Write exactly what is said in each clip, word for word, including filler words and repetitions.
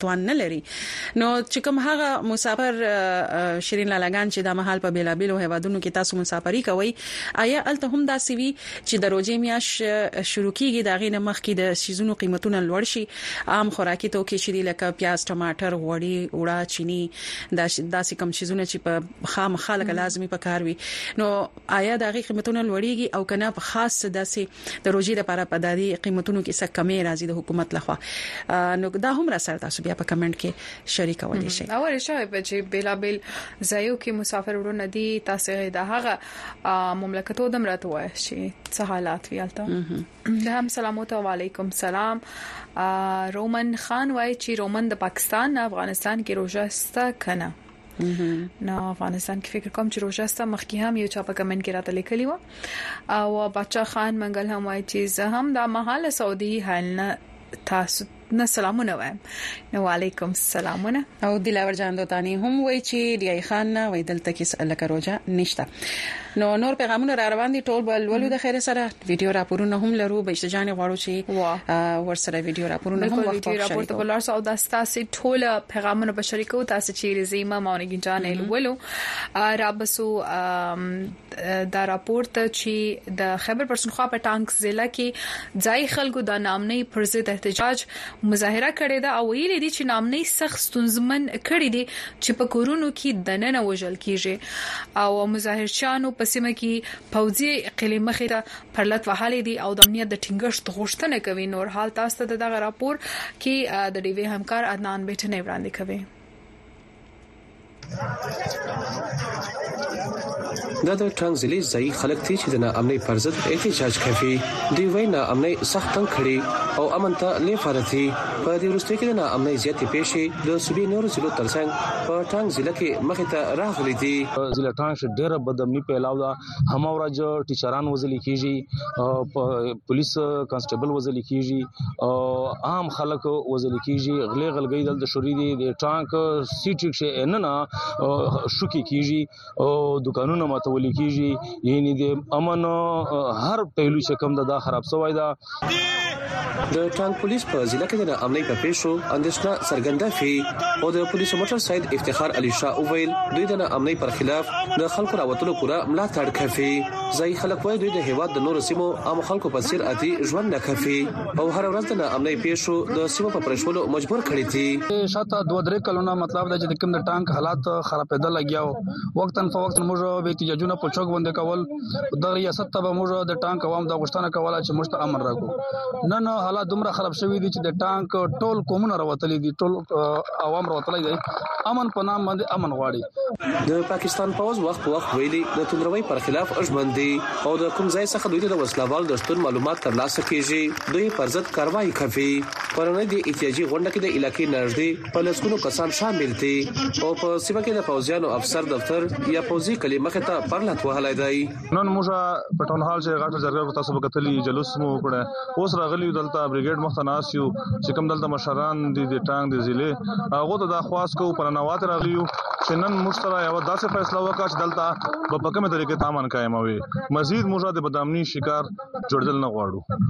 توان نه لري. نو چې کوم هغه مسافر شیرین لالاګان چې د محل په بیلابیلو هیوادونو کې تاسو مسافري کوي آیا الته هم دا سوي چې د روزي میاش شروع کیږي دا غینه مخ کې د سیزونو قیمتونه لوړ شي عام خوراکي توکي چې لکه پیاز ټماټر غوړي وړه چینی دا داسې کوم سیزونه چې په خام خلک لازمي پکار وي نو آیا دا غي قیمتونه لوړيږي او کنه په خاص داسې د روزي لپاره په دادي قیمتونو کې څه کمی راځي د حکومت لخوا نو دا هم را سره تاسو بیا په کمنټ کې شریک ولې شي او ورشه چې بیلابل ځایو کې مسافر ورونه دي تاسو د هغه مملکتو دم راته وای شي څه حالات ویالته ده هم سلامات علیکم سلام رومن خان وای چې رومن د پاکستان افغانستان کې روزه ستا کنه نو افغانستان کې فکر کوم چې روزاسته مخکې هم یو چا په کمنټ کې راته لیکلی و او بچا خان منګل هم وایي چې زه هم د محل سعودي حل نه تاسو نه سلامونه وایم نو علیکم السلامونه او دلاور جان دوتانی هم وایي چې ریای خان نه وای دلته کې لکه روزه نشته نو نور پیغامونه را روان دي ټول بل ولو د خیر سره ویډیو راپورونه هم لرو بهشته جان غواړو چې ور سره ویډیو راپورونه هم وخت ویډیو راپور ته بلار سو د تاسو ټول پیغامونه به شریکو تاسو چې رزیمه مونږ جان ولو را بسو دا راپور ته چې د خیبر پښتونخوا په ټانک ضلع کې ځای خلکو د نامنۍ پر ضد احتجاج مظاهره کړې ده او ویلي دي چې نامنۍ سخت ستونزمن کړې دي چې په کورونو کې دننه وژل کیږي او مظاهرچیانو په سیمه کې پوځي قلې مخې ته پرلط وهالې دي او د امنیت د ټینګښت غوښتنه کوي نور حال تاسو ته دغه راپور کې د ډي وی همکار عدنان بیٹنه وړاندې کوي دا د ټانګ ضلع ځای خلک دي چې د ناامنۍ پر ضد احتجاج کوي دوی وایي ناامنۍ سخت تنګ کړي او امن ته لفارتي په دې وروسته کې د ناامنۍ زیاتې پیښې د صوبې نورو ضلعو ترڅنګ په ټانګ ضلع کې مخې ته راغلي دي ضلع ټانګ ش ډېر بدامني پیلاو دا هماورج ټیچران وزلي کیږي پولیس کانسټیبل وزلي کیږي او عام خلک وزلي کیږي غلې غلګې دل شوري دي د ټانګ سیټ کې نه نه شوکي کیږي او دکانونه ماتول کیږي یعنی د امن هر پهلو چې کوم دا خراب شوی دا د ټانګ پولیس په ضلع کې د امنیت په پیښو اندېښنه څرګنده کړې او د پولیسو موټر ساید افتخار علي شاه اوویل دوی د امنیت پر خلاف د خلکو راوتلو پورا ملاتړ کوي ځای خلک وایي دوی د هیواد د نورو سیمو عام خلکو په څیر عادي ژوند نه کوي او هر ورځ د امنیت پیښو د سیمو په پرېښولو مجبور کړي دي شاته دوه درې کلونه مطلب دا چې کوم د ټانګ حالات خرابېدل لګیاو وختن په وخت موږ به احتجاجونه په چوک باندې کول د ریاست ته موږ د ټانګ عوام د غشتنه کوله چې موږ ته امر راکو نه نه حالات دومره خراب شوی دي چې د ټانک ټول قومونه راوتلي دي ټول عوام راوتلي دي امن په نام باندې امن غواړي د پاکستان پوز وخت په وخت ویلي د توندروي پر خلاف اژمندي او د کوم ځای څخه دوی د وسلوال د شتون معلومات ترلاسه کیږي دوی پر ضد کاروایی کوي پرونه د احتیاجي غونډه کې د علاقې نږدې په لسګونو کسان شامل دي او په سیمه کې د پوځیانو افسر دفتر یا پوځي کلمه ته پرلط وهلای دی نن موږ په ټاون هال چې غاټه جرګه تاسو وکړلی جلوس مو کړه اوس راغلی دلته بریګیډ مختناس یو چې کوم دلته مشران دي د ټانګ د ضلع هغه ته د خواص کو پرنوات راغلیو چې نن مشترا یو داسې فیصله وکړه چې دلته په کومه طریقې تامن قائم وي مزید موږ د بدامني شکار جوړدل نه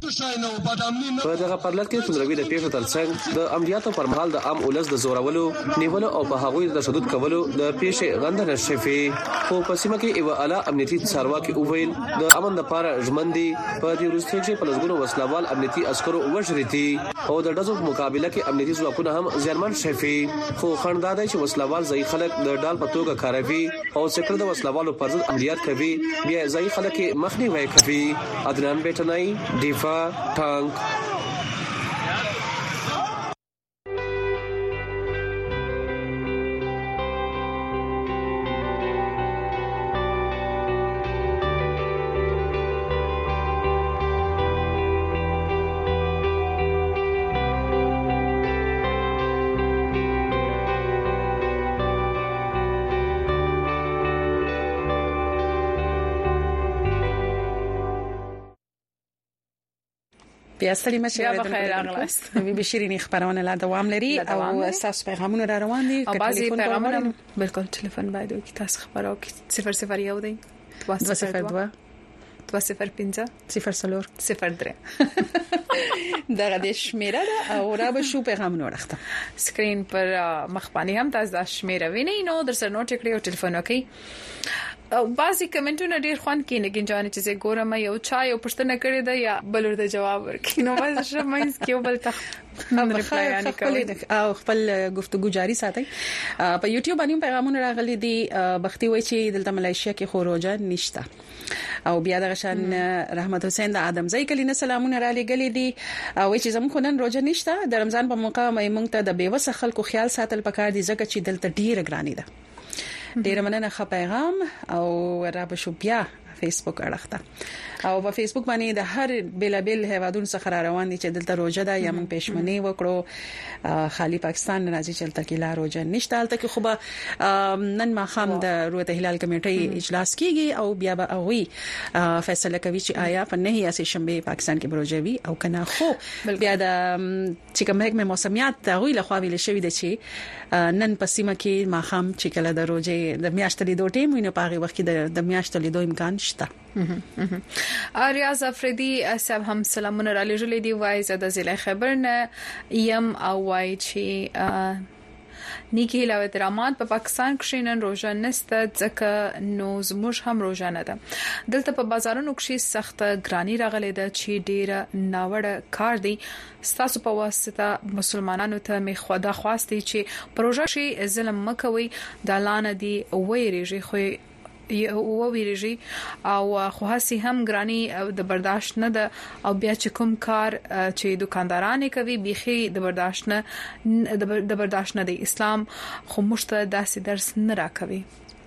غواړو په دغه پرلط کې توندروي د پیښو ترڅنګ د امنیاتو پر مهال د عام اولس د زورولو نیولو او په هغوی د تشدد کولو د پیښې غندنه شفي خو په سیمه کې یو اعلی امنیتي څارواکي اوویل د امن لپاره ژمندي په دې وروسته چې په لږونو وسلوال امنیتي عسکرو وژريتي او د ډزو مقابله کې امنیتي ځواکونه هم زیانمن شفي خو خنداده چې وسلوال ځای خلک د ډال په توګه کاروي او څکړه د وسلوالو پر ضد عملیات کوي بیا ځای خلک مخنیوي کوي عدنان بیٹنای دیفا ټانک بیا ستړي مشه یا بخیر اغلاست بي بشيرين خبرونه لا دوام لري او اساس پیغامونه را روان دي او بعضي پیغامونه بالکل ټلیفون باید وکړي تاسو خبرو کې صفر صفر یو دی دو صفر دو دوه صفر پنځه صفر څلور صفر درې دا د شمیره ده او را به شو پیغام نورخته سکرین پر مخ باندې هم تاسو د شمیره وینئ نو در سره نوٹ کړئ او ټلیفون وکړئ او بازي کمنټونه ډیر خوان کې نه گنجانې چې زه ګورم یو چا یو پښتنه کړی دا یا بلور د جواب ورکړي نو بس شمایز کې بل تخ هم ریپلای نه کوي او خپل گفتگو جاری ساتي په یوټیوب باندې پیغامونه راغلي دي بختي وای چې دلته ملایشیا کې خوروجه نشته او بیا د غشن رحمت حسین د ادم زئی کلینه سلامونه را لګلې دي او چې زموږ خنن روزه نشته د رمضان په موقع مې مونږ ته د بیوسه خلکو خیال ساتل پکار دي ځکه چې دلته ډیره ګرانی ده ډیره مننه خ پیغام او را به شو بیا فیسبوک اړخته او په فیسبوک باندې د هر بلابل هیوادونو څخه روان دي چې دلته روزه ده یا موږ پېشمنی وکړو خالی پاکستان راځي چې تلته کې لا روزه نشته تلته کې خو به نن ما خام د روته هلال کمیټې اجلاس کیږي او بیا به اوی فیصله کوي چې آیا په نه یا سه شنبه پاکستان کې روزه وي او کنه خو بیا د چې کوم حکم موسمیات غوي له خوا ویل شوی دی چې نن پسیمه کې ما خام چې کله د روزه د میاشتې دوه ټیم ویني په هغه وخت کې د میاشتې دوه امکان شته ریاض افریدی صاحب هم سلامونه را لېږلې دی وای زه د ضلع خبر نه یم او وای چې نیکی له درامات په پاکستان کې نن روزه نسته ځکه نو زموږ هم روزه نه ده دلته په بازارونو کې سخت ګرانی راغلې ده چې ډیره ناوړه کار دی ستاسو په واسطه مسلمانانو ته می خدا خواسته چې پروژه شي ظلم مکوي د لانه دی وېریږي خو او ویریږي او خو هسي هم ګرانی د برداشت نه ده او بیا چې کوم کار چې دکاندارانه کوي بيخي د برداشت نه د برداشت نه دی اسلام خو مشته داسې درس نه راکوي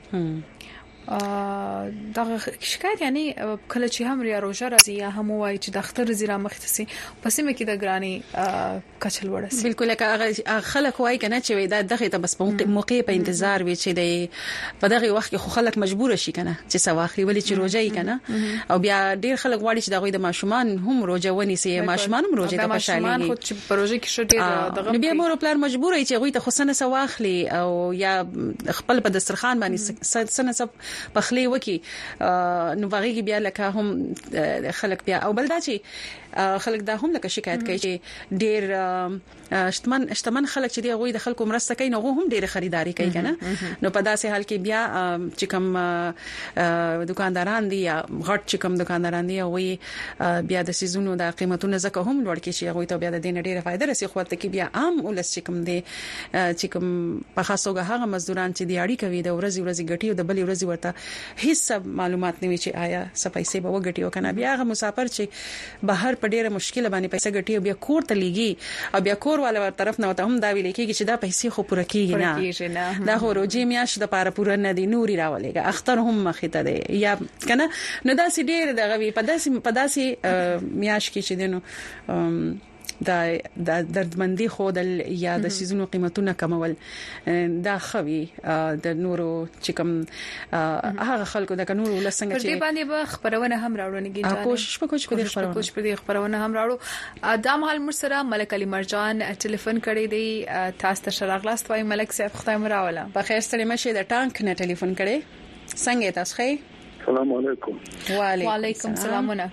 دا شکایت یعنی کله چې هم ریا روزه راځي یا هم وای چې د اختر زیرا مختسي پسې مې کې د ګرانی کچل وړس بالکل هغه خلک وای کنه چې دا دغه ته بس په موقع په انتظار وي چې د په دغه وخت کې خو خلک مجبور شي کنه چې سواخلي ولې چې روزه یې کنه او بیا ډیر خلک واړي چې دغه د ماشومان هم روزه ونی سي ماشومان هم روزه ته خوشالي خو چې پروژه کې شته دغه بیا مور پلان مجبور وي چې غوي ته خصنه سواخلي او یا خپل په دسترخوان باندې سنه سب پخلی وکي نو واغې بیا لکه هم خلک بیا او بلدا چې خلک دا هم لکه شکایت کوي چې ډیر شتمن شتمن خلک چې دی غوي د خلکو مرسته کوي نو هم ډیر خریداري کوي کنه نو په داسې حال کې بیا چې کوم دکانداران دي یا غټ چې کوم دکانداران دي وي بیا د سيزونو د قیمتونو زکه هم لوړ کې شي غوي ته بیا د دین ډیره فائدہ رسي خو ته کې بیا عام ولس چې کوم دي چې کوم په خاصوګه هغه مزدوران چې دی اړي کوي د ورځي ورځي ګټي او د بلې ورځي ورته هیڅ معلومات نه وي چې آیا څه پیسې به وګټي او کنه بیا هغه مسافر چې بهر په ډیره مشکله باندې پیسې ګټي او بیا کور ته لګي او بیا کور والا طرف نه وته هم دا ویل کېږي چې دا پیسې خو پوره کیږي نه دا خو روجي میاش د پاره پوره نه دي نوري راولېګا اختر هم مخته دی یا کنه نو دا سې ډیر دغه وی په داسې په داسې میاش کې چې دینو دا د دردمندي خو د یا د سيزونو قیمتونه کمول دا خوي د نورو چې کوم هغه خلکو د نورو لسنګ چې په دې باندې به خبرونه هم راوړل کېږي کوشش په کوشش په خبرونه کوشش په خبرونه هم راوړو دا مهال مرسره ملک علي مرجان ټلیفون کړی دی تاسو ته شراغلاست وای ملک صاحب خدای مراوله په خیر سره مشه د ټانک نه ټلیفون کړي څنګه تاسو ښه السلام علیکم وعلیکم السلام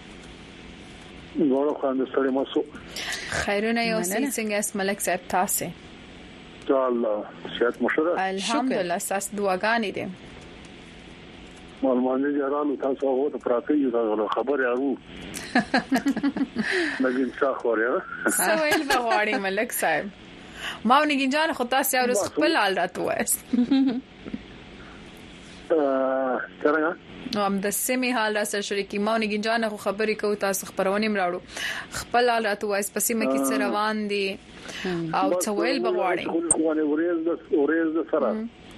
نور خو اند سره ماسو خیرونه یو څنګه اس ملک صاحب تاسو ته الله صحت مشرف الحمدلله تاسو دعاګانې دي مالمانه جرالو تاسو هغه ته پراته یو خبر یارو نګین څه خوریا سوال بغواړي ملک صاحب ما ونګین جان خو تاسو یو خپل حال راته وایست ا څنګه نو هم د سیمه حال را سره شریکی ماونی گنجان خو خبرې کو تاسو خبرونه مراړو خپل حال راته وایس پسې مې کې سره روان دي او څویل بغواړي خو نه ورېز د ورېز د سره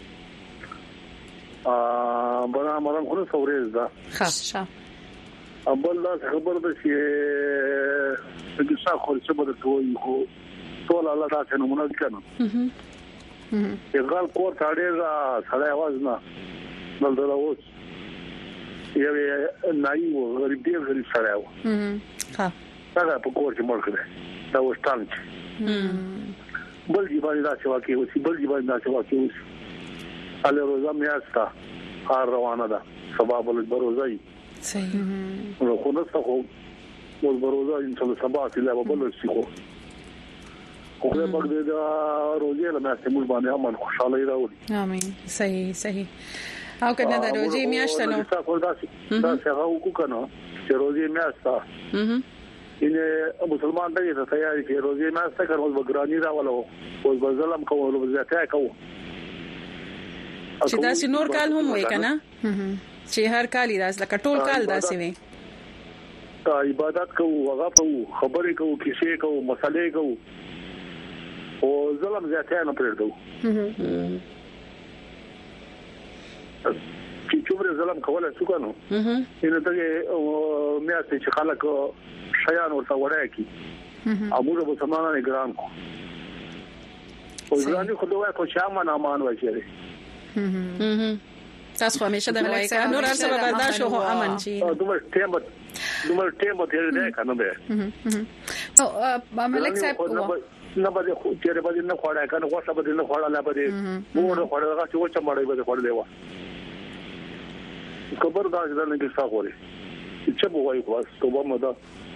ا بنا مرام خو ورېز دا ښه ابل دا خبر ده چې د څه خو څه بده کوي خو ټول الله تعالی نو مونږ کنه یو ګل کور تاړي را سړی आवाज نه بل دا اوس یو نایو غریب دی غریب سره و ها دا په کور کې مړ کړه دا وستان چې بل دی باندې دا چې واکې اوسې بل دی باندې دا چې واکې اوسې اله روزه میاستا هر روانه ده سبب ول بروزای صحیح نو خو نه څه خو مو بروزه ان شاء الله سبا چې لا وبل شي خو خو په بګ د روزي له ماسته موږ باندې امن خوشاله راوړي امين صحیح صحیح او کنه د روزي میاشت نو تاسو خو دا څه هغه کو کنه چې روزي میاشت اها اینه مسلمان ته ته تیاری کې روزي میاشت کړو بګرانی راولو او ظلم کوو او زیاته کوو چې دا نور کال هم وای کنه چې هر کال داس لکه ټول کال داسې وي عبادت کوو هغه کوو خبرې کوو کیسې کوو مسالې کوو او ظلم زیاته نه پرېږدو چې څومره ظلم کولای شو کنه اینه ته میاشت چې خلک شیان ورته وړای کی امور به سمانه ګران کو او ګران خو دوه کو شامه نه مان وایي تاسو همیشه د غلای کا نور څه به برداشت او امن شي دومره ټیم دومره ټیم ته دی کنه به او ملک صاحب نه به خو چیرې به نه خوړای کنه غوښه به نه خوړل به دې وګوره خوړل چې وچه مړی به خوړل دی وا خبر دا چې نه کې څه غوري چې به وایي خلاص توبه مده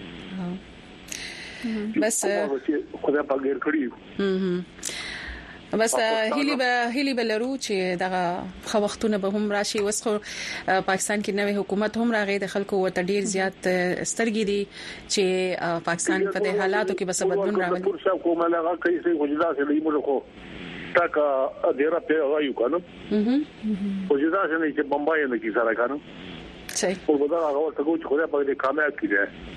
بس خدای په غیر کړی بس هلي به هلي به لرو چې دغه خو وختونه به هم راشي وسخه پاکستان کې نوې حکومت هم راغی د خلکو ورته ډیر زیات سترګې دي چې پاکستان په دې حالاتو کې به څه بدلون راولي پرشا کومه لغه کوي چې وجدا سره لیمو خو تاکا ډیر په وایو کنه وجدا سره چې بمبای نه کی سره کنه صحیح په ودا هغه ورته کوم چې خو په دې کامیاب کیږي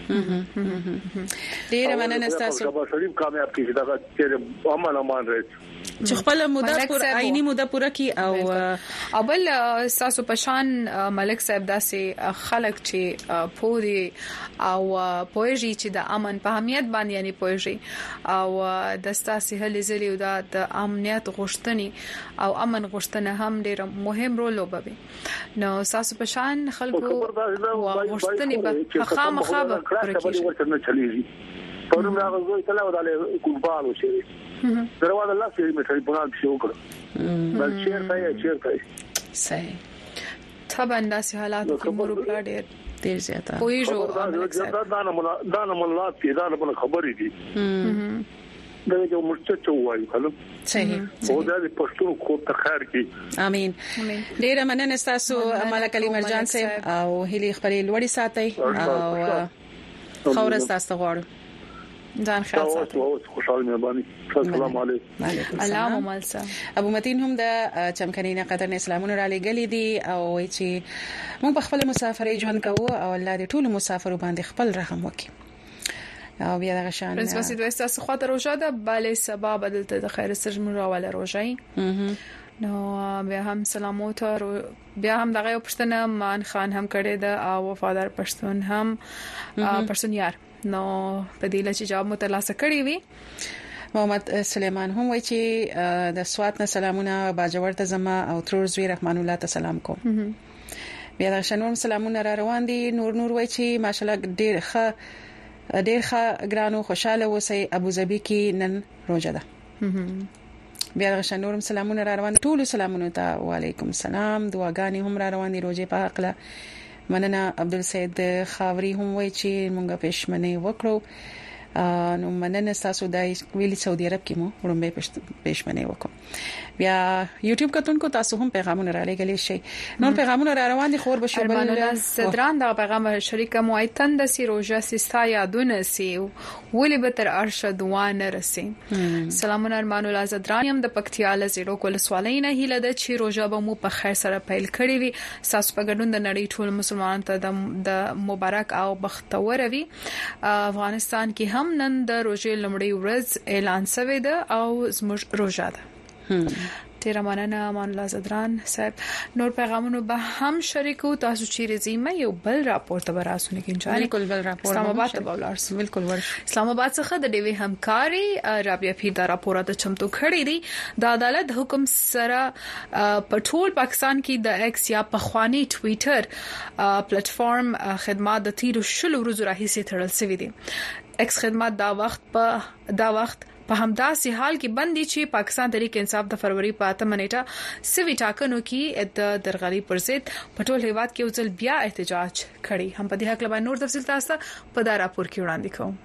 ډیر مننه تاسو په شریف کامیاب کیږي دا چې عمل امان راځي چې خپل موده پر عیني موده پوره کی او اول تاسو پشان ملک صاحب داسې خلک چې پوري او پوهیږي چې د امن په اهمیت باندې یعنی پوهیږي او د تاسو هلي زلي او د امنیت غوښتنې او امن غوښتنه هم ډېر مهم رول لوبوي نو تاسو پشان خلکو غوښتنې په خامخا به چلیږي پرم راغلی کله وداله کوبال وشي دروازه الله سي مټري په نام شو کړ بل چیر ته چیر ته صحیح طبعا داسې حالات کې مور په ډېر ډېر زیاته کوئی جو دا نه دا نه ملات کې دا نه خبرې دي دا یو مرچ وایي کله صحیح او دا د پښتون کو ته خیر کی امين ډېر مننه تاسو ملک علي مرجان صاحب او هلي خپل لوړی ساتي او خورس تاسو غواړم ځان خیال ساتئ خوشاله مهرباني السلام علیکم الله مملسه ابو متین هم د چمکنینه قطر نه اسلامونه را لګلې دي او وایي چې موږ په خپل مسافرې ژوند کوو او الله دې ټول مسافرو باندې خپل رحم وکړي او بیا د غشان پرنس وسید وستا خاطر روزه ده bale سبب بدلته د خیر سرجم راواله روزای نو بیا هم سلامات بیا هم دغه پښتنه مان خان هم کړي ده او وفادار پښتون هم پښتون یار نو په دې لچ جواب متلاسه کړی وي محمد سليمان هم وایي چې د سوات نه سلامونه باجوړ ته زما او تروزوی رحمان الله ته سلام کوم بیا د شنور سلامونه را روان دي نور نور وایي چې ماشالله ډېر ښه ډېر ښه ګرانو خوشاله اوسئ ابو ظبي کې نن روزه ده بیا د شنور سلامونه را روان ټول سلامونه ته وعليكم السلام دعاګانې هم را روان دي روزه په حق له مننه عبدالسید خاوري هم وایي چې مونږه پښمنه وکړو نو مننه تاسو د ویلي سعودي عرب کې مو ورومبه پښمنه وکړو بیا یوټیوب کتونکو تاسو هم پیغامونه را لګلې شي نور پیغامونه را روان دي خور بشو بل صدران د پیغام شریکه موایتن د سی روزه سستا یادونه سی ولې به تر ارشد وانه رسي سلامونه ارمان الله صدران هم د پکتیاله زیرو کول سوالینه هیله د چی روزه به مو په خیر سره پیل کړی وي تاسو په ګډون د نړۍ ټول مسلمانانو ته د مبارک او بختور وي افغانستان کې هم نن د روزې لمړی ورځ اعلان شوی ده او زموږ روزه ده تیر مننه امان الله زدران صاحب نور پیغامونو به هم شریکو تاسو چې رزيمه یو بل راپور ته براسونه کې انشاء الله بالکل بل راپور اسلام آباد ته ولارس بالکل ورش اسلام آباد څخه د ډیوی همکاري رابعه پیر دا راپور ته چمتو کړی دی د عدالت حکم سره په ټول پاکستان کې د ایکس یا پخوانی ټوئیټر پلیټ فارم خدمات د تیر شلو ورځې راهیسې تړل شوی دی ایکس خدمات دا وخت په دا وخت په همداسې حال کې بندي چې پاکستان تحریک انصاف د فروری په اتمه نیټه سوي ټاکنو کې د درغلي پر ضد په ټول هیواد کې اوسل بیا احتجاج کړي. هم په دې حق لبا نور تفصیل تاسو په دا راپور کې وړاندې کوم.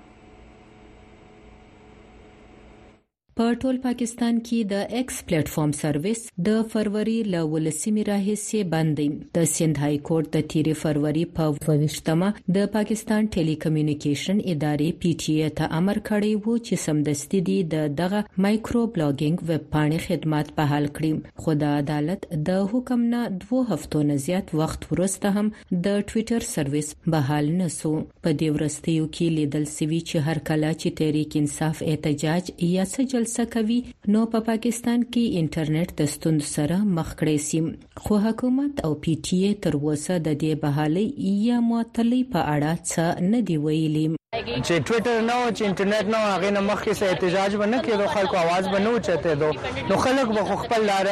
په ټول پاکستان کې د ایکس پلیټ فارم سرویس د فروری ل ولسمې راهیسې باندې د سند های کورټ د تیری فروری په وشتمه د پاکستان ټيلي کمیونیکیشن ادارې پی ټی ای ته امر کړی وو چې سمدستي دي د دغه مایکرو بلاګینګ ویب پاڼې خدمات په حال کړي. خو د عدالت د حکم نه دوه هفتو نه زیات وخت وروسته هم د ټوئیټر سرویس بحال نسو. په دې ورستیو کې لیدل سوي چې هر کله چې تحریک انصاف احتجاج یا سجل سکوي نو په پا پاکستان کې انټرنیټ د ستوند سره مخ کړي سي. خو حکومت او پی ټی ای تر اوسه د دې بحالي یا معطلي په اړه څه نه دی ویلي. چې ټوئیټر نو چې انټرنیټ نو هغه نه مخکې سه احتجاج ونه کېدو، خلکو आवाज به نه چته دو، نو خلک به خپل لار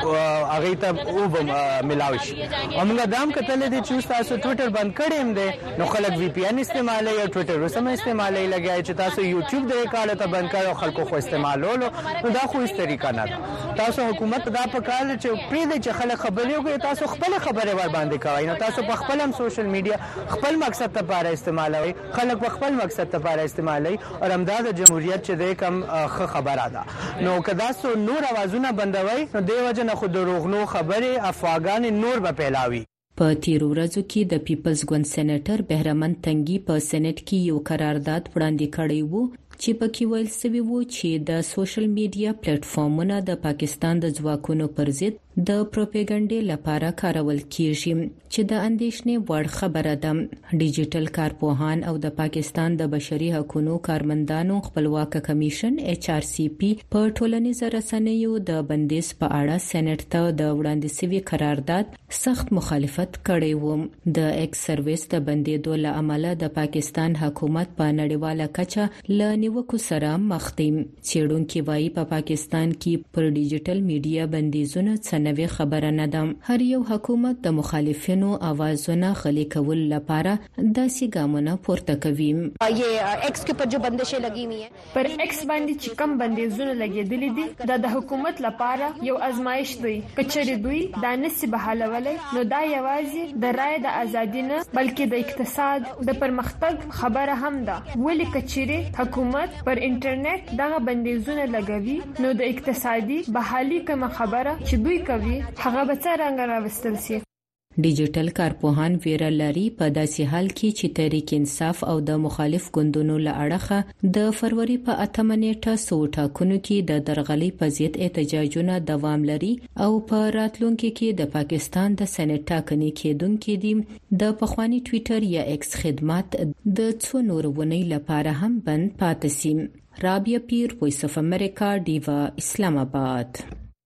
هغه ته او ملاوي شي. موږ دام کتل دي چې تاسو ټوئیټر بند کړیم دي نو خلک وی پی ان استعمالوي او ټوئیټر وسم استعمالوي لګای چې تاسو یوټیوب د کاله ته بند کړو خلکو خو استعمالولو، نو دا خو هیڅ طریقه نه ده. تاسو حکومت دا په کال چې پری دي چې خلک خبرې کوي، تاسو خپل خبره ور باندې کوي، نو تاسو په خپل هم سوشل میډیا خپل مقصد ته لپاره استعمالوي، خلک په خپل مقصد ته لپاره استعمالوي او امداد جمهوریت چې د کم خبره ده. نو کدا سو نور اوازونه بندوي نو د وجه نه خود دروغنو خبره افواګان نور به پیلاوي. په تیر ورځو کې د پیپلز ګوند سېنیټر بهرمن تنګي په سېنات کې یو قرارداد وړاندې کړی وو چې پکې ویل سوي وو چې د سوشل میډیا پلیټ فارمونه د پاکستان د ځواکونو پر ضد د پروپاګاندا لپاره کارول کیږي، چې د اندېښنې وړ خبره ده. ډیجیټل کارپوهان او د پاکستان د بشري حقوقو کارمندانو خپلواک کمیشن ایچ آر سی پی په ټولنیزو رسنیو د بندیز په اړه سېنات ته د وړاندې شوی قرارداد سخت مخالفت کړی و. د ایکس سرویس د بندیدو له امله د پاکستان حکومت په نړیواله کچه ل نیوکو سره مخ دی. چېرونکو وايي په پاکستان کې پر ډیجیټل میډیا بندیزونه څه نوې خبره نه ده. هر یو حکومت د مخالفینو اوازونه غلي کول لپاره داسې ګامونه پورته کوي. یہ ایکس کے پر جو بندشیں لگی ہوئی ہیں پر ایکس باندې چې کم بندیزونه لګېدلې دي دا د حکومت لپاره یو ازمایش دی. کچېری دوی دا نسي بحالولای نو دا یوازې د رای د ازادي نه بلکې د اقتصاد د پرمختګ خبره هم ده. ولې کچېری حکومت پر انټرنیټ دغه بندیزونه لګوي نو د اقتصادي بحالي کوم خبره چې دوی کوي هغه به څنګه راوستل شي. ډیجیټل کارپوهان ویره لري په داسې حال کې چې تحریک انصاف او د مخالف ګوندونو له اړخه د فروری په اتمه نیټه سو ټاکنو کې د درغلي په ضد احتجاجونه دوام لري او په راتلونکي کې د پاکستان د سېنات ټاکنې کېدونکې دي د پخوانی ټوئیټر یا ایکس خدمات د څو نور ونی لپاره هم بند پاتې سي. رابعه پیر، وایس اف امریکا، ډیوا، اسلام آباد.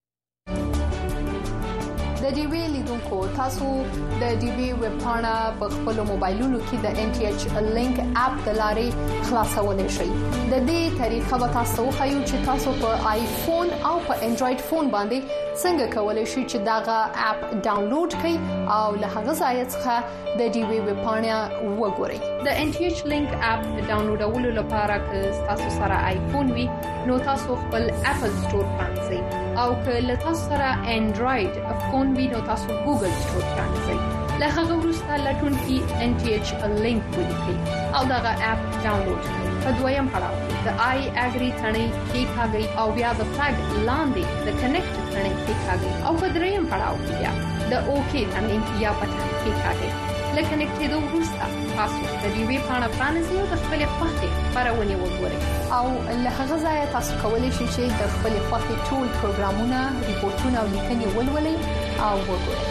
د ډي وی لیدونکو تاسو د ډي وی ویب پاڼه په خپل موبایلونو کې د ان ټي ایچ لینک اپ د لارې خلاصولای شئ. د دې طریقه به تاسو خو چې تاسو په آیفون او په انډراید فون باندې څنګه کولای شئ چې داغه اپ ډاونلوډ کړئ او له هغه ځای څخه د ډي وی ویب پاڼه وګورئ. د ان ټي ایچ لینک اپ ډاونلوډولو لپاره که تاسو سره آیفون وي نو تاسو خپل اپل سٹور پرانځئ او که له تاسو سره انډراید فون وي نو تاسو ګوګل سٹور پرانځئ. له هغه وروسته لټون کې ان ټي ایچ لینک ولیکئ او دغه اپ ډاونلوډ کړئ. په دویم پړاو د آی اګری ثنې کې کاږئ او بیا د فلګ لاندې د کنیکټ ثنې کې کاږئ او په دریم پړاو کې بیا د اوکی ثنې یا پټن کې کاږئ. لکه نکټېدو وروسته تاسو د دې وی پاڼه پرانیزئ او د خپل خوښې خبرونه وګورئ او له هغه ځایه تاسو کولی شئ چې د خپل خوښې ټول پروګرامونه، ریپورتونه او لیکنې ولولئ او وګورئ.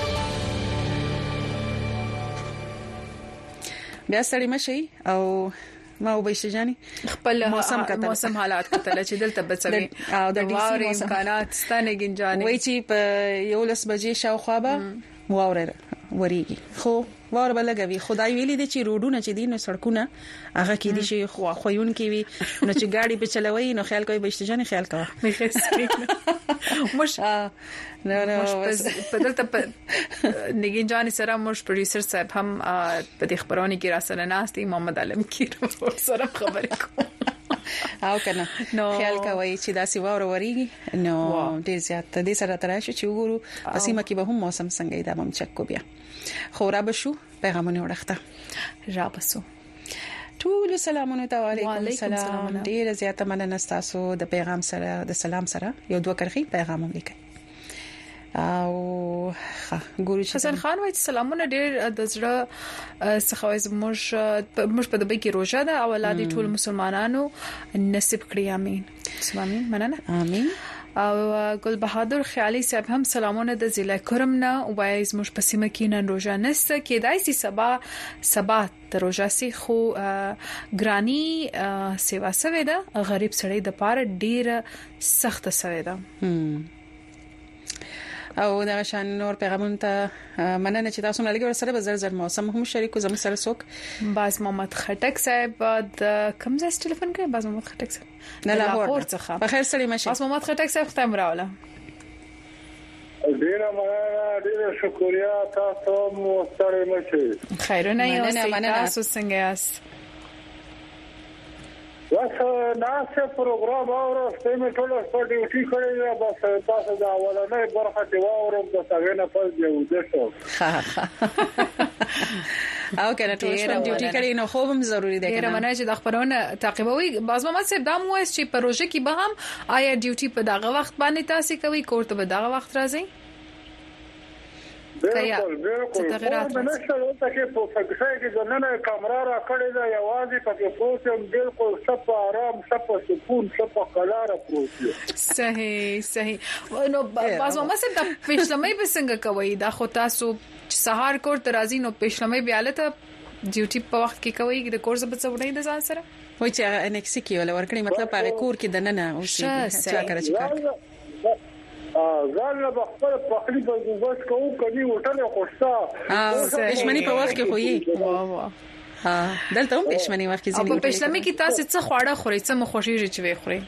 بیا ستړي مشي او ما وبېشه جاني خپل موسم کتل موسم حالات کتل چې دلته بچوي او د واورې امکانات ستانه گنجانې وای چې په یو لس بجې شاوخوا به واوره وريږي. خو وار بلګوي خدای ویلي دي چې روډونه چې دي نو سړکونه هغه کې دي چې خو خويون کې وي نو چې گاډي په چلوي نو خیال کوي بهشتجاني خیال کوي مش نو نو په دلته نگین جان سره مش پروډوسر صاحب هم په دې خبرونه کې راسره ناشتي محمد علم کې سره خبرې کوم او کنه خیال کوي چې دا سی واره وریږي نو ډیر زیات دې سره تراشي چې وګورو پسیمه کې به هم موسم څنګه دا مم چک کو بیا خو را بشو پیغامونه ورخته را بسو ټول سلامونه علیکم السلام ډیر زیات مننه تاسو د پیغام سره د سلام سره یو دوه کرخي پیغام ولیکئ او ګورو حسن خان وایي سلامونه ډیر د زړه سخوي مش مش په دبي کې روزه ده او الله دې ټول مسلمانانو نصیب کړی امين امين مننه امين او ګل بهادر خیالي صاحب هم سلامونه د ضلع کرم نه او وایي مش په سیمه کې نن روزه نسته کې دای سي سبا سبا د روزه سي خو ګرانی سیوا سوي ده غریب سړی د پاره ډیر سخت سوي ده او دا شان نور پیغامونه ته مننه چې تاسو ملګری سره به زر زر موسم هم شریکو زموږ سره څوک باز محمد خټک صاحب د کوم ځای ټلیفون کوي باز محمد خټک صاحب نه لاهور څخه په خیر سړي مشه باز محمد خټک صاحب ختم راوله ډیر مننه ډیر شکریا تاسو مو ستړي مشه خیرونه یو تاسو څنګه یاست بس ناسه پروګرام اورو سیمه ټول په ډیوټي کړی دی بس تاسو دا ولنه برخه دی اورو د څنګه نه پز دی ودشو او کنه ټول ډیوټي کړی نو خو هم ضروری دی کنه منه چې د خبرونه تعقیبوي باز ما صاحب دا مو چې پروژه کې به هم آیا ډیوټي په دغه وخت باندې تاسو کوي کوړه په دغه وخت راځي بالکل بالکل تغیرات نشته چې په فکرای کې د نن کیمرا را کړی دا یوازې پکې پروسم بالکل صف آرام صف سکون صف قلاره پروسه صحیح صحیح نو باز ما څه د پښلمې به څنګه کوي دا خو تاسو سهار کور ترازی نو پښلمې بیاله ته ډیوټي په وخت کې کوي د کورس په څه وړي د ځان سره وای چې ان ایکس کې ولا ورکړي مطلب هغه کور کې د نن او څه کار چې کار ځان له خپل پخلی په ځوبس کوو کدي وټله خوشتا پښمنی په وخت کې خوې وا وا ها دلته هم پښمنی وخت کې ځینې په پښلمې کې تاسو څه خواړه خورئ څه مخوشي چې وي خورئ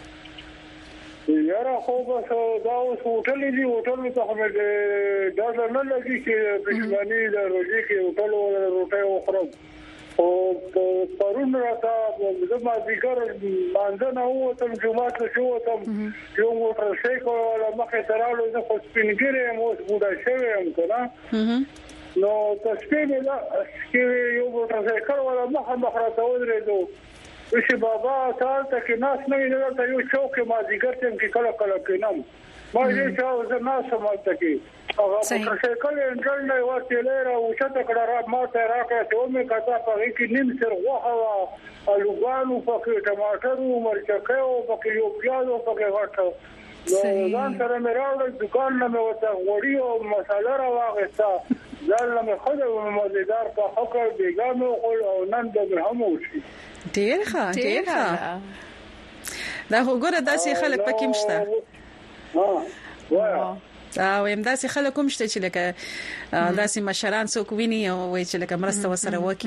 یاره خو بس دا اوس وټلې دي وټلې ته هم دا نه لګي چې پښمنی د روزي کې وټلو روټه وخورم او پرون راته زما ذکر باندې نه وو تم جمعه ته شو تم یو موټر سایکل ولا مخه ترالو زه خو سپینګری مو بوډا شوی ام کنه نو تاسو لا چې یو موټر سایکل ولا مخه مخه ته ودرېدو وشي بابا تاسو ته کې ناس نه ویل ته یو چوک ما ذکر تم کې کله کله کینم ما یې چاو زه ناس سمات کې هغه موټر سایکل انجن نه ورته لره او چې تکړه را ما ته راکړه ته مې کاته په کې نیم سر وهوا الوګانو پکې ټماټر او مرچکه او پکې یو پیاز او پکې واټو نو ځان سره مې راوړل دکان نه مې وته وړي او مصالحه را واغستا ځان مې خو د مزیدار په حق بیګانو او نن د هم وشي ډیر ښه ډیر ښه دا وګوره داسې خلک پکې مشته ها واه او امداسي خلک کوم شته چې لکه داسې مشران څوک ویني او وایي چې لکه مرسته وسره وکي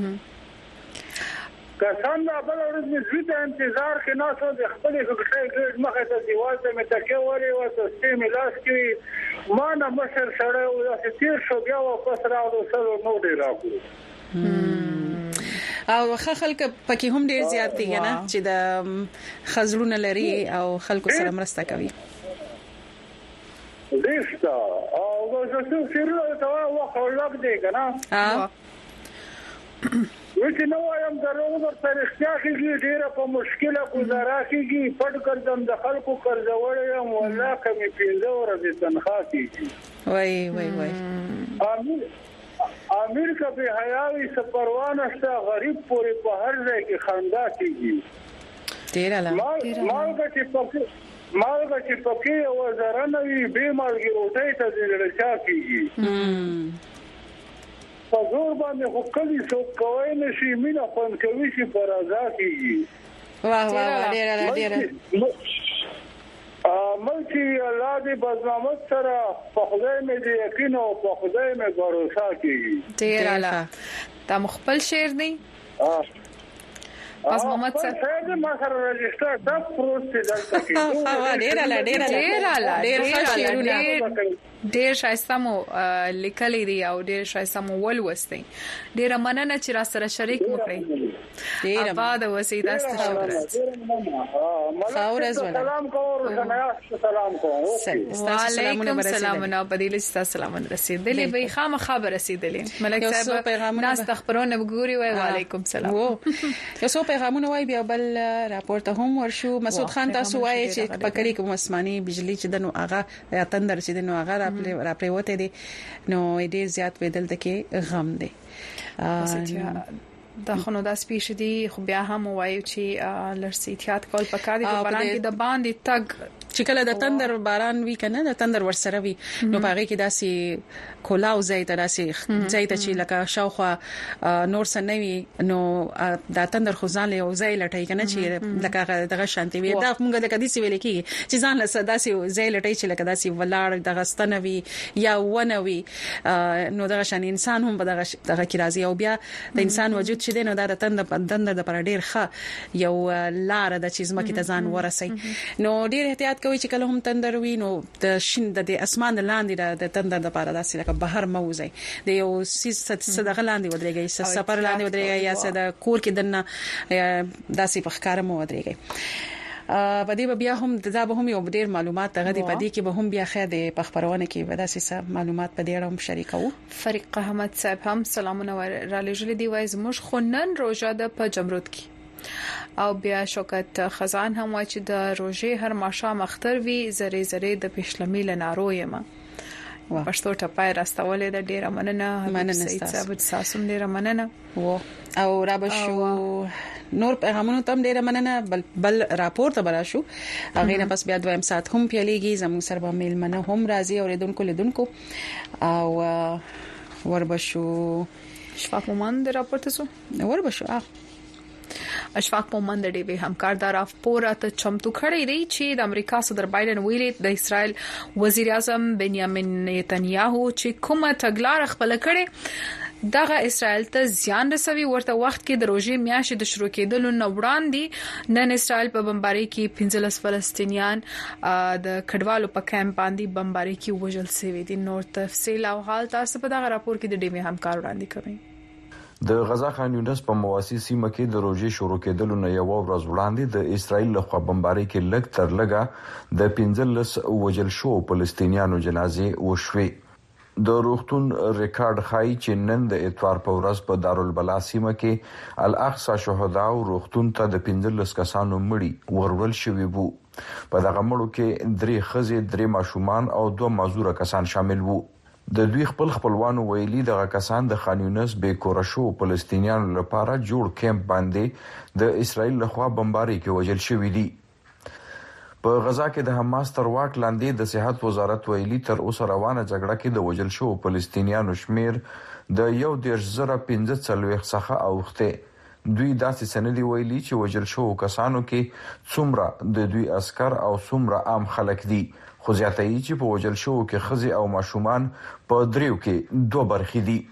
کسان دا بل ورځ مې زوی ته انتظار کې ناسو د خپل فکرې ګډ مخه ته دیوال ته مې تکي وری او تاسو مې لاس کې ما نه مشر سره او چې تیر شو بیا واپس راوړو سره نو دی راکو او خلک پکې هم ډیر زیات دي نه چې د خزلونه لري او خلکو سره مرسته کوي دیستا او زه څه سره ته واخو لګ دی کنه ها وڅ نو یم درو ورته اختیا کیږي ډیره په مشکله گزاره کیږي پټ کړم د خلکو قرضوړ یم ولا کمی پینځه ورځې تنخواه کیږي وای وای وای امیر امیر کا به حیاوی سپروانه شته غریب پورې په هر ځای کې خندا کیږي ډیر لا مال مال چې په مالګه چې پکې او زرانه وي به مالګي روټي ته ځل چا کیږي په زور باندې خو کلی څوک کوي نشي مینا پن کوي چې پر ازا کیږي واه واه ډیر ډیر ا مل چې الله دې بزنامت سره په خدای مې دې یقین او په خدای مې باور کوي. ډیر اعلی. دا مخبل شعر دی. پس محمد صاحب ما سره رجسټر دا پروسه دلته کې ډیر اعلی ډیر اعلی ډیر ډیر ډیر شایسته مو لیکلې دی او ډیر شایسته مو ولوستي. ډیر مننه چې را سره شریک وکړئ. ډیر آباد اوسئ. تاسو ته شکر. خاورز سلام کوم سلام کوم. وعلیکم السلام نو بدیل ستاسو سلام رسیدلې به خامہ خبر رسیدلې. ملک صاحب ناس تخبرونه وګوري وای وعلیکم السلام. وو یو څو پیغامونه وای بیا بل راپورته هم ورشو. مسعود خان تاسو وای چې په کلی کې مسماني بجلی چې دنو هغه یا تندر چې دنو هغه را پریوته دي نو ډیر زیات ویدل دکې غم دی. دا خو نو د سپیش دي خو بیا هم وایو چې لرسي احتیاط کول پکار دي. په باران کې د باندې تګ چې کله د تندر باران وی کنه د تندر ورسره وی نو پاره کې داسي کولاو زیت داسي زیت چې لکه شاوخه نور سنوي نو د تندر خو ځان له وزای لټای کنه چې لکه دغه شانتي وي. دا موږ د کدي سی ویل کیږي چې ځان له داسي وزای لټای چې لکه داسي ولاړ دغه ستنوي یا ونوي نو دغه شان انسان هم دغه دغه کی راځي او بیا د انسان وجود چې دینو د تندر تندر د پر ډیر ښه یو لار د چیز مکه ته ځان ورسي. نو ډیر احتیاط کوي چې کله هم تندر وي نو د شین د اسمان لاندې د تندر د پاره داسې لکه بهر موزي د یو سیس صدغه لاندې ودرېږي سفر لاندې ودرېږي یا صد کور کې دنه داسې په ښکار مو ودرېږي. په دې بیا هم دا به هم یو ډیر معلومات غدي په دې کې به هم بیا خیر د پخبرونه کې به داسې معلومات په دې اړه هم شریکو. فريق احمد صاحب هم سلامونه را لېږلي دی. وایي زموږ خنن روزه د په جمرود کې او بیا شوکت خزان هم وایي چې د روزه هر ماښام اختر وی زری زری د پښلمی لنارو یم. پښتو ټپای راستولې د ډیره مننه. مننه سید صاحب تاسو ډیره مننه. و او را بشو نور پیغامونو تم ډیره مننه. بل بل راپور ته براشو هغه نه پس بیا دویم سات هم پیلېږي. زموږ سره به میل منه هم راځي او ردونکو لیدونکو او ور بشو شفاف مومند راپور ته سو ور بشو اشفاق مومند دی به همکاردار افپورا ته چمتو کړی دی چې د امریکا صدر بایدن ویلي د اسرائیل وزیر اعظم بنیامین نتنیاهو چې کومه تګلار خپل کړي دغه اسرائیل ته زیان رسوي. ورته وخت کې د روزي میاشتې د شروع کېدلو نه وړاندې نن اسرائیل په بمباري کې پنځلس فلسطینیان د کډوالو په کیمپ باندې بمباري کې وژل شوي دي. نور تفصیل او حال تاسو په دغه راپور کې د ډیمه همکار وړاندې کوي. د غزا خان یونس په مواسي سیمه کې د روزي شروع کېدلو نه یو ورځ وړاندې د اسرائیل لخوا بمباري کې لږ تر لږه د پنځلس وژل شو فلسطینیانو جنازې وشوي. د روغتون ریکارډ خای چې نن د اتوار په ورځ په دارالبلا سیمه کې الاقصی شهدا او روغتون ته د پنځلس کسانو مړي ورول شوي وو. په دغه مړو کې درې ښځې درې ماشومان او دوه مازوره کسان شامل وو. د دوی خپل خپلوانو ویلي دغه کسان د خان یونس بې کورشو فلسطینیانو لپاره جوړ کیمپ باندې د اسرائیل لخوا بمباري کې وژل شوي دي. په غزا کې د حماس تر واک لاندې د صحت وزارت ویلي تر اوسه روانه جګړه کې د وژل شو فلسطینیانو شمیر د یو دیرش زره پنځه څلوېښت څخه اوخته. دوی داسې سندې ویلي چې وژل شو کسانو کې څومره د دوی عسكر او څومره عام خلک دي. خو زیاتې چې په وژل شو کې ښځې او ماشومان په دریو کې دوه برخې دي.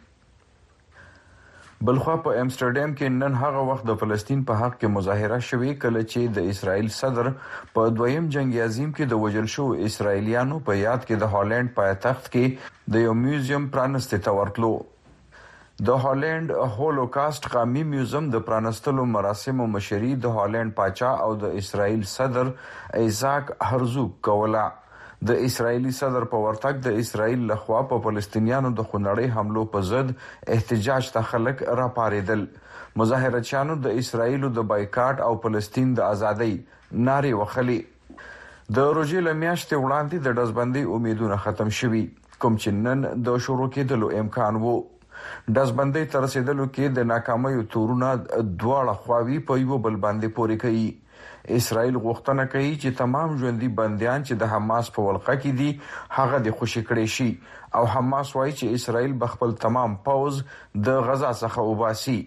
بلخوا په امستردام کې نن هغه وخت د فلسطین په حق کې مظاهره شوې کله چې د اسرائیل صدر په دویم جنگ عظیم کې د وژل شو اسرائیلیانو په یاد کې د هالند پایتخت کې د یو میوزیم پرانسته ته ورتلو. د هالند هولوکاست قومي میوزیم د پرانستلو مراسمو مشري د هالند پاچا او د اسرائیل صدر ایزاک هرزوگ کوله. د اسرایلی صدر په ورتګ د اسرایل لخوا په فلسطینیانو د خونړۍ حملو په ضد احتجاج ته خلک را پاریدل. مظاهرچیانو د اسرایل د بایکاټ او فلسطین د ازادۍ نارې وخلي. د روزي لمیاشتې وړاندې د دزبندۍ امیدونه ختم شوي کوم چې نن د شروع کېدلو امکان وو. دزبندۍ تر رسیدلو کې د ناکامیو تورونه دواړه خواوی په یو بل باندې پوري کوي. اسرائیل غوښتنه کوي چې تمام ژوندۍ بنديان چې د حماس په ولقه کې دي هغه د خوشی کړي شي او حماس وایي چې اسرائیل بخپل تمام پوز د غزا څخه وباسي.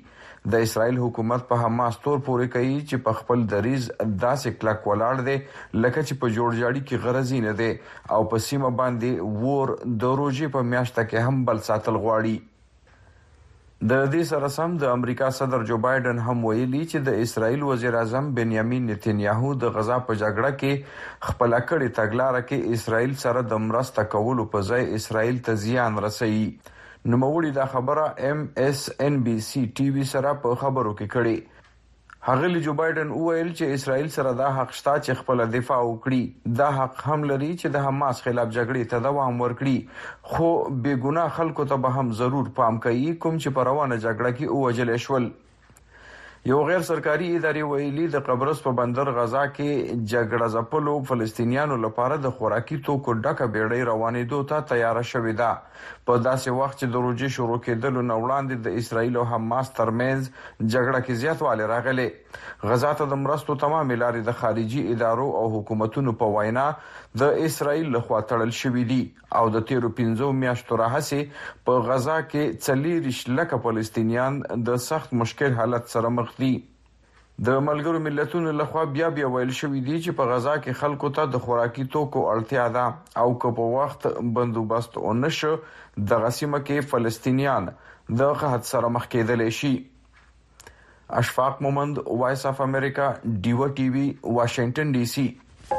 د اسرایل حکومت په حماس تور پورې کوي چې په خپل دریز داسې کلک ولاړ دی لکه چې په جوړجاړي کې غرضی نه دی او په سیمه باندې ور د روزي په میاشت کې هم بل ساتل غواړي. د دې سره سم د امریکا صدر جو بایدن هم ویلي چې د اسرایل وزیر اعظم بنیامین نتنیاهو د غزا په جګړه کې خپل کړي تګلارې کې اسرایل سره د مرسته کولو په ځای اسرایل ته زیان رسوي. نوموړي دا خبره ام اس ان بي سي ټي وي سره په خبرو کې کړې. هغه جو بایدن وویل چې اسرایل سره دا حق شته چې خپل دفاع وکړي. دا حق هم لري چې د حماس خلاف جګړې ته دوام ورکړي، خو بے ګناه خلکو ته به هم ضرور پام کوي کوم چې په روانه جګړه کې اوجل شول. یو غیر سرکاري ادارې ویلي د قبرص په بندر غزا کې جګړه ځپلو فلسطینیانو لپاره د خوراکي توکو ډکه بیړۍ روانېدو ته تیار شوې ده. په داسې وخت چې د روزي شروع کېدلو نه وړاندې د اسرایل او حماس ترمنځ جګړه کې زیاتوالی راغلی. غزا ته د مرستو تمامې لارې د خارجي ادارو او حکومتونو په وینا د اسرایل لخوا تړل شوې دي او د تیرو پنځو میاشتو راهیسې په غزا کې څلوېښت لکه فلسطینیان د سخت مشکل حالت سره مخ دي. د ملګرو ملتونو لخوا بیا بیا ویل شوې دي چې په غزا کې خلکو ته د خوراکي توکو اړتیا ده او که په وخت بندوبست ونشو دغه سیمه کې فلسطینیان د قحط سره مخ کېدلی شي. اشفاق مومند، وایس اف امریکا، ډیو ټي وي، واشنگټن ډي سي.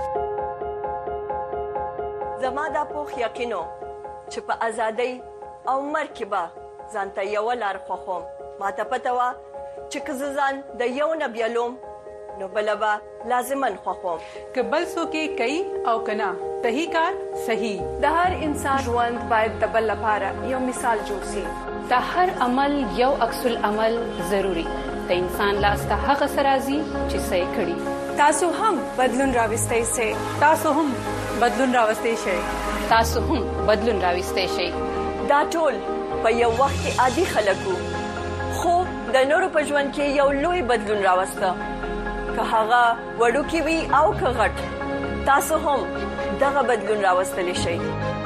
زما دا پوخ یقینو چې په ازادۍ او مرکبه ځانته یو لار خوخم. ما ته پته و چې کززان د یو نبیلوم نو بلبا لازمن خوخم. کبل سو کې کوي او کنا صحیح کار صحیح. د هر انسان ژوند باید د بل لپاره یو مثال جوړ شي. د هر عمل یو عکس العمل ضروری. د انسان لاس ته هغه سرازي چې صحیح کړي. تاسو هم بدلون راوستئ سي. تاسو هم بدلون راوستئ شئ. تاسو هم بدلون راوستئ شئ. دا ټول په یو وخت کې عادي خلکو خو د نورو په ژوند کې یو لوی بدلون راوسته. که هغه وړوکی وي او که غټ، تاسو هم دغه بدلون راوستلی شئ.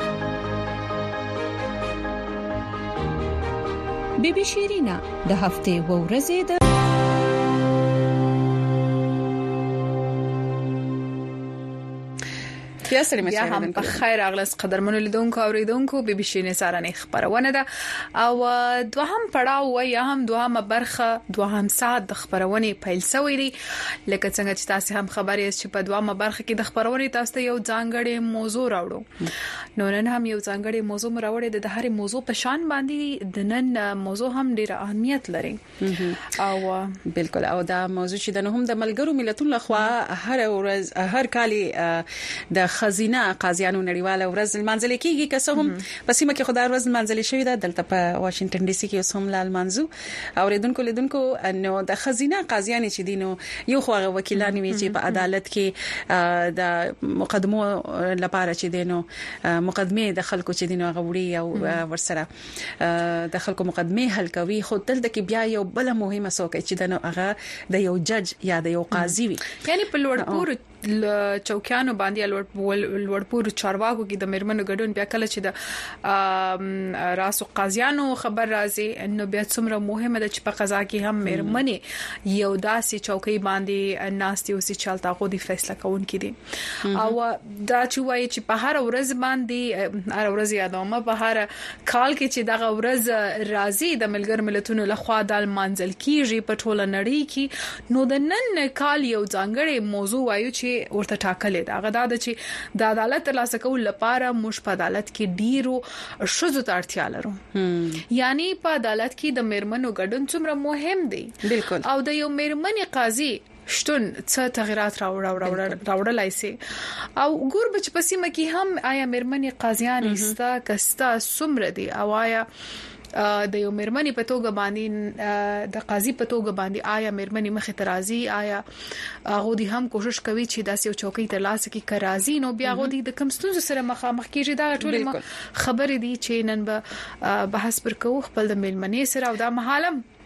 بی بی شیرینا د هفته و ورځې د بیا سره مې هم په خیر اغلس قدرمنو لیدونکو او ریدونکو بي بي سي نسارنې خبرونه ده او دوهم پړاو و یا هم دوهمه برخه دوهم ساعت د خبرونه پیل شوې دي. لکه څنګه چې تاسو هم خبرې چې په دوهمه برخه کې د خبرونه تاسو ته یو ځانګړی موضوع راوړو. نو نن هم یو ځانګړی موضوع راوړې د هر موضوع په شان باندې د نن موضوع هم ډیر اهمیت لري. او بالکل او دا موضوع چې د هم د ملګرو ملتونو لخوا هر ورځ هر کال د خزینه قاضیانو نړیواله ورځ منځل کیږي که څه هم په سیمه کې خدای ورځ منځل شوې ده دلته په واشنگټن ډي سي کې اوس هم لال منځو او ریدونکو لیدونکو نو د خزینه قاضیان چې دینو یو خو وکیلان وی چې په عدالت کې د مقدمو لپاره چې دینو مقدمه د خلکو چې دینو غوړي او ورسره د خلکو مقدمه حل کوي. خو دلته کې بیا یو بل مهمه څوک چې دنو هغه د یو جج یا د یو قاضي وي، یعنی په لوړ پور چوکیانو باندې لوړپور چارواکو کې د میرمنو ګډون بیا کله چې د راسو قاضیانو خبر راځي نو بیا څومره مهمه ده چې په قضا کې هم میرمنې یو داسې چوکۍ باندې ناستي او چې چالتا خو دي فیصله کوونکې دي. او دا چې وایي چې په هر ورځ باندې هر ورځ یادومه په هر کال کې چې دغه ورځ راځي د ملګر ملتونو لخوا د منځل کیږي په ټوله نړۍ کې نو د نن کال یو ځانګړی موضوع وایو چې ورته ټاکلې ده. هغه دا چې د عدالت ترلاسه کول لپاره موږ په عدالت کې ډیرو شذو ته اړتیا لرو. یعنی په عدالت کې د میرمنو ګډون څومره مهم دی. بالکل. او د یو میرمنې قاضي شتون څه تغیرات راوړل راوړلای شي او ګور بچ په سیمه کې هم آیا میرمنې قاضیان استا کستا څومره دي او آیا د یو میرمنې په توګه باندې د قاضي په توګه باندې آیا میرمنې مخه ترازی آیا هغه دي هم کوشش کوي چې داسې یو چوکۍ ته لاس کې کرازي نو بیا هغه دي د کم ستونزو سره مخامخ کیږي. دا ټول خبرې دي چې نن به بحث پر کوو خپل د میرمنې سره او دا مهالم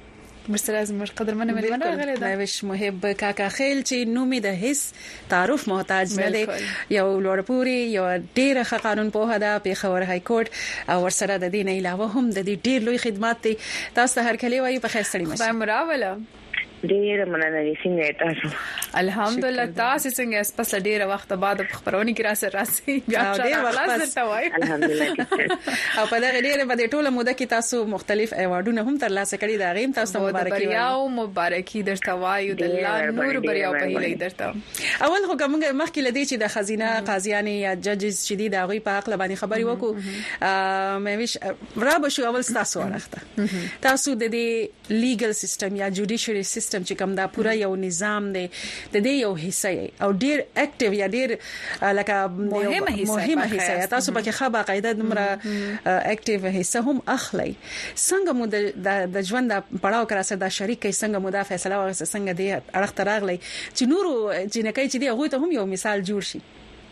مرسل زموږ قدرمن ملمنه غلې ده مهوش محب کاکا خیل چې نومي د هیڅ تعارف محتاج نه دی یو لوړپوري یو ډیره ښه قانون په هدا پیښور های کورټ او ورسره د دې نه علاوه هم د دې ډیر لوی خدمات دي تاسو هر کله وایي په خیر سړی مشه مراوله ډیر مننه څنګه تاسو الحمدلله تاسو څنګه پس ډیر وخت بعد خبرونه کې را سره راسي بیا ډیر ولا درته وای الحمدلله او په دغه ډیر په ټوله موده کې تاسو مختلف ایوارډونه هم ترلاسه کړي دا غیم تاسو مبارکي وایو مبارکي درته وایو د الله نور بریا په هیله درته اول خو کوم مخکې لدی چې د خزینه قاضیان یا ججز چې دي دا غوي په حق لبانی خبري وکړو مې ویش را به شو اول تاسو ورخته تاسو د دې لیګل سیستم یا جوډیشري سیستم چې کوم دا پورا یو نظام دی د دې یو حصہ او ډیر اکټیو یا ډیر لکه مهمه حصہ تاسو پکې خبره قاعده دمره اکټیو حصہ هم اخلي څنګه مو د ژوند پړاو کرا سره د شریک څنګه مو دا فیصله وغه څنګه دی اړخ تراغلی چې نورو جنکې چې دی هغه ته هم یو مثال جوړ شي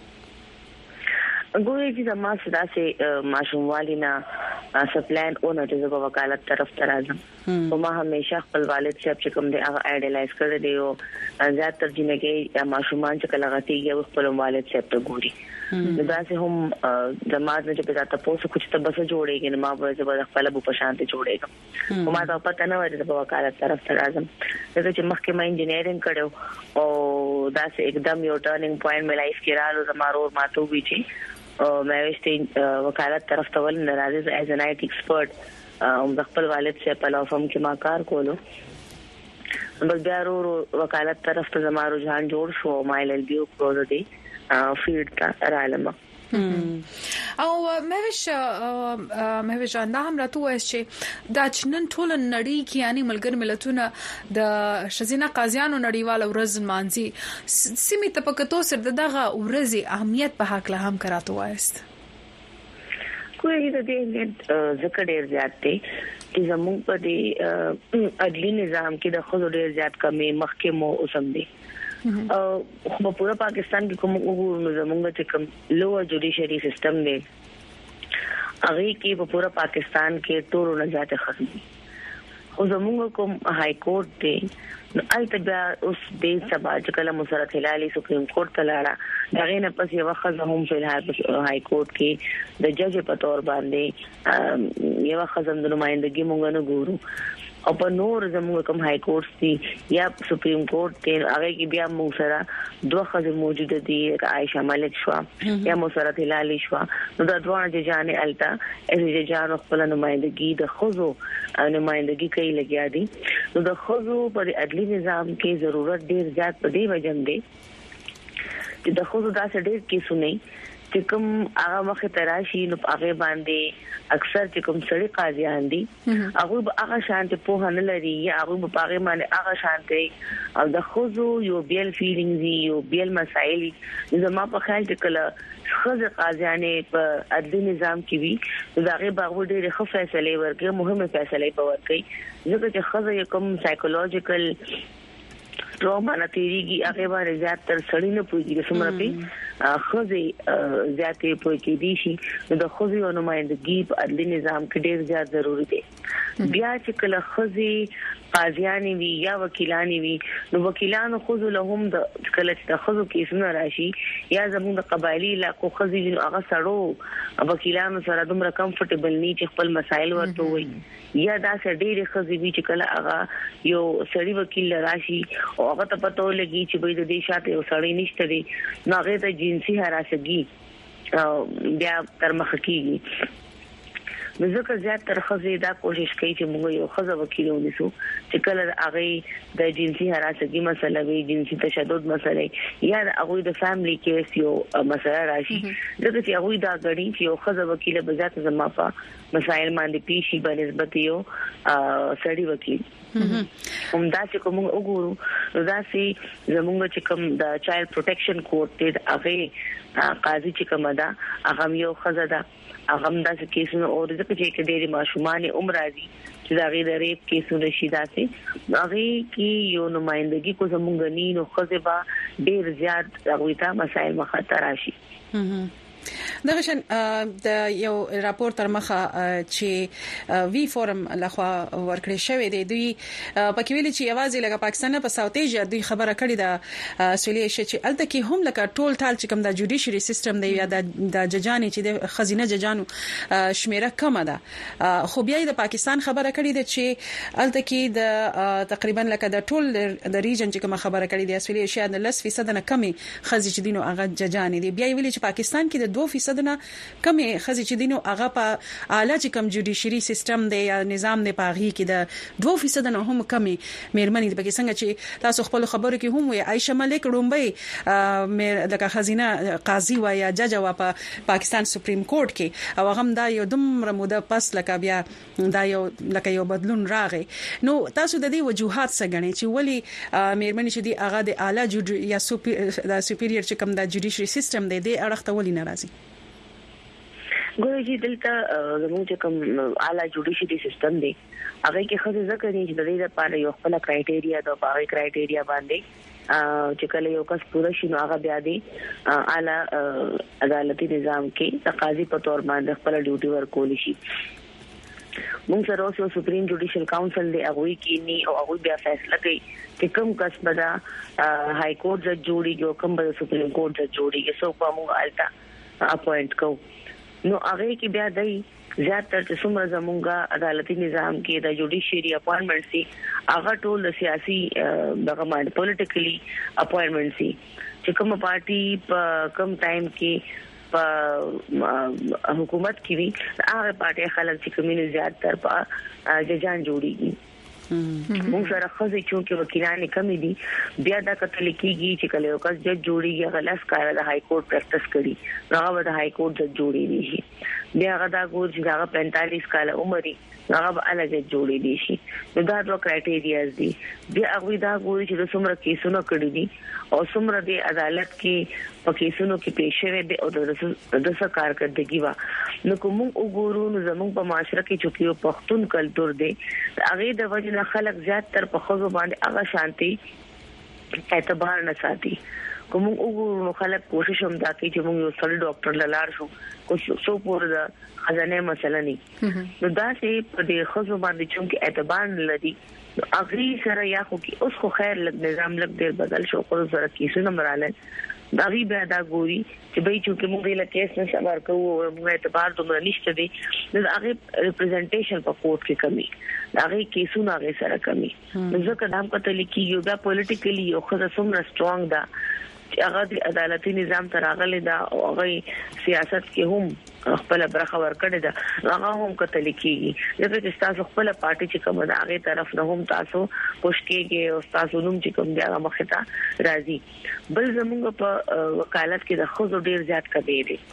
ګورې چې زما سره سه ماشوموالینا سپلان او نه د وکالت طرف ترازم او ما همیشه خپل والد صاحب چې کوم دی هغه ایډیلایز کړی دی او زیات تر جنګي ماشومان چې کله غتی یو خپل والد صاحب ته ګوري دا سه هم جماعت نه چې په تاسو څه کچھ ته بس جوړېږي نه ما به زبر خپل ابو په شانته جوړېږم او ما ته پته نه وایي د وکالت طرف ترازم دا چې مخکې ما انجینیرینګ کړو او دا سه एकदम یو ټرنینګ پوینټ مې لایف کې رالو زمارو ماته وی چې مې وشته وکالت طرف ته ول ناراضه ایز ان آی ټی ایکسپرت هم د خپل والد سره په لافم کې ما کار کولو بس بیا ورو وکالت طرف ته زمارو ځان جوړ شو مایل ال بیو پروز دی فیلډ ته رالم او مهوش مهوش دا هم راته وایي چې دا چنن ټول نړۍ کې یعنی ملګر ملتونه د شزینه قاضیانو نړیوال ورځ مانځي سیمه ته پکتو سره دغه ورځي اهمیت په حق له هم کراته وایست کوی د دې ذکر ډیر زیات دی چې زموږ په دې عدلی نظام کې د خود ډیر زیات کمی محکمو اوسم دي او په پورا پاکستان کې کوم وګورو زموږ چې کوم لوور جوډیشري سیستم دی هغه کې په پورا پاکستان کې ټول نه ځاته خدمت او زموږ کوم های کورټ دی نو البته بیا اوس د سبا چې کله مسرت هلالي سپریم کورټ ته لاړه دغه نه پس یو وخت هم په های کورټ کې د جج په تور باندې یو وخت هم د نمائندګي مونږ نه ګورو او په نور زموږ کوم های کورټ دي یا سپریم کورټ ته هغه کې بیا موږ سره دوه خزه موجوده دي عائشہ ملک شو یا مسرت هلالي شو نو دا دوه ججانه التا چې ججانو خپل نمائندګي د خزو نمائندګي کوي لګیا دي نو د خزو پر عدلی نظام کې ضرورت ډیر زیات پدې وجم دي چې د خزو داسې ډیر کیسونه چې کوم هغه مخه تراشي نو هغه باندې اکثر چې کوم سړي قاضیان دي هغه به هغه شانته په نه لري یا هغه په هغه باندې هغه شانته او د خوځو یو بیل فیلینګز یو بیل مسائل زما په خیال چې کله خزه قاضیانې په عدلي نظام کې وي دا هغه باغ ډېر ښه فیصله ورکړي مهمه فیصله په ورکړي ځکه چې خزه کوم سایکولوژیکل ټراما نتیریږي هغه باندې زیات تر سړی نه پوهیږي سمره په خزه زیاتې پوهې کې دي شي د خزه او نمائندګي په عدلي نظام کې ډېر زیات ضروری دی بیا چې کله خزه قاضیانی وی یا وکیلانی وی نو وکیلانو خزو لهم د کله چې د خزو کیسونه راشي یا زموږ د قبایلی علاقو خزي نو هغه سړو وکیلانو سره دومره کمفورټیبل نه چې خپل مسایل ورته وي یا دا سړي ډېر خزي وی چې کله هغه یو سړي وکیل راشي او هغه ته پته ولګي چې به د دې شاته یو سړی نشته دی نو هغه ته جنسي هراسګي بیا تر مخ کیږي مزه زیات تر خزه دا کوشش کوي چې موږ یو خزه وکیل ونیسو چې کله هغه د جنسي هراسګي مسله وي جنسي تشدد مسله یا هغه د فیملی کیس یو مسله راشي دغه چې هغه دا غړي چې یو خزه وکیل به ذات زمافه مسائل باندې پیشي په نسبت یو سړی وکیل هم دا چې کوم وګورو دا چې زموږ چې کوم د چایلډ پروټیکشن کورټ دی هغه قاضي چې کوم دا هغه یو خزه ده هغه هم دا کیسونه او د چې ډېری ماشومان عمر راځي چې دا غیر ریپ کیسونه شي داسې هغه کې یو نمائندګي کو زمونږ نه نو خزه با ډېر زیات هغه ته مسائل مخاطر راشي دغه شان د یو راپور تر مخه چې وی فورم لخوا ورکړی شوی دی دوی پکې ویلي چې یوازې لکه پاکستان په ساوث ایشیا دوی خبره کړې ده سولې چې الته کې هم لکه ټول ټال چې کوم د جوډیشري سیستم دی یا د ججاني چې د خزینه ججانو شمیره کم ده خو بیا د پاکستان خبره کړې ده چې الته کې د تقریبا لکه د ټول د ریجن چې کوم خبره کړې ده سولې ایشیا د لس فیصد نه کمی خزي چې دینو هغه ججاني دي بیا ویلي چې پاکستان کې د دوه فیصد نه کمی خزي چې دینو هغه په اعلی چې کوم جوډیشري سیستم دی یا نظام دی په هغه کې د دوه فیصد نه هم کمی مېرمنې د پکې څنګه چې تاسو خپل خبرو کې هم وي عائشه ملک رومبي د خزینه قاضي و یا جج و په پاکستان سپریم کورټ کې او هغه دا یو دومره موده پس لکه بیا دا یو لکه یو بدلون راغی نو تاسو د دې وجوهات څه غنئ چې ولی مېرمنې چې دی هغه د اعلی جوډ یا سپیریئر چې کوم د جوډیشري سیستم دی د اړخته ولی ناراضي ګورې چې دلته زموږ چې کوم اعلی جوډیشري سیستم دی هغه کې خزه ذکر دي چې د دې لپاره یو خپل کرایټیریا د باغی کرایټیریا باندې چې کله یو کس پوره شي نو هغه بیا دی اعلی عدالتي نظام کې تقاضي په تور باندې خپل ډیوټي ورکول شي موږ سره اوس سپریم جوډیشل کونسل دی هغه کې ني او هغه بیا فیصله کوي چې کوم کس بدا های کورټ جج جوړیږي او کوم بل سپریم کورټ جج جوړیږي سو په موږ الټا اپوینټ کو نو هغه کې بیا دای زیاتره چې څومره زمونږه عدالتي نظام کې د جوډیشري اپوینټمنټ سي هغه ټول د سیاسي دغه باندې پولیټیکلی اپوینټمنټ سي چې کوم پارټي په کوم ټایم کې په حکومت کې وي هغه پارټي خلک چې کومینه زیاتره په ججان جوړیږي موږ سره خزي چې وکیلان کمی دي بیا دا کتل کیږي چې کله یو کس جج جوړیږي غلس کار د های کورټ پریکټس کړي هغه د های کورټ جج جوړیږي بیا هغه دا ګور چې هغه پینتالیس کال عمر هغه به الګ جوړی دي شي نو دا دوه کرایټیریاز دي بیا هغه دا ګوري چې څومره کیسونه کړی دي او څومره د عدالت کې په کیسونو کې پیښه وي او د څه کارکړدګي وا نو کوم وګورو نو زموږ په معاشره کې چې یو پښتون کلچر دی هغه د وجه خلک زیات تر په خو باندې هغه شانتي اعتبار نه ساتي کوم وګورو خلک کوشش هم دا کوي چې موږ یو سړی ډاکټر لاله شو کوم څو پور دا خزانه مسله نه نو دا چې په دې خو باندې چې اعتبار نه لري اغری سره یا خو کې اوس خو خیر لږ نظام لږ ډیر بدل شو خو سره کیسونه مراله دا وی به دا ګوري چې به چې موږ له کیس نه خبر کوو موږ اعتبار دومره نشته دي نو هغه ریپرزنټیشن په کوर्ट کې کمی هغه کیسونه هغه سره کمی نو ځکه نام کته لیکي یو دا پولیټیکلی یو خو څومره سترونګ دا چې هغه د عدالتي نظام تر هغه دا او هغه سیاست کې هم خپل برخه ورکړي دا هغه هم کته لیکيږي لکه چې تاسو خپل پارټي چې کوم دا هغه طرف نه هم تاسو پښکېږي او تاسو نوم چې کوم دا مخه تا راځي بل زموږ په وکالت کې د خود ډیر زیات کړي دي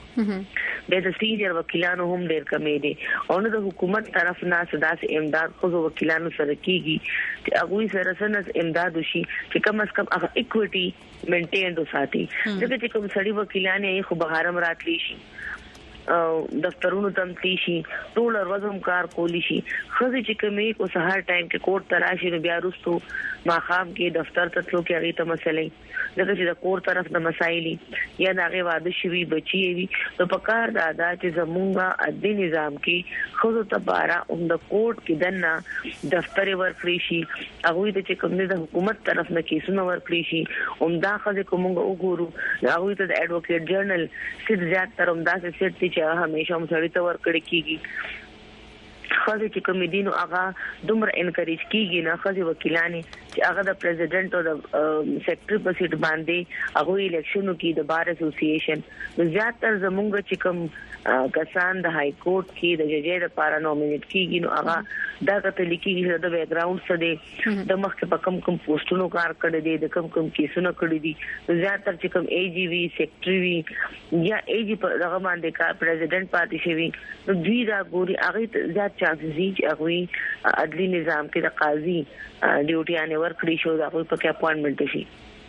به د سینیئر وکیلانو هم ډیر کمې دي او نو د حکومت طرف نه صداس امداد خو وکیلانو سره کیږي چې هغه سره سنس امداد وشي چې کم از کم هغه اکوټي مینټین وساتي ځکه چې کوم سړي وکیلانه یې خو بهارم راتلی شي او دفترونو تم تیشي ټول ورځم کار کولی شي خزي چې کومې کو سهار ټایم کې کوټ تراشي نو بیا وروستو ماخام کې دفتر ته تلو کې هغه ته مسلې دغه چې د کور طرف د مسایلی یا دغه واده شوی بچي وي نو په کار دا دا چې زمونږه عدالتي نظام کې خزو تبارا هم د کوټ کې دنه دفتر ورکړي شي هغه د چې کوم د حکومت طرف نه کیسونه ورکړي شي هم دا خزه کومه وګورو هغه ته د ایڈوکیټ جرنل سید زیات تر هم دا سید چې همیشه هم سړی ته ورکړي کیږي خاصه چې کمیډینو هغه دومره انکریج کیږي نه خاصه وکیلانی چې هغه د پریزیډنټ او د سیکریټری په سیټ باندې هغه الیکشنو کې د بار اسوسییشن زیات تر زمونږ چې کوم کسان د های کورټ کې د ججې لپاره نومینیټ کیږي نو هغه دا کته لیکي چې د بیک گراوند څه دی د مخکې په کم کم پوسټونو کار کړی دی د کم کم کیسونو کړی دي زیات تر چې کوم ای جی وی سیکریټری وی یا ای جی په هغه باندې کا پریزیډنټ پاتې شوی نو دوی دا ګوري هغه زیات چانسز دي چې هغه عدلي نظام کې د قاضي ډیوټي انور کړی شو دا په کې اپوینټمنټ شي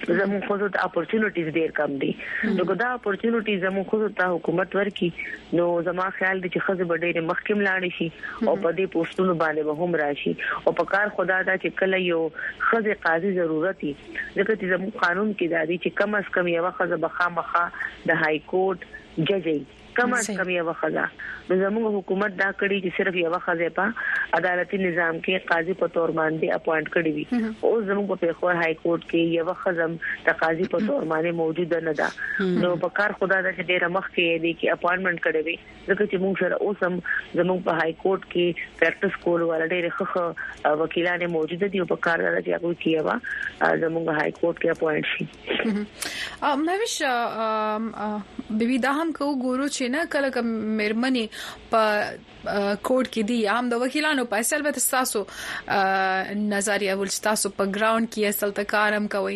زموږ خو ته اپورچونټیز ډیر کم دي نو دا اپورچونټیز زموږ خو ته حکومت ورکي نو زما خیال دی چې خزه ډېر مخکم لاړ شي او په دې پوسټونو باندې به هم راشي او په کار خدا دا چې کله یو خزه قاضي ضرورت دي ځکه چې زموږ قانون کې دا دي چې کم از کم یو خزه بخامخه د های کورټ جج کم از کم یو خزه نو زموږ حکومت دا کړی چې صرف یو خزه په عدالتي نظام کې قاضي په تور باندې اپوینټ کړی وي او زموږ په پیښور های کورټ کې یو خزم د قاضي په تور باندې موجود نه ده نو په کار خدا دا چې ډېر مخ کې دی کې اپوینټمنټ کړی وي ځکه چې موږ سره اوسم زموږ په های کورټ کې پریکټس کول ولا ډېر ښه وکیلان موجود دي او په کار دا چې هغه کیوا زموږ های کورټ کې اپوینټ شي ا مهوش بيبي دا هم کو ګورو چې نه کله کوم مېرمنې په کوډ کې دي هم د وکیلانو په اصل به تاسو نظریه ول تاسو په ګراوند کې اصل تکارم کوي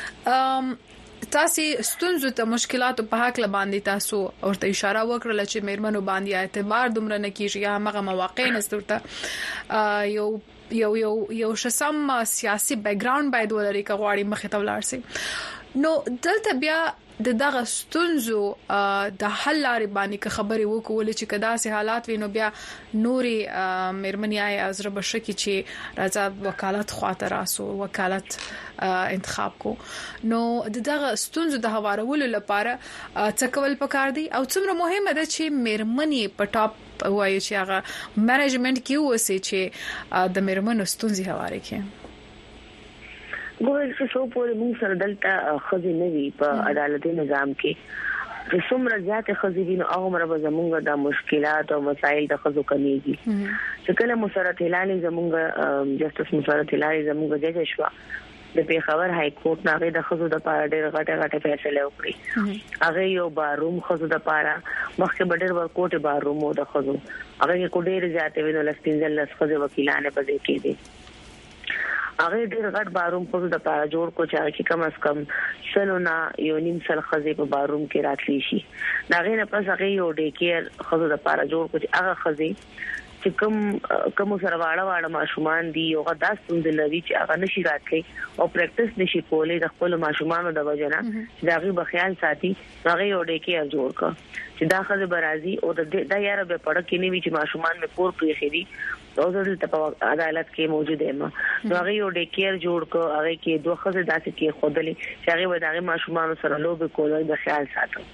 تاسو ستونزو ته مشکلاتو په حق لباندې تاسو ورته اشاره وکړه چې مېرمنو باندې اعتبار دومره نه کیږي یا هغه مواقع نستورته یو یو یو یو شسم سیاسي بیک ګراوند باید ولري کغواړي مخې ته ولاړ سي نو دلته بیا د دغه ستونزو د حل لارې باندې خبرې وکول چې کدا سه حالات وینو بیا نوري مېرمنۍ ازره بشکی چې راځه وکالت خواته راسو وکالت انتخاب کو نو دغه ستونزو د هوارولو لپاره څه کول پکار دي او څومره مهمه ده چې مېرمنۍ په ټاپ وایي چې هغه مینجمنت کې وسی چې د مېرمنو ستونزې هواري کړي ګورل چې څو پورې موږ سره دلته خزي نه وي په عدالتي نظام کې چې څومره زیات خزي وي نو هغه مربه زمونږ د مشکلات او مسایل د خزو کمیږي چې کله مسرت هلالي زمونږ جسټس مسرت هلالي زمونږ جج شو د پیښور های کورټ ناغه د خزو د پاره ډېر غټه غټه فیصله وکړي هغه یو باروم خزو د پاره مخکې بډر ورکوټ باروم د خزو هغه کو ډېر زیات وینو لسپینځل لس خزو وکیلانه په دې کې دي هغه ډېر غټ باروم خو د پاره جوړ کو چې هغه کم از کم سلونا یو نیم سل خزې په باروم کې راتلی شي دا غیر پس هغه یو ډې کې خزو د پاره جوړ کو چې هغه خزې چې کوم کوم سره واړه واړه ماشومان دي یو غدا ستوند لري چې هغه نشي راتلی او پریکټس نشي کولای د خپل ماشومانو د وجنه چې دا غي بخیال ساتي هغه یو ډې کې جوړ کو چې دا خزې برازي او د یاره به پړه کې نیوي چې ماشومان مې پور پرې خېدي او د په عدالت کې موجود یم نو هغه یو ډې کېر جوړ کو هغه کې دوه خزې داسې کې خودلې چې هغه وداغه ماشومان سره لوب کولای د خیال ساتو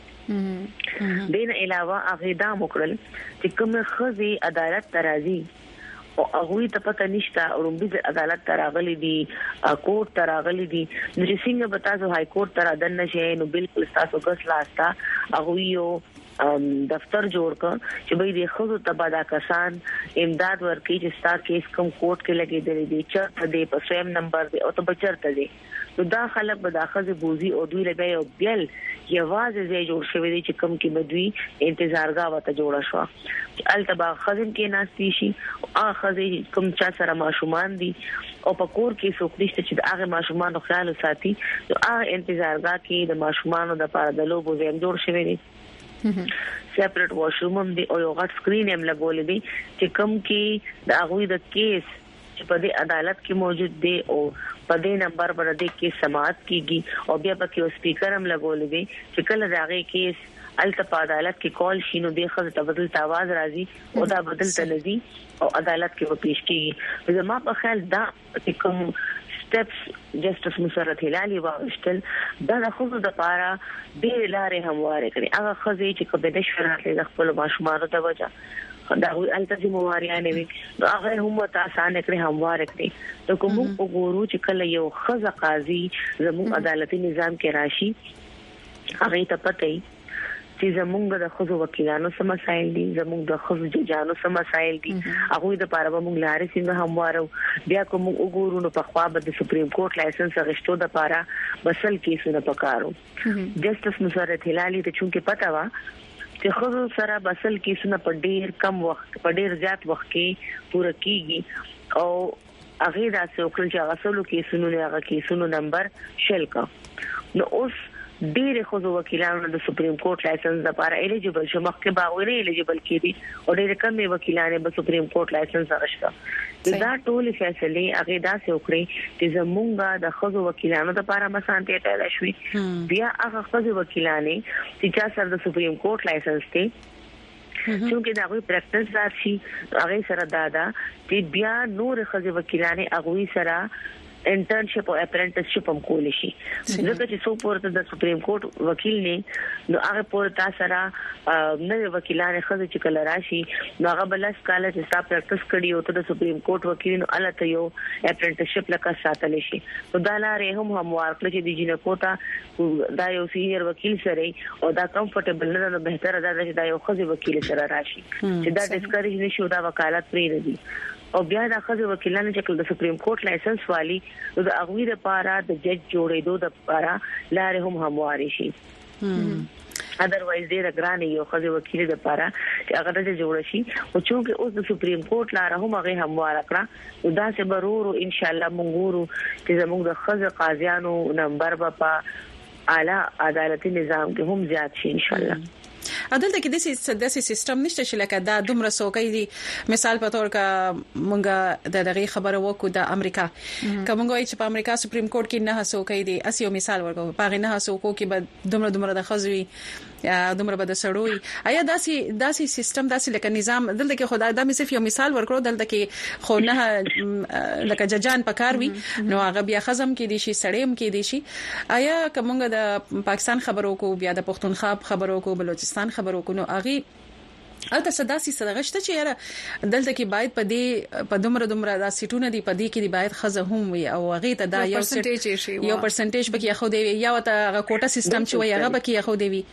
دین علاوه هغه دا مکرل چې کوم خزې عدالت ترازی او هغه ته پته نشته اورمبي عدالت تراغلي دي کورټ تراغلي دي نو چې څنګه به تاسو های کورټ تر دن نشي نو بالکل تاسو غس لاستا هغه یو دفتر جوړ ک چې به دې خود تبادا کسان امداد ورکړي چې ستا کیس کوم کوټ کې لګېدلې دي چرته دې په سیم نمبر دې او ته بچرته دي نو دا خلک به داخله بوزي او دوی لګي او بل یوازې زې جوړ شوی دي چې کوم کې بدوي انتظارګه وته جوړه شو التبا خزم کې ناسي شي او اخذ کوم چا سره ماشومان دي او په کور کې سوکړشته چې هغه ماشومان خیال ساتي نو هغه انتظارګه کې د ماشومان د پاره د لوبو زم جوړ شوی دي سیپریټ واشروم هم دی او یو غټ سکرین هم لګولې دي چې کوم کې د هغه د کیس چې په دې عدالت کې موجود دی او په دې نمبر باندې کې سماعت کیږي او بیا پکې یو سپیکر هم لګولې دي چې کله داغه کیس الته په عدالت کې کال شینو دی خزه تبدل आवाज راځي او دا بدل تلزي او عدالت کې پیش کیږي زما په خیال دا چې کوم steps جسټس مسرت هلالي واغشتل دا د خود د پاره ډېر لارې همواره کړي هغه خزې چې کبه د شرایط د خپل ماشومان د وجه دا وی التزم واریانه وي هغه هم تاسو نه کړی همواره کړي نو کوم وګورو چې کله یو خزه قاضي زموږ عدالتي نظام کې راشي هغه ته پته چې زمونږ د خزو وکیلانو سم مسائل دي زمونږ د خزو ججانو سم مسائل دي هغه د پاره به موږ لارې څنګه هموارو بیا کوم وګورو نو په خوا به د سپریم کورټ لایسنس غشتو د پاره بسل کیسونه پکارو جسټس مسرت هلالي ته چونکه پتا وا چې خزو سره بسل کیسونه په ډیر کم وخت په ډیر زیات وخت کې پوره کیږي او هغه داسې وکړل چې هغه سلو کیسونو نه هغه کیسونو نمبر شل کا نو اوس ډېر خو وکیلانو د سپریم کورټ لایسنس لپاره الیجیبل شو مخکې باغوري الیجیبل کیدي او ډېر کم وکیلانو به سپریم کورټ لایسنس اغشته دا ټول فیصله هغه داسې وکړي چې زمونږه د خزو وکیلانو لپاره مسانته پیدا شوي بیا هغه خزو وکیلانه چې چا سره د سپریم کورټ لایسنس ته چې دا غوي پریکټس راشي هغه سره دادا چې بیا نور خزو وکیلانه هغه سره انټرنشپ او اپرنټسشپ هم کول شي ځکه چې څو پورته د سپریم کورټ وکیل نه نو هغه پورته سره نو وکیلانه خزه چې کله راشي نو هغه بلس کاله چې ستا پریکټس کړي او ته د سپریم کورټ وکیل نو الته یو اپرنټسشپ لکه ساتل شي نو دا لارې هم هموار کړی چې د جنہ کوتا دا یو سینیئر وکیل سره او دا کمفورټبل نه ده بهتره ده چې دا یو خزه وکیل سره راشي چې دا ډیسکریج نشي دا وکالت پرې نه دي او بیا د خزه وکیلانو چې د سپریم کورټ لایسنس والی د اغوی د پاره د جج جوړېدو د پاره لارې هم همواري شي اذروایز ډیر ګران یو خزه وکیل د پاره چې هغه د جوړ شي او چې اوس د سپریم کورټ لاره هم هغه هموار کړه دا چې برور ان شاء الله مونږ چې زموږ د خزه قاضیانو نمبر په اعلی عدالتي نظام کې هم زیات شي ان شاء الله عدالت کې د سیاسي سیستم نشته چې لکه دا دومره سوکې دي مثال په تور کا مونږه د دغه خبره وکړو د امریکا کومه وایي چې په امریکا سپریم کورټ کې نه سوکې دي اسیو مثال ورکو په نه سوکو کې به دومره دومره د خزوي دومره به د سړوي آیا داسي داسي سیستم داسي لکه نظام دلته کې خدای دا مې صرف یو مثال ورکړو دلته کې خو نه لکه ججان پکار وي نو هغه بیا خزم کې دي شي سړیم کې دي شي آیا کومه د پاکستان خبرو کو بیا د پښتونخوا خبرو کو بلوچستان خبرو کو نو اغي البته صداسي صدغشته چې یاره دلته کې باید په دې په دومره دومره د سیټونه دی په دې کې دی باید خزه هم وي او هغه ته دا یو پرسنټیج یو پرسنټیج بکی خو دی یا ته کوټه سیستم چې وي هغه بکی خو دی وي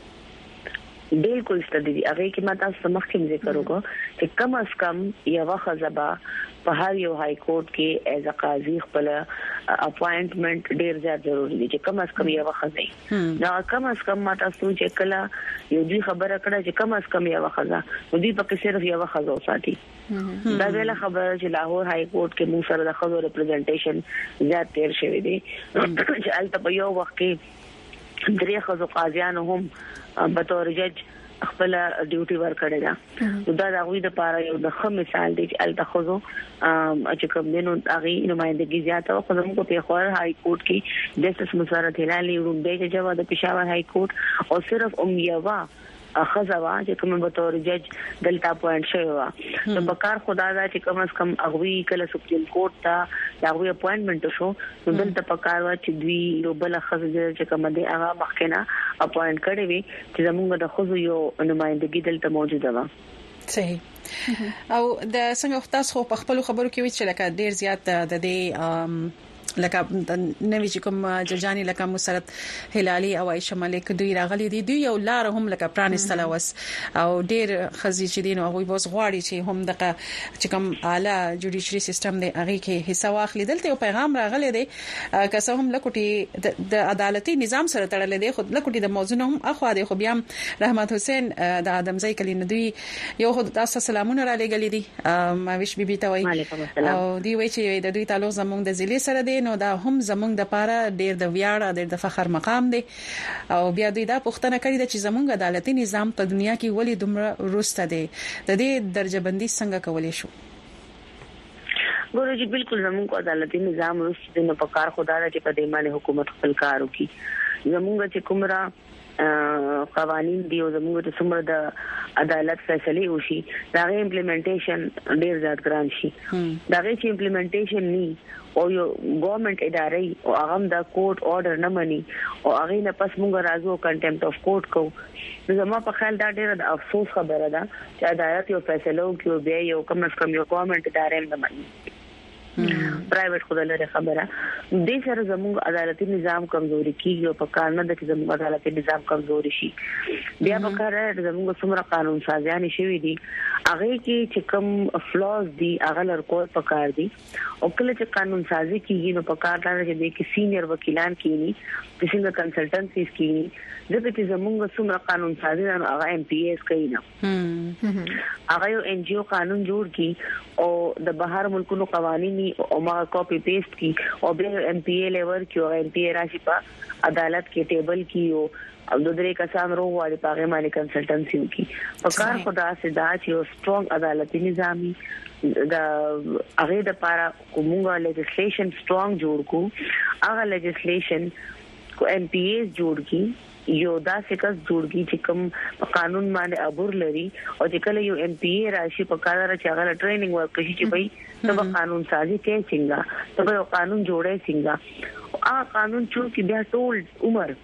بالکل ستدي هغه کې ما تاسو مخکې ذکر وکړ چې کم از کم یو خزبا په هر یو های کورټ کې ایز ا قاضي خپل اپاینټمنٹ ډیر زیات ضروری دی چې کم از کم یو خزي دا کم از کم ما تاسو چې کله یو دی خبره کړه چې کم از کم یو خزا نو دی په صرف یو خزا ساتي دا ویله خبره چې لاهور های کورټ کې موږ سره د خزو ریپرزنټیشن زیات تیر شوی دی چې البته په یو وخت کې درې خزو قاضیانو هم بطور جج خپل ډیوټي ورکړی دا دا د غوي د پاره یو د خم مثال دی چې التخذو چې کوم دینو اغي نمائندګي زیاته او خدمت کو په خور های کورټ کې جسټس مسرت هلالي رومبه چې جواب د پېښور های کورټ او صرف ام یوا خزوا چې کوم به تور جج دلته پوینټ شوی و نو په کار خدا دا چې کم از کم اغوي کله سپریم کورټ ته دا غوي اپاینټمنټ شو نو دلته په کار وا چې دوی یو بل خزه چې کوم دی هغه مخکنه اپاینټ کړی وي چې زموږ د خزو یو نمائندګي دلته موجوده و صحیح او د څنګه تاسو په خپل خبرو کې وی چې لکه ډیر زیات د دې لکه نوې چې کوم ججانی لکه مسرت هلالي او عائشه ملک دوی راغلي دي دوی یو لار هم لکه پرانستله وس او ډیر خزي چې دین او غوي بوس غواړي چې هم دغه چې کوم اعلی جوډیشري سیستم دی هغه کې حصہ واخلي دلته یو پیغام راغلی دی که څه هم لکوټي د عدالتي نظام سره تړل دي خود لکوټي د موضوع هم اخوا دي خو بیا رحمت حسین د ادمزای کلی ندوی یو خود تاسو سلامونه را لګل دي ماویش بیبي ته وای او دی وای چې د دوی تعلق زموږ د ضلع سره دی نو دا هم زمونږ د پاره ډیر د ویاړ ډیر د فخر مقام دی او بیا دوی دا پوښتنه کړې ده چې زمونږ عدالتي نظام په دنیا کې ولې دومره وروسته دی د دې درجه بندي څنګه کولای شو ګورې چې بالکل زمونږ عدالتي نظام وروسته دی نو په کار خدا چې په دې باندې حکومت خپل کار وکړي زمونږ چې کومرا قوانين دی او زموږ د څومره د عدالت فیصله وشي دا غي امپلیمنټیشن ډیر زیات ګران شي دا غي چې امپلیمنټیشن ني او یو ګورنمنت ادارې او هغه د کوर्ट order نه مني او هغه نه پس موږ راځو کنټمپټ اف کوर्ट کو زما په خیال دا ډیر د افسوس خبره ده چې عدالت یو فیصله وکړي او بیا یو کم از کم یو ګورنمنت ادارې نه مني پرایویټ خدای لري خبره د سره زموږ عدالتي نظام کمزوري کیږي او په کار نه د زموږ عدالتي نظام کمزوري شي بیا په کار د زموږ څومره قانون سازیان شوي دي هغه کې چې کوم فلاز دي هغه لرکول په کار دي او کله چې قانون سازي کیږي نو په کار دا چې د سینیئر وکیلان کینی د څنګه کنسلټنسیز کینی ځکه چې زموږ څومره قانون سازي هغه ایم پی ایس کوي نه هغه یو ان جی او قانون جوړ کی او د بهر ملکونو قوانين او ما کاپی پیسټ کی او به ایم پی ای لیور کی او ایم پی ای راشي په عدالت کې ټیبل کی او د درې کسان رو والی پاغه باندې کنسلټنسي وکي په کار خدا سدا چې سترونګ عدالتي نظامي د هغه د لپاره کومه لیجسلیشن سترونګ جوړ کو هغه لیجسلیشن کو ایم پی ای جوړ کی یو داسې کس جوړږي چې کوم قانون باندې عبور لري او چې کله یو ایم پی ای راشي په کار راځي هغه ټریننګ ورکړي چې بھئی تب قانون سازي کوي څنګه تب یو قانون جوړي څنګه هغه قانون چې بیا ټول عمر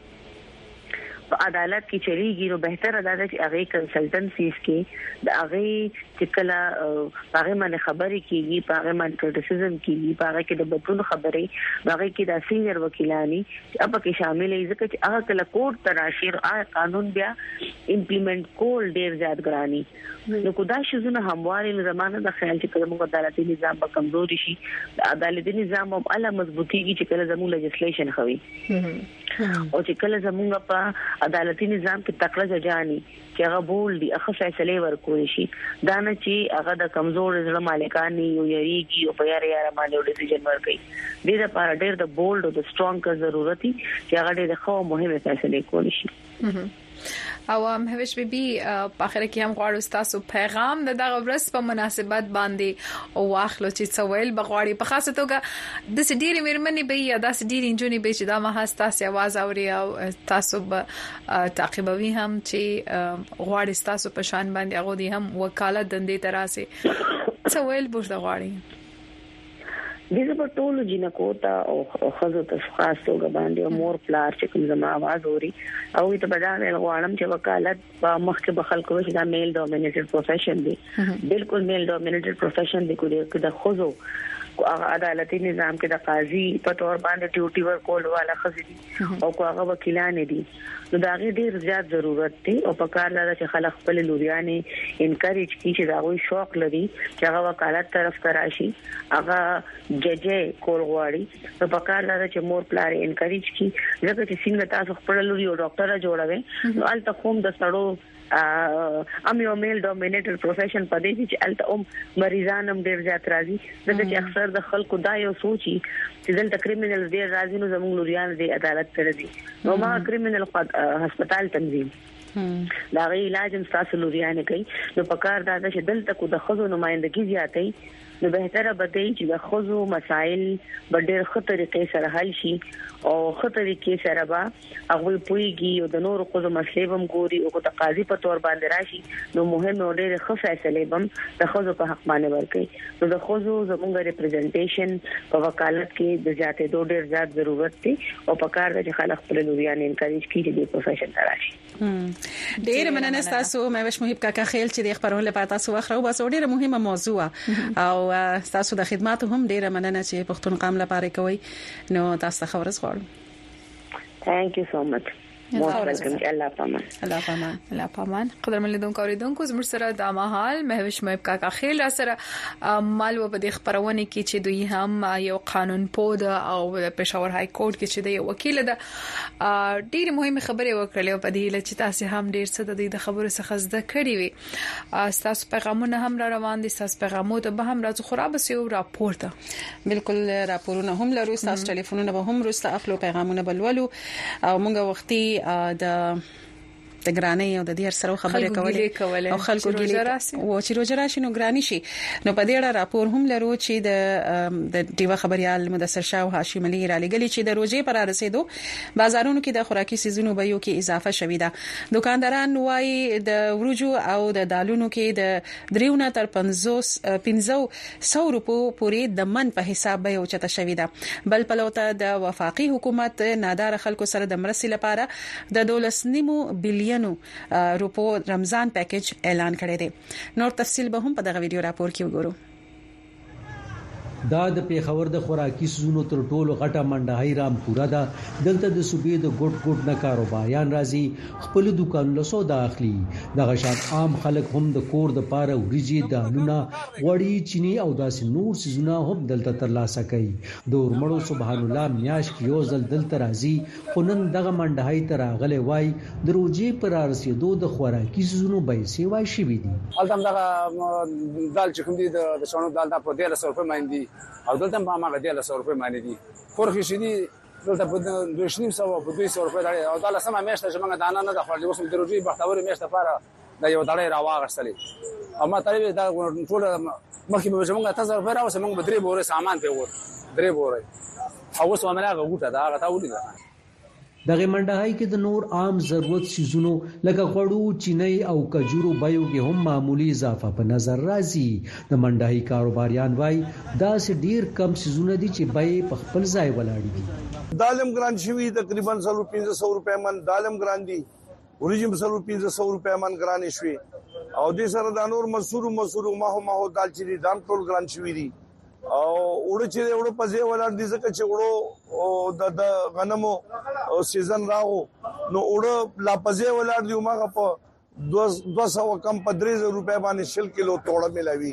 په عدالت کې چلیږي نو بهتر ادا چې هغه کنسلټنسیز کې د هغه چې کله هغه باندې خبرې کیږي هغه باندې کرټیسزم کیږي هغه کې د بدلون خبرې هغه کې د سینیئر وکیلانی چې په کې شامل دي ځکه چې هغه کله کوټ تراشیر آ قانون بیا امپلیمنٹ کول ډیر زیات ګرانی نو کودا شزونه همواري زمانه د خیال چې کوم عدالتي نظام به کمزوري شي د عدالتي نظام هم اعلی مضبوطیږي چې کله زموږ لیجسلیشن خوي او چې کله زموږ په عدالتي نظام کې تکړه ځاني چې هغه بول دي هغه فیصله ورکول شي دا نه چې هغه د کمزور زړه مالکان یو یریږي او په یاره یاره باندې ډیسیژن ورکړي دې لپاره ډېر د بولډ او د سترونګ ضرورت دي چې هغه ډېر ښه مهمه فیصله کولی شي او هم هوش بي بي په اخر کې هم غواړو تاسو پیغام د دغه ورځ په مناسبت باندې او واخلو چې څویل بغواړي په خاصه توګه د سډيري مېرمنې به یا د سډيري انجونی به چې دا مهاس تاسو आवाज اوري او تاسو به تعقیبوي هم چې غواړي تاسو په شان باندې هغه دي هم وکالت دندې تراسه څویل بوج غواړي دغه په ټولو جنکو ته او خزو ته خاص توګه باندې مور پلار چې کوم زما आवाज اوري او ته بدانه غواړم چې وکالت په مخ کې بخل کوي چې دا میل ډومینیټډ پروفیشن دی بالکل میل ډومینیټډ پروفیشن دی کوي د خزو عدالتي نظام کې د قاضي په تور باندې ډیوټي ورکول والا خزي او هغه وکیلان دي نو دا غي ډیر زیات ضرورت دی او په کار لاره چې خلک خپل لوريانه انکریج کړي چې دا غوي شوق لري چې هغه وکالت طرف تراشي هغه ججې کول غواړي نو په کار لاره چې مور پلار انکریج کړي ځکه چې څنګه تاسو خپل لوري او ډاکټر جوړوي نو الته کوم د سړو ام یو میل ډومینیټډ پروفیشن پدې چې الته ام مریضان هم ډیر زیات راځي ځکه چې اکثر د خلکو دا یو سوچي چې دلته کریمینل ډیر راځي نو زموږ لوريان د عدالت ته راځي نو ما کریمینل هسپتال تنظیم دا غي علاج هم تاسو لوريان کوي نو په کار دا چې دلته کو د خزو نمائندګي زیاتې نو بهتره بده چې د خزو مسائل په ډېر ښه طریقې سره حل شي او ښه طریقې سره به هغه پويږي او د نورو خزو مسلې هم ګوري او د قاضي په تور باندې راشي نو مهم او ډېر ښه فیصله بم د خزو په حق باندې ورکړي نو د خزو زموږ ریپرزنټیشن په وکالت کې د زیاتې دوه ډېر زیات ضرورت دی او په کار د خلک خپل لوريان انکریج کړي د پروفیشن تراشي ډېر مننه تاسو مې وش محب کاکا خیل چې د خبرونو لپاره تاسو واخرو بس ډېر مهمه موضوع او تاسو د خدماتو هم ډیره مننه چې پښتون قام لپاره کوي نو تاسو خبرز غواړم ثانک یو سو مچ الله پامان الله پامان الله پامان قدر من لیدونکو اوریدونکو زموږ سره د ماحول مهوش مېب کاکا خیل سره مال و په خبرونه کې چې دوی هم یو قانون پود او د پېښور های کورټ کې چې د وکیل د ډېر مهمه خبره وکړلې په دې لچ تاسو هم ډېر څه د خبرو څخه زده کړی وي تاسو پیغامونه هم را روان دي تاسو پیغامونه به هم راځو خراب سي او راپور ته بالکل راپورونه هم لرو تاسو ټلیفونونه به هم روسته اخلو پیغامونه بلولو او موږ وختي د د ګرانۍ او د دې سره خبرې کولې او خلکو ګیلې او چې روزه راشي نو ګرانی شي نو په دې اړه راپور هم لرو چې د د ډیوا خبريال مدثر شاه او هاشم علي را لګلي چې د روزه پر رسیدو بازارونو کې د خوراکي سيزونو بیو کې اضافه شوې ده دکانداران وايي د ورجو او د دالونو کې د دریونه تر پنځوس سو روپو پورې د من په حساب بیو چته شوې ده بل پلوته د وفاقي حکومت نادار خلکو سره د مرستې لپاره د دولس نیمو بلین روپو رمضان پیکیج اعلان کړی دی نور تفصیل به هم په دغه ویډیو راپور کې وګورو دا د پیښور د خوراکي سيزونو تر ټولو غټه منډه رام پورا ده دلته د صوبې د ګډ ګډ نه کاروباریان راځي خپل دکانونو سودا اخلي دغه شان عام خلک هم د کور د پاره وريجي دالونه وړي چيني او داسې نور سيزونه هم دلته ترلاسه کوي د ورمړو سبحان الله میاش یو ځل دلته راځي خو نن دغه منډه تر غلې وای د روجي پر رسیدو د خوراکي سيزونو به سیوا شي وي دي البته دغه دال چې کوم دي د شونو دال د په ډیره سو په باندې او دلته په هغه ډیره سو په باندې دي فرق شي دي دلته په دوه شنیم سو په دوه سو په دړې او دال سم میشته چې موږ دانه نه د خپل اوس د روجي بختوري میشته لپاره د یو دړې راواغستلې اما ترې دا ټول مخکې به موږ تاسو په راوسه موږ بدري بوره سامان په ور درې بوره او اوس ومنه غوټه دا هغه تا ولې دغه منډهای کې د نور عام ضرورت سيزونو لکه غوړو چینی او کجورو بایو کې هم معمولی اضافه په نظر راځي د منډهای کاروباریان وای دا سه ډیر کم سيزونه دي چې بای په خپل ځای ولاړ دي دالم ګران شوی تقریبا پنځه سوه روپے من دالم ګران دي وريجم سلو پنځه سوه روپے من ګران شوی او د سره د نور مسور مسور ماهو ماهو دال چې دام ټول ګران شوی دي او وړو چې وړو پځې ولر دي ځکه چې وړو د غنمو سیزن راغو نو وړو لا پځې ولر دي ماغه په دوه سوه کم په درې سوه روپے باندې شل کیلو توړه ملاوي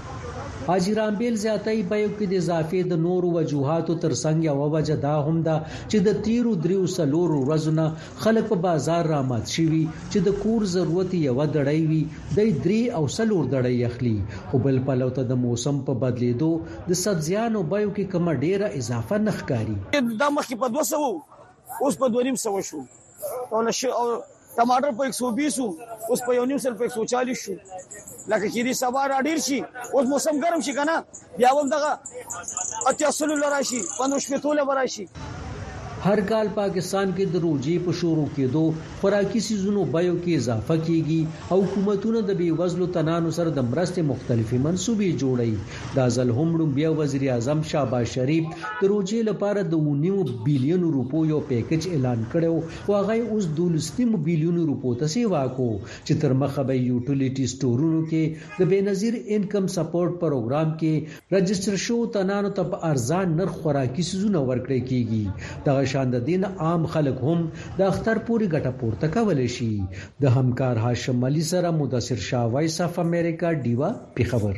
حاجی رامبیل زیاتای بایو کې د اضافه د نورو وجوهاتو ترڅنګ یو وجه دا هم ده چې د تیرو دریو سلورو ورځې خلک په بازار رامات شي چې د کور ضرورت یو دړای وي د درې او سلور دړای اخلي خو بل په لوته د موسم په بدلیدو د سبزیانو بایو کې کومه ډیره اضافه نخکاری دا مخکې په دوه سوه اوس په دوه نیم سوه شو او ټماټر په یک سو بیس اوس په یو نیم سل په یک سو چالیس شو لکه چې دې سبا را ډیر شي اوس موسم ګرم شي کنه بیا هم دغه اتیا سلو لراشي پنځه شپې توله وراشي هر کال پاکستان کې د روجي په شروع کېدو خوراکي سيزونو بایو کې اضافه کیږي او حکومتونه د بي وزلو تنانو سره د مرستې مختلفي منسوبې جوړي د ځل همړو بیا وزیر اعظم شهباز شریف د روجي لپاره د ونیو بلین روپو یو پیکج اعلان کړو او هغه اوس دولستی بلین روپو ته سیوا کو چې تر مخه به یوټیلیټي سٹورونو کې د بنظیر انکم سپورټ پروګرام کې رجستر شو تنانو ته ارزان نرخ خوراکي سيزونه ورکړي کیږي دغه شان د دین عام خلک هم د اختر پوری ګټه پورته کولای شي د همکار هاشم علي سره مدثر شاه وایس اف امریکا دیوا پیښور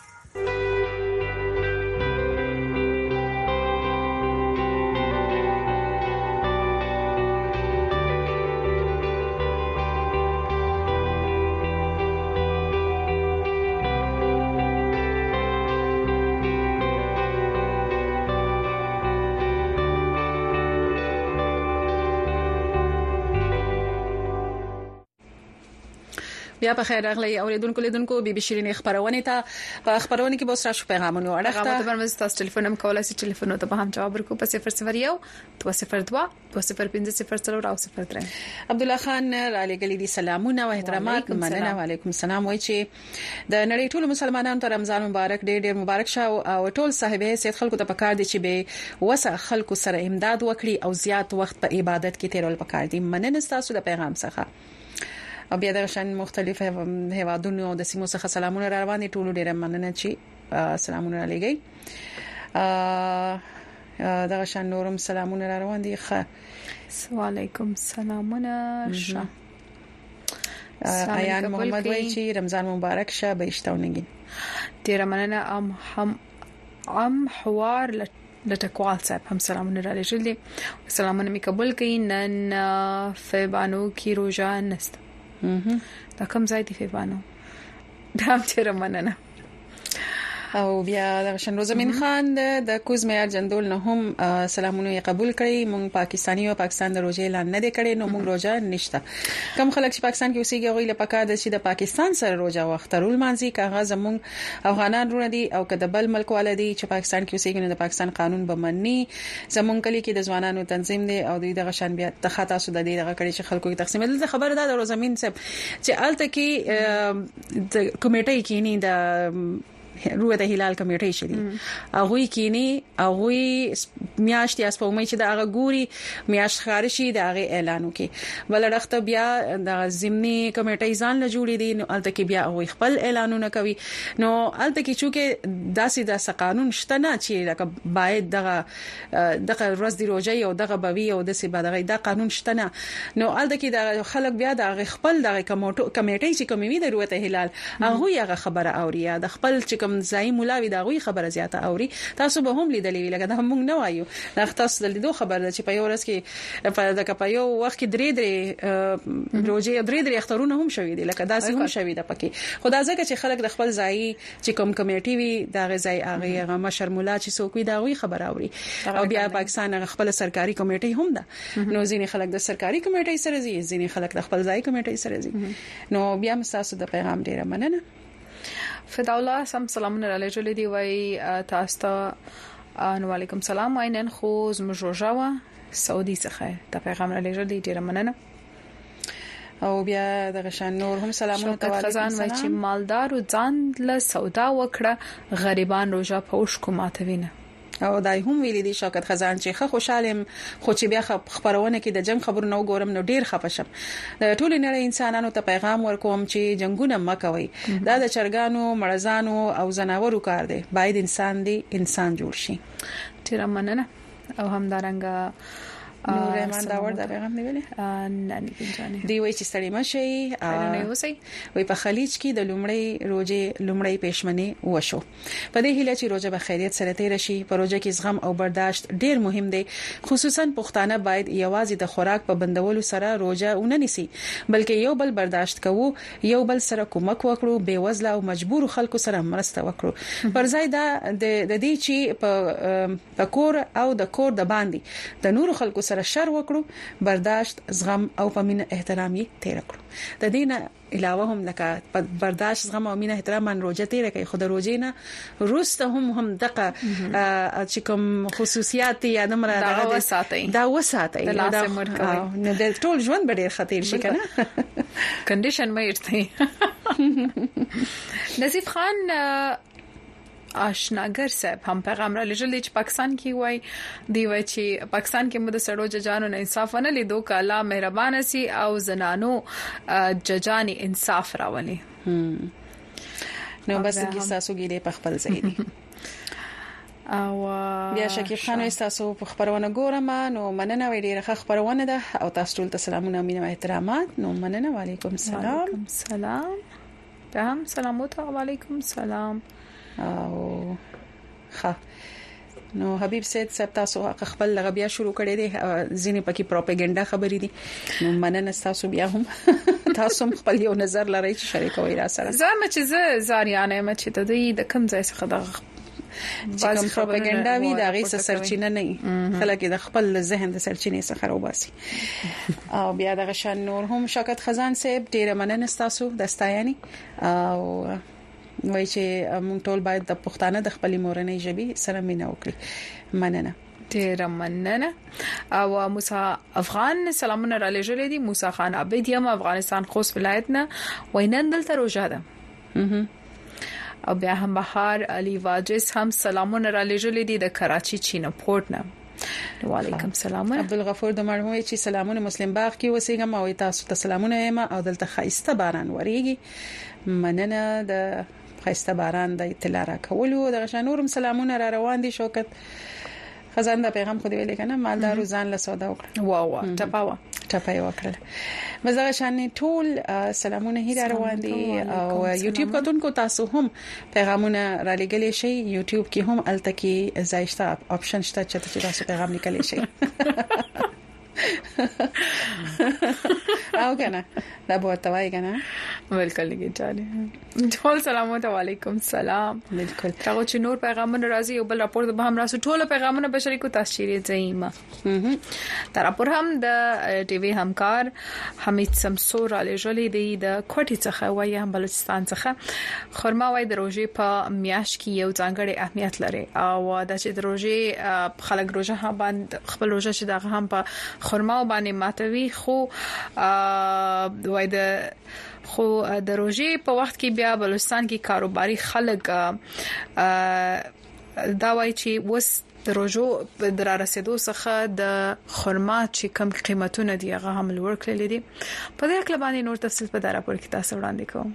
بیا په خیر راغلی اوریدونکو لیدونکو بي بي شيرين خبرونه ته په خبرونه کې به سره شو پیغامونه ورته هغه په تاسو ټلیفون هم کولای شئ ټلیفون ته به هم جواب ورکړو په صفر صفر یو دوه صفر دوه دوه صفر پنځه صفر څلور او صفر درې عبد الله خان را لګلی دي سلامونه او احترامات مننه وعلیکم السلام وای چې د نړۍ ټول مسلمانانو ته رمضان مبارک ډېر ډېر مبارک شه او ټول صاحب حیثیت خلکو ته پکار دي چې به وسه خلکو سره امداد وکړي او زیات وخت په عبادت کې تیرول پکار دي مننه تاسو د پیغام څخه او بیا د شان مختلف هوادونو د سیمو څخه سلامونه را روان دي ټول ډیر مننه چې سلامونه لګي ا د شان نورم سلامونه را روان دي خ وعلیکم سلامونه شه ایان محمد وای چې رمضان مبارک شه بهشتونګي ډیر مننه ام هم ام حوار لټکوال صاحب هم سلامونه را لېږل دي سلامونه می قبول کړئ نن فبانو کی روزه نست دا کوم ځای دی فبانو دا چیرې مننه او بیا د شنوزمین خان د کوزمیر جندول نه هم سلامونه قبول کړي مونږ پاکستاني او پاکستان د روزه اعلان نه دی کړی نو مونږ روزه نشته کم خلک چې پاکستان کې اوسېږي غوښله پکا د چې د پاکستان سره روزه وخترول مانځي کاغه زمونږ افغانان رونه دي او کده بل ملک ولدي چې پاکستان کې اوسېږي نو د پاکستان قانون به منني زمونږ کلی کې د ځوانانو تنظیم دی او د غشان بیا د خاطا سود دی دغه کړي چې خلکو کې تقسیم دي خبره ده د روزمین صاحب چې الته کې د کمیټې کې نه د روته هلال کمیټې شې هغه کینی هغه میاشتې اسپومې چې دا غوري میاشت خارشي دا غي اعلان وکي بل رخته بیا د زمینی کمیټې ځان له جوړې دي نو الته کې بیا هغه خپل اعلانونه کوي نو الته کې چې داسې د قانون شته نه چې لکه باید دغه دغه ورځ دی روزه او دغه بوي او د سی بدغه دا قانون شته نه نو الته کې د خلک بیا د خپل دغه کمیټې چې کومې د روته هلال هغه هغه خبره اوري د خپل چې کوم ځای مولاوي دا غوي خبره زیاته اوري تاسو به هم لیدلې لکه دا موږ نه وایو دا تاسو د لیدو خبره چې په یو ورځ کې په دغه په یو وخت کې درې درې روزه درې درې اخترونه هم شوي دي لکه دا هم شوي ده پکې خدای ځکه چې خلک د خپل ځای چې کوم کمیټي وي دا غځای هغه هغه مشر مولا چې څوک وي دا غوي خبره اوري او بیا پاکستان خپل سرکاري کمیټي هم ده نو ځینې خلک د سرکاري کمیټي سره زی ځینې خلک د خپل ځای کمیټي سره زی نو بیا تاسو د پیغام ډیره مننه فداولا سم سلامونه را لېږلې دی وای تاسو ته نو علیکم سلام عینن خو زمجوجاوه سعودي څخه د پیغام را لېږلې ډیره مننه او بیا د غشان نور هم سلامونه توالي خزان وای چې مالدار او ځان له سودا وکړه غریبان روزه پوش کوماتوینه او دای هم ویلي دي شوکت خزان چې خه خوشاله خو چې بیا خبرونه کې د جنگ خبر نو ګورم نو ډیر خپشم د ټول نړۍ انسانانو ته پیغام ورکوم چې جنگونه مکوي دا د چرګانو مړزانو او زناورو کار دی باید انسان دی انسان جوړ شي تیر مننه او همدارنګه نور رحمان داور دا پیغام دی ویلي نه نه ګنجانې دی وای چې ستړي مشي نه وسی وای په خلیج کې د لومړی روزه لومړی پېشمنی وشو په دې هیله چې روزه به خیریت سره تیر شي په روزه کې زغم او برداشت ډیر مهم دی خصوصا پښتانه باید یوازې د خوراک په بندولو سره روزه وننسي بلکې یو بل برداشت کوو یو بل سره کومک وکړو بے وزله او مجبور خلکو سره مرسته وکړو پر ځای دا د دې چې په کور او د کور د باندې د نور خلکو سره شر وکړو برداشت زغم او پمن احترام یې تیر کړو د دینه علاوه هم لکه برداشت زغم او مینه احترام من روزه تیر کوي خود روزه نه روسته هم هم دغه چې کوم خصوصیات یا د مر دا وساتي دا وساتي دا نه د ټول ژوند به ډیر خطر شي کنه کنډیشن مې ارته نظیف خان آشناګر صاحب هم پیغام را لېږل چې پاکستان کې وای دی وای چې پاکستان کې مد سړو ججانو نه انصاف نه لیدو کاله مهربان سي او زنانو ججاني انصاف راولي نو بس کې تاسو ګیره په خپل ځای دي او بیا شکیب خان تاسو په خبرونه ګورم نو مننه وی ډیره خبرونه ده او تاسو ټول سلامونه مینه او احترامات نو مننه وعلیکم السلام وعلیکم السلام تام سلامات علیکم السلام او ښه نو حبیب سید صاحب تاسو خپل لغبیا شروع کړی دی ځینې پکې پروپاګاندا خبرې دي نو مننه تاسو بیا هم تاسو خپل یو نظر لرئ چې شریکوي را سره زما چې زه زاریانه مې چې د دې د کم ځای څخه د چې کوم پروپاګاندا وی دا غي سرچینه نه خلک د خپل ذهن د سرچینې څخه راوباسي او بیا د غشان نور هم شوکت خزان صاحب ډیره مننه تاسو د ستایني او وای چې موږ ټول باید د پښتانه د خپل مورنۍ ژبې سره مینه وکړي مننه ډیر مننه او موسی افغان سلامونه را لېږلې دي موسی خان عبید یم افغانستان خوست ولایت نه وینن دلته روزه ده او بیا هم بهار علي واجس هم سلامونه را لېږلې دي د کراچي چین پورت نه وعلیکم السلام عبدالغفور د مرحوم چې سلامونه مسلم باغ کې وسیګم او تاسو ته سلامونه یم او دلته خایسته باران وریږي مننه د خایسته باران د اطلاع را کولو د غشنورم سلامونه را روان دي شوکت خزان د پیغام خو دی ویل کنه مالدار ځان له سودا وکړه وا وا ټپاوا ټپای وکړه مزه شان ټول سلامونه هی را روان دي او یوټیوب کتونکو تاسو هم پیغامونه را لګلې شي یوټیوب کې هم التکی زایشته اپشن شته چې تاسو پیغام لیکلی شي او کنه دا به توای کنه بالکل لګی چاله ټول سلامات علیکم سلام بالکل تاسو چې نور پیغامونه راځي او بل راپور به هم راسو ټول پیغامونه به شریکو تاسو چیرې ځایما تر راپور هم د ټي وي همکار حمید سمسور علی جلی دی د کوټی څخه وای هم بلوچستان څخه خرما وای د روزي په میاش کې یو ځانګړی اهمیت لري او د چې د روزي خلک روزه هم باندې خپل روزه چې دغه هم په خرما باندې ماتوي خو وای د خو د روزي په وخت کې بیا بلوچستان کې کاروباري خلک دا وایي چې وس د روزو د راسېدو څخه د خرما چې کم قیمتونه دی هغه هم لوړ کړل دي. په دې اړه باندې نور تفصیل په دا راپور کې تاسو وړاندې کوم.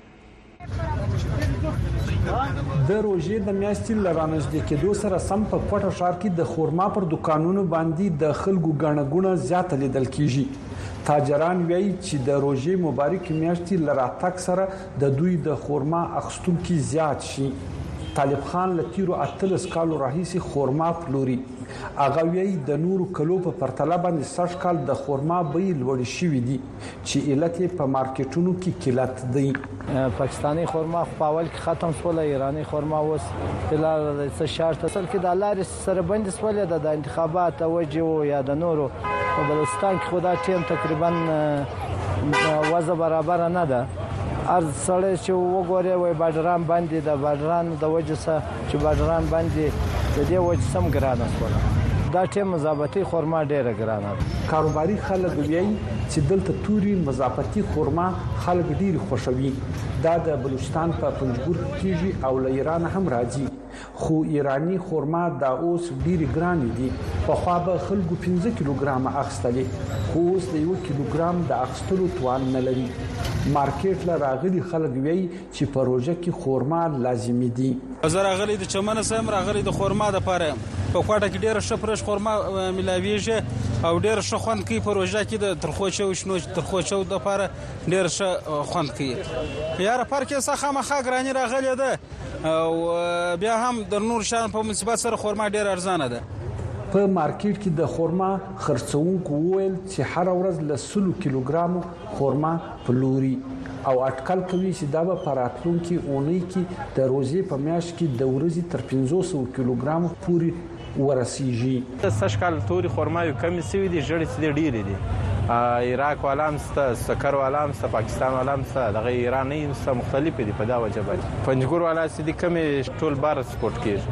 د روزي د میاشتې لرانځ د کېدو سره سم په پټه ښار کې د خرما پر دکانونو باندې د خلکو غاڼګونه زیات لیدل کیږي. تاجران وایي چې د روزي مبارک میاشتې لراتک سره د دوی د خرما اخستونکو زیات شي. طالب خان لتیرو اتلس کالو راهیسي خرما پلوري. هغه وی د نورو کلو په پرتله باندې سږ کال د خرما بیې لوړ شوې دي چې علت په مارکیټونو کې قلت دی. پاکستانی خرما په اول کې ختم شول، ایرانی خرما اوس بلال څه شرط اصل کې د لارې سره بند شول د انتخابات توجه یا د نورو په بلوچستان کې خدا ټیم تقریبا وضع برابر نه ده. ارز سره چې وګوري وای بادران باندې د بادران د وجه سره چې بادران باندې د دې وجه سم ګرانه شول. دا ټیم مضافاتي خرما ډیره ګرانه. کاروباري خلک وایي چې دلته توري مضافاتي خرما خلک ډیر خوشوي. دا د بلوچستان په پنجګور کې او له ایران هم راځي. خو ایرانی خرما دا اوس ډیر ګران دي. په خوا به خلکو پنځه کیلوګرام اخستلې، خو اوس د یو کیلوګرام د اخستلو توان نه لري. مارکیټ لا راغلي خلک وایي چې پروژه کې خرما لازمي دي. زه راغلي د چمن سم راغلي د خرما د پاره په کوټه کې ډیره شپرش خرما ملاویږي او ډیره ښه خوند کوي. پروژه کې د ترخوچو شنو ترخوچو د پاره ډیره ښه خوند کوي. یاره پارکه څخه مخه ګرانی راغلي ده او بیا هم د نور شان په مناسبت سره خرما ډیره ارزانه ده. په مارکیټ کې د خرما خرڅونکو وویل چې هر ورځ له سلو کیلوګرامو خرما پلوري او اټکل کوي چې دا به پراتلونکي اونۍ کې د روزي په میاشت کې د ورځې تر پنځوس کیلوګرامو پورې ورسیږي. د سشکال توري خرما یو کمی سوي دي، جړې سي ډېرې دي. عراق ولام ست سکر ولام ست پاکستان ولام ست دغه ایرانی ست مختلف دي په دا وجه باندې. پنځګور ولا سي دي کمی ټول بار سپورت کیږي.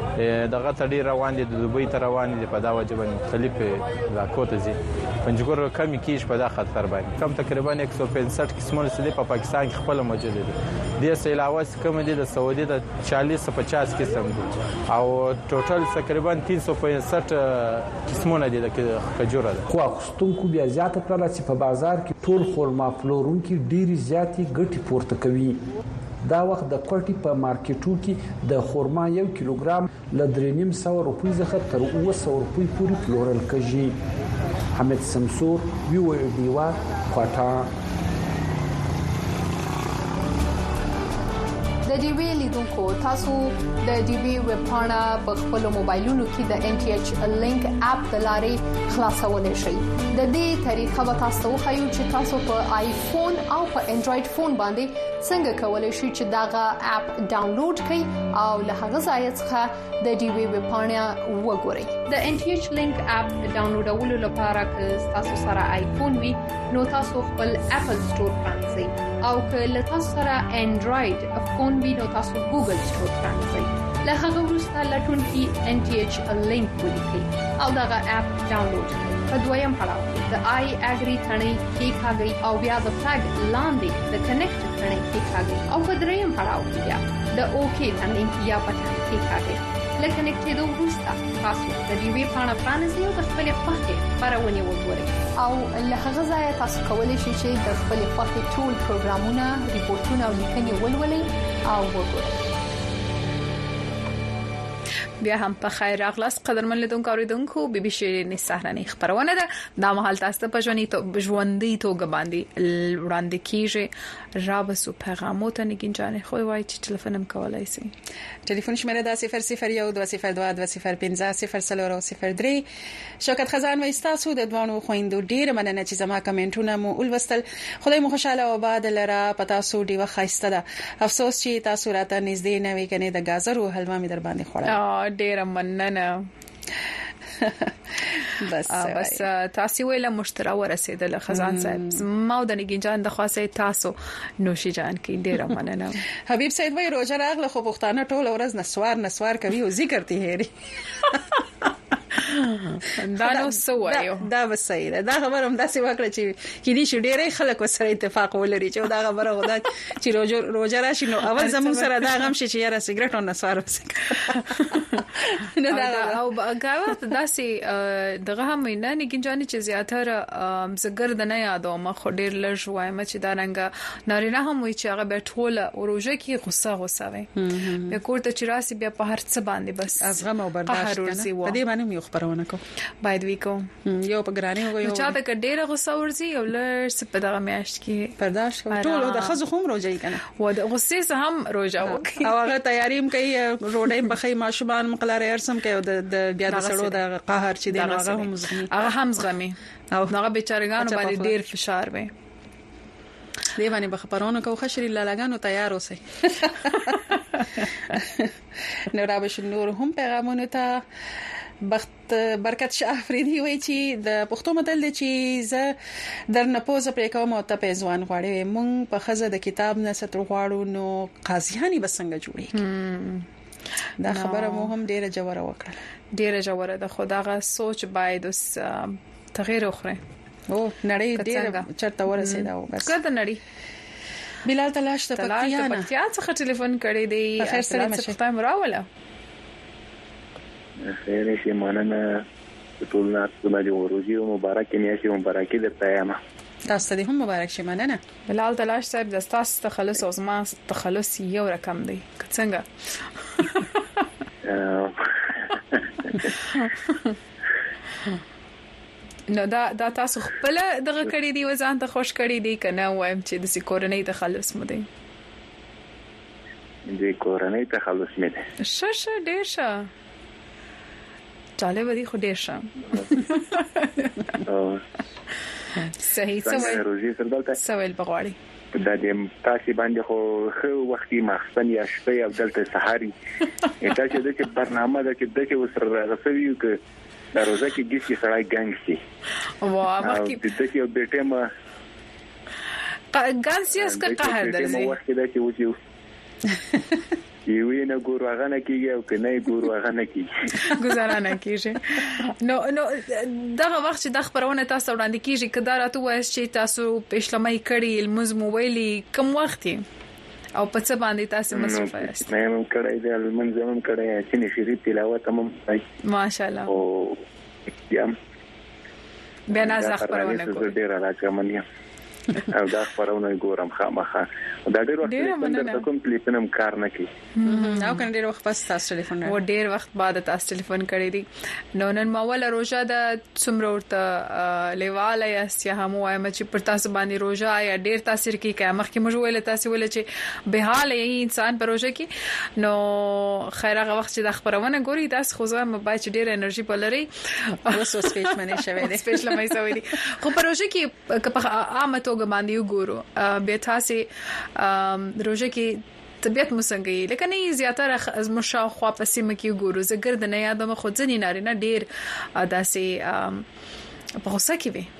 دغه تډیر روان دي د دوبۍ ته روان دي په دا وجه باندې مختلف علاقو ته ځي. پنځګور کمی کیږي په دا خطر باندې. کم تقریبا یک سو پنځه قسمونه سي په پاکستان کې خپل موجود دي. د سې علاوه کم دي د سعودي د چالیس پچاس قسم دي او ټوټل تقریبا تین سو پنځه قسمونه دي د کجوره ده. خو اخستونکو بیا زیاته کړل چې په بازار کې ټول خرما پلورونکي ډېری زیاتې ګټې پورته کوي. دا وخت د کوټي په مارکیټو کې د خرما یو کیلوګرام ل درې نیم سو روپۍ څخه تر اوه سو روپۍ پورې پلورل کېږي. حمید سمسور وی او ډیوا کوټا. د ډي وی لیدونکو تاسو د ډي وی ویب پاڼه په خپل موبایلونو کې د ان ټي ایچ لینک اپ د لارې خلاصولای شئ. د دې طریقه به تاسو خو چې تاسو په آیفون او په انډراید فون باندې څنګه کولای شئ چې داغه اپ ډاونلوډ کړئ او له هغه ځای څخه د ډي وی ویب پاڼه وګورئ. د ان ټي ایچ لینک اپ ډاونلوډولو لپاره که تاسو سره آیفون وي نو تاسو خپل اپل سٹور پرانځئ او که له تاسو سره انډراید فون وي نو تاسو ګوګل سٹور پرانځئ. له هغه وروسته لټون کې ان ټي ایچ لینک ولیکئ او داغه اپ ډاونلوډ کړئ. په دویم پړاو کې د آی اګری ثنې کې ښاګي او بیا د فلګ لاندې د کنیکټ ثنې کې ښاګي او په دریم پړاو کې بیا د اوکی ثنې یا پټن کې ښاګي. لکه نکټېدو وروسته تاسو د دې وی پاڼه پرانځئ او د خپل خوښې خبرونه وګورئ او له هغه ځای تاسو کولی شئ چې د خپل خوښې ټول پروګرامونه، ریپورتونه او لیکنې ولولئ او وګورئ. بیا هم په خیر اغلاس قدرمن لیدونکو اوریدونکو بي بي شيرين سهرني خبرونه ده د مهال تاسو په ژوندۍ تو ژوندۍ توګه باندې وړاندې کیږي. رابسو پیغامات نگینجانه خو وای چې ټلیفون کولای شي. ټلیفون شمیره د صفر صفر یو دوه صفر دوه دوه صفر پنځه صفر صفر صفر درې. شوکت خزان و استاسو د دوانو خويندو ډیر مننه چې زما کمنټونه مو ولوستل. خدای مو خوشاله او باد لره پتا سو دی وخایسته ده. افسوس چې تاسو راته نږدې نه وی کنه د گازرو حلوا می در باندې خوړل. ډیر مننه. بس بس تاسو ویله مشترا ورسېدل خزان صاحب ما د نگینجان د خاصه تاسو نوشي جان کې ډیر مننه. حبیب سید وای روزه راغله خو پښتانه ټول ورځ نسوار نسوار کوي او ذکر ته هري. دا نو سوایو دا وسایره دا خبر هم داسې وکړه چې کې دي چې ډېرې خلک سره اتفاق ولري چې دا خبره غوډه چې روزه روزه راشي نو اول زموږ سره دا غم شي چې یاره سیګریټ او نسوار وسک نو دا او هغه داسې دغه هم نه نه کینځاني چې زیاتره زګر د نه یادو ما خو ډېر لږ وایم چې دا رنګ نارینه هم وي چې هغه به ټول روزه کې غصه غصه وي به کوړه چې راسي بیا په هر څه باندې بس ازغم او برداشت کنه په دې باندې یو خبرونه کو باید وکړو یو په ګرانی وګو یو چاته ک ډېر غصه ورزي او لږ څه په دغه میاشت کې برداشت کوي ټول د خزو هم روزي کنه و د غصې سه هم روزه وکي او هغه تیاریم کوي روډې بخې ماشومان مقلاره ارسم کوي د بیا د سړو د قهر چې دی هغه هم زغمي هغه هم زغمي او هغه بیچارهګانو باندې ډېر فشار وي دی باندې بخبرونه کو خشري لالاګانو تیار اوسئ نو را به نور هم پیغامونه ته بخت برکت شاه افریدي وای چې د پښتو متل دی چې زه درنه پوزه پرې کوم او ته په ځوان غواړې مونږ په خزه د کتاب نه ستر غواړو نو قاضیانی بسنګ جوړیږي دا خبره مو هم ډیره جوړه وکړه ډیره جوړه د خداغه سوچ باید اوس تغیر وخره او نړۍ ډیره چرته ورسېدا او بس کله نړۍ بلال تلاش ته پکتیا نه پکتیا څخه ټلیفون کړی دی خیر سره مشه ټایم راوله خیر شي مننه ټول ناس باندې ورځي او مبارک میاشي مبارکي د پیغام تاسو ته هم مبارک شي مننه بلال تلاش صاحب د تاسو تخلص او زما تخلص یو رقم دی څنګه نو دا دا تاسو خپل دغه کړی دی وزان ته خوش کړی دی کنه وایم چې د سکورنۍ تخلص مو دی د کورنۍ تخلص مې ده شه شه ډیر شه چاله ودی خو ډیر شه صحیح سوال روزي سردالته سوال بغواړي دا د تاسو باندې خو خو وختي مخسن یا شپه او دلته سحري دا چې د برنامه ده چې د چې وسره رسوي ک دا روزه کې ګیسي سړی ګنګ شي واه مخکې د دې یو بیٹه ما ګانسیاس کا قهر درځي وخت دا چې وځي یوه نه ګور هغه نه کیږي او کنه ګور هغه نه کیږي گزاره نه کیږي نو نو دغه وخت چې د خبرونه تاسو وړاندې کیږي کدا راته وایي چې تاسو پښلمای کړي المز موبایلي کم وخت او په څه باندې تاسو مصروف یاست مې هم کړی دی المنځ هم کړی چې نشری تلاوت هم ماشاءالله او یم بیا نه خبرونه کوم ډیر راځم او دا خبرونه ګورم خامخا دا ډیر وخت د کوم ټلیفون کار نه کوي او کنه ډیر وخت پس تاسو ټلیفون و ډیر وخت بعد تاسو ټلیفون کړی دی نو نن مولا روزه د څومره ورته لیواله یا هم وایم چې پر تاسو باندې روزه یا ډیر تاثیر کوي که مخکې موږ ویل تاسو ویل چې به حال یې انسان پر روزه کې نو خیر هغه وخت چې د خبرونه ګوري تاسو خو زما باید ډیر انرژي بلري اوس سپیچ منه شوی دی سپیچ لمای سوی دی خو پر روزه کې په عامه توګه باندې وګورو به تاسو روزه کې طبيعت مسنګي لکه نه زیاتره از مشاخوا پسې مکه ګورو زګر د نه یادمه خو ځنی نارینه ډیر داسې په غوسه کې وي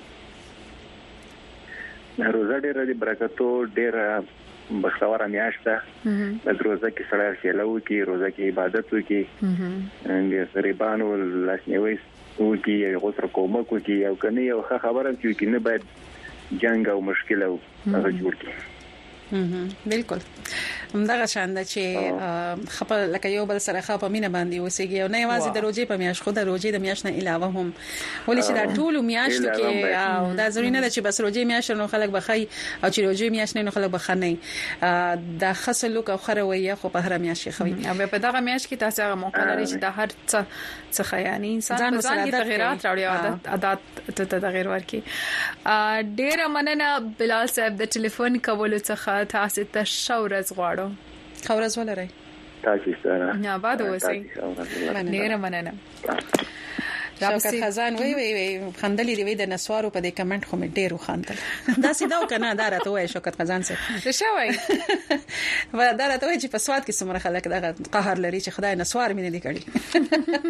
روزه ډیر د برکتو ډیر بختوره میاشته د روزه کې سره شلو کې روزه کې عبادت وکي د غریبانو لاسنیوي وکي غوسه کومه کوي او کني یو خبره چې نه باید جنگ او مشکل او هغه جوړ کی بالکل همدغه شان ده چې خپل لکه یو بل سره خپه مینه باندې وسیږي او نه یوازې د روزي په میاش خو د روزي د میاش نه علاوه هم ولې چې دا ټول میاش کې او دا ضروري نه ده چې بس روزي میاش نو خلک بخای او چې روزي میاش نه نو خلک بخنه دا خاصه لوک او خروي خو په هر میاش خوي او په دغه میاش کې تاسو هغه موقع لري چې د هر څه څه یعنی انسان ځان کې تغیرات راوړي عادت عادت ته تغیر ورکي ډیر مننه بلال صاحب د ټلیفون کولو څخه تاسو ته شورز غواړو خورز ولري تاسو سره نه بعد وسی ډیر مننه شوکت خزان وی وی وی خندلې دی وی د نسوارو په دې کمنټ خو مې ډیر خندل دا سیدا کنه دا راته وای شوکت خزان سره څه وای و دا راته وای چې په سواد کې څومره خلک د قهر لري چې خدای نسوار مې نه دی کړی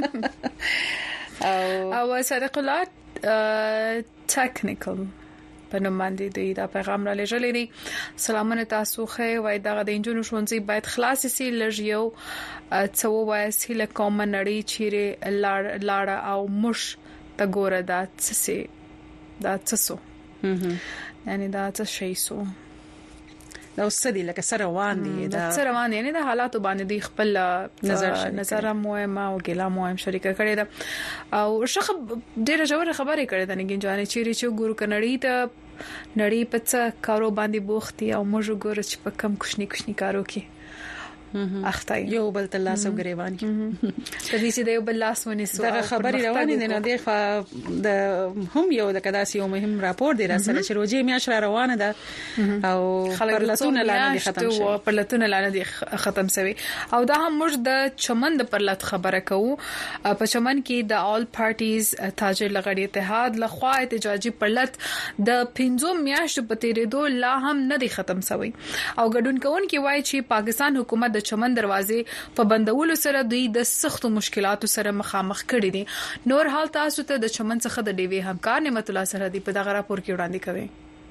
او او صدق الله ټیکنیکل په نوم باندې دی دا پیغام را لېږلی دی. سلامونه تاسو خې وای دا د انجونو ښوونځي باید خلاص شي لږ یو څو وای سي له کوم نړۍ چیرې لاړ لاړ او مش ته ګوره دا څه دا څه سو یعنی دا څه شي سو دا وسدي لکه سره روان دي دا سره روان دي نه د حالات باندې دی خپل نظر نظر مهمه او ګلا مهم شریکه کړي دا او شخه ډیره جوړه خبره کړي دا نه ګنجانې چیرې چې ګورو کنړی ته نړۍ په څه کارو باندې بوختي او موږ ګورو چې په کم کوشنی کوشنی کارو کې اخته یو بل تل سو غریوان کې د دې چې د یو بل لاس ونی سو دا خبري روانه دي نه دی خو د هم یو د کداسي یو مهم راپور دی را سره چې روزي میاشت روانه ده او پرلتونه لاندې ختم شي او پرلتونه لاندې ختم شوی او دا هم موږ د چمن د پرلت خبره کوو په چمن کې د آل پارټیز تاجر لغړی اتحاد لخوا احتجاجي پرلت د پنځو میاشتو په تیرېدو لا هم نه دی ختم شوی او ګډون کوونکي وایي چې پاکستان حکومت د چمن دروازې په بندولو سره دوی د سختو مشکلاتو سره مخامخ کړي دي. نور حال تاسو ته د چمن څخه د ډیوی همکار نعمت الله سره دی په دغه راپور کې وړاندې کوي.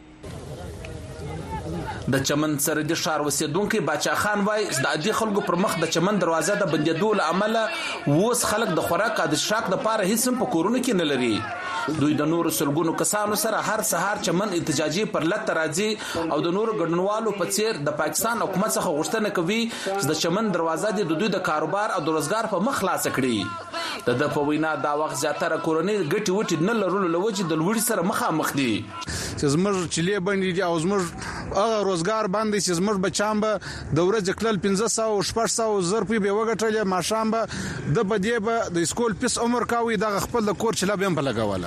د چمن سره د شار وسیدونکو باچا خان وای د عادي خلکو پر مخ د چمن دروازه د بندیدو لامل ووس خلک د خوراک د شاک د پاره هیڅ په کورونه کې نه لري. دوی د نور سلګونو کسانو سره هر سهار چمن احتجاجي پر لټ راځي او د نور ګډونوالو په څیر د پاکستان حکومت څخه غوښتنه کوي چې د چمن دروازه د دوی د کاروبار او د روزګار په مخ خلاص کړي. د د په وینا دا وخت زیاتره کورنۍ ګټي وټي نه لرلو لوجه د لوړ سره مخامخ دي. چې زموږ چلې باندې او زموږ هغه روزګار باندې چې زموږ بچام به د ورځې کلل پنځه سوه شپږ سوه زر په به وګټلې ماشام به د بدی به د سکول پیس عمر کاوي د خپل د کور چلا به په لګاوله.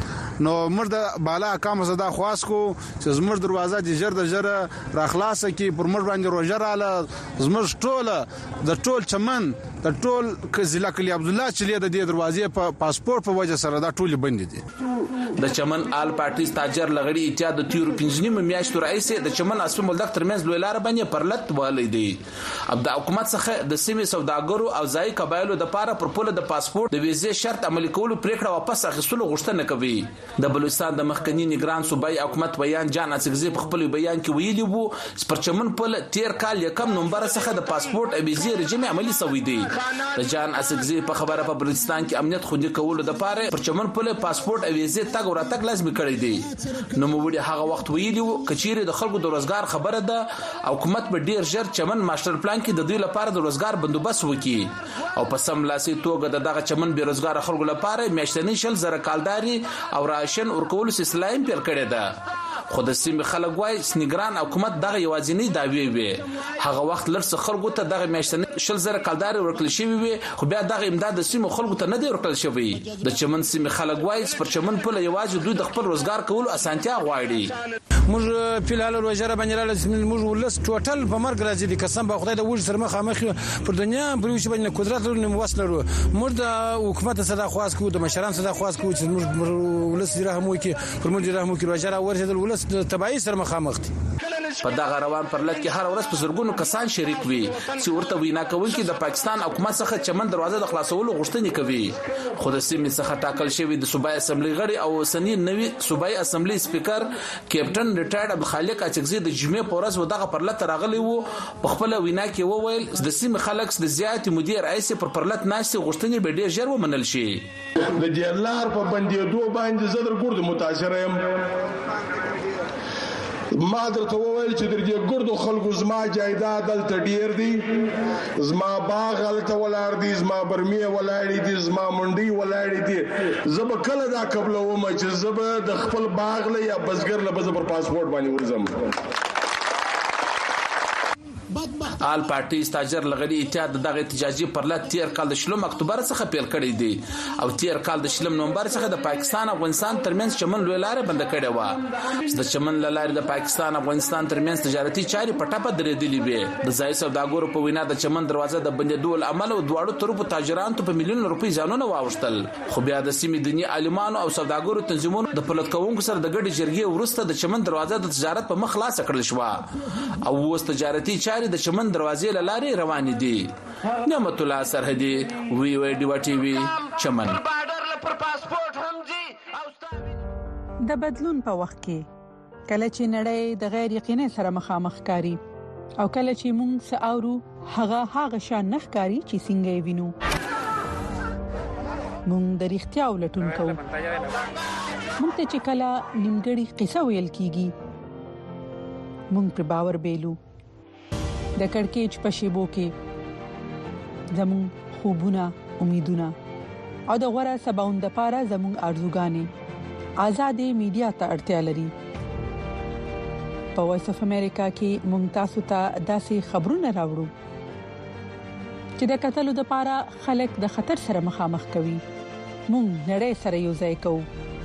نو موږ د بالا اقامه صدا خواس کو چې زموږ دروازه د جر د جر را خلاصه کی پر موږ باندې روزه رااله زموږ ټوله د ټول چمن د ټول ضلع کلی عبد الله چې د دې دروازې په پاسپورت په وجه سره دا ټول بند دي. د چمن آل پارټیز تاجر لغړی اتحاد د تیرو پنځنیم میاشتو رئیس د چمن اسفل ملک ترمنځ لوی لار باندې پرلت والي دي. اب د حکومت څخه د سیمې سوداګرو او ځای قبایلو د پاره پر پوله د پاسپورت د ویزې شرط عملي کولو پریکړه واپس اخیستلو غوښتنه کوي. د بلوچستان د مخکنی نگران صوبای حکومت بیان جان اڅکزی په خپل بیان کې ویلي وو چې چمن په تیر کال یکم نومبر څخه د پاسپورت ای ویزې رژیم عملي شوی دی. د جان اڅکزی په خبره په بلوچستان کې امنیت خوندي کولو د پاره پر چمن په پاسپورت ای ویزې تګ او راتګ لازمي کړی دی. نو موږ هغه وخت ویلي وو کچېره د خلکو د روزګار خبره ده حکومت به ډیر ژر چمن ماستر پلان کې د دوی لپاره د روزګار بندوبست وکړي او په سم لاسي توګه دغه چمن به روزګار خلکو لپاره میاشتنی شل زره کالداري او راشن ورکول سیستم پیل کړی ده. خو د سیمې خلک وای سنګران حکومت دغه یوازینی داوی وي. هغه وخت لرسه خلکو ته دغه میاشتنی شل زره کالداري ورکړل شوی وي خو بیا دغه امداد د سیمې خلکو ته نه دی ورکړل شوی. د چمن سیمې خلک وای پر چمن په یوازې دوی د خپل روزګار کولو اسانتیا غواړي. موږ فلحال روزګار باندې راځي موږ ولس ټوټل په مرګ راځي د قسم په خدای د وژ سره مخامخ پر دنیا پر وش باندې قدرت لرو وسلرو موږ د حکومت سره خواس کو د مشران سره خواس کو چې موږ ولس رحم وکي پر موږ رحم وکي روزګار ورسېدل ولس تبعی سره مخامخ دي. په دغه روان پرلط کې هر ورځ په زرګونو کسان شریک وي چې ورته وینا کوونکي د پاکستان حکومت څخه چمن دروازه د خلاصولو غوښتنې کوي. خو د سیمې څخه ټاکل شوی د صوبای اسمبلی غړي او سنی نوی صوبای اسمبلی سپیکر کیپټن ریټایرډ عبدالخالق اڅکزی د جمعې په ورځ ودغه پرلط راغلی وو. په خپل وینا کې وویل د سیمې خلک د زیات مدیر رئیس پر پرلط ناشې غوښتنې به ډیر ژر ومنل شي. د جلار په بندیدو باندې زدر ګرد متاثر یم. ما درته وویل چې د دې ګردو خلکو زما جایداد دلته ډیر دي زما باغ هلته ولاړ دي زما برمې ولاړې دي زما منډۍ ولاړې دي. زه به کله دا قبلوم چې زه به د خپل باغ له یا بزګر له به زه پر پاسپورټ باندې ورځم. آل پارټیز تاجر لغړی اتحاد دغه احتجاجي پرلط تیر کال د شلم اکتوبر څخه پیل کړی دی او تیر کال د شلم نومبر څخه د پاکستان افغانستان ترمنځ چمن لوی لار بند کړی و. د چمن لارې د پاکستان افغانستان ترمنځ تجارتي چاري پټه درېدلې وي. د ځای سوداګرو په وینا د چمن دروازه د بندیدو عمل او دواړو طرفو تاجرانو په میلیون روپۍ ځانونه واوښتل. خو بیا د سیمې دیني عالمانو او سوداګرو تنظیمونو د پلت کوونکو سره د ګډي جرګې ورسته د چمن دروازه د تجارت په مخ خلاص کړل شو او اوس تجارتي چاري د چمن دروازې له لارې روان دي. نعمت الله سرحدي وی وی ډیوا ټي وي چمن. د بدلون په وخت کې کله چې نړۍ د غیر یقیني سره مخامخ کاری او کله چې موږ ساورو هغه هغه شان نخکاری چې څنګه یې وینو موږ د اړتیا ولټون کوو موږ ته چې کله نیمګړی قصه ویل کیږي موږ پر باور بیلو د کڑکېچ په شیبو کې زموږ خوبونه امیدونه او د غوړه سباوند لپاره زموږ ارزوګانې آزادې میډیا ته اړتیا لري په وایس اف امریکا کې موږ تاسو ته داسې خبرونه راوړو چې د قتلو لپاره خلک د خطر سره مخامخ کوي موږ نړۍ سره یو ځای کوو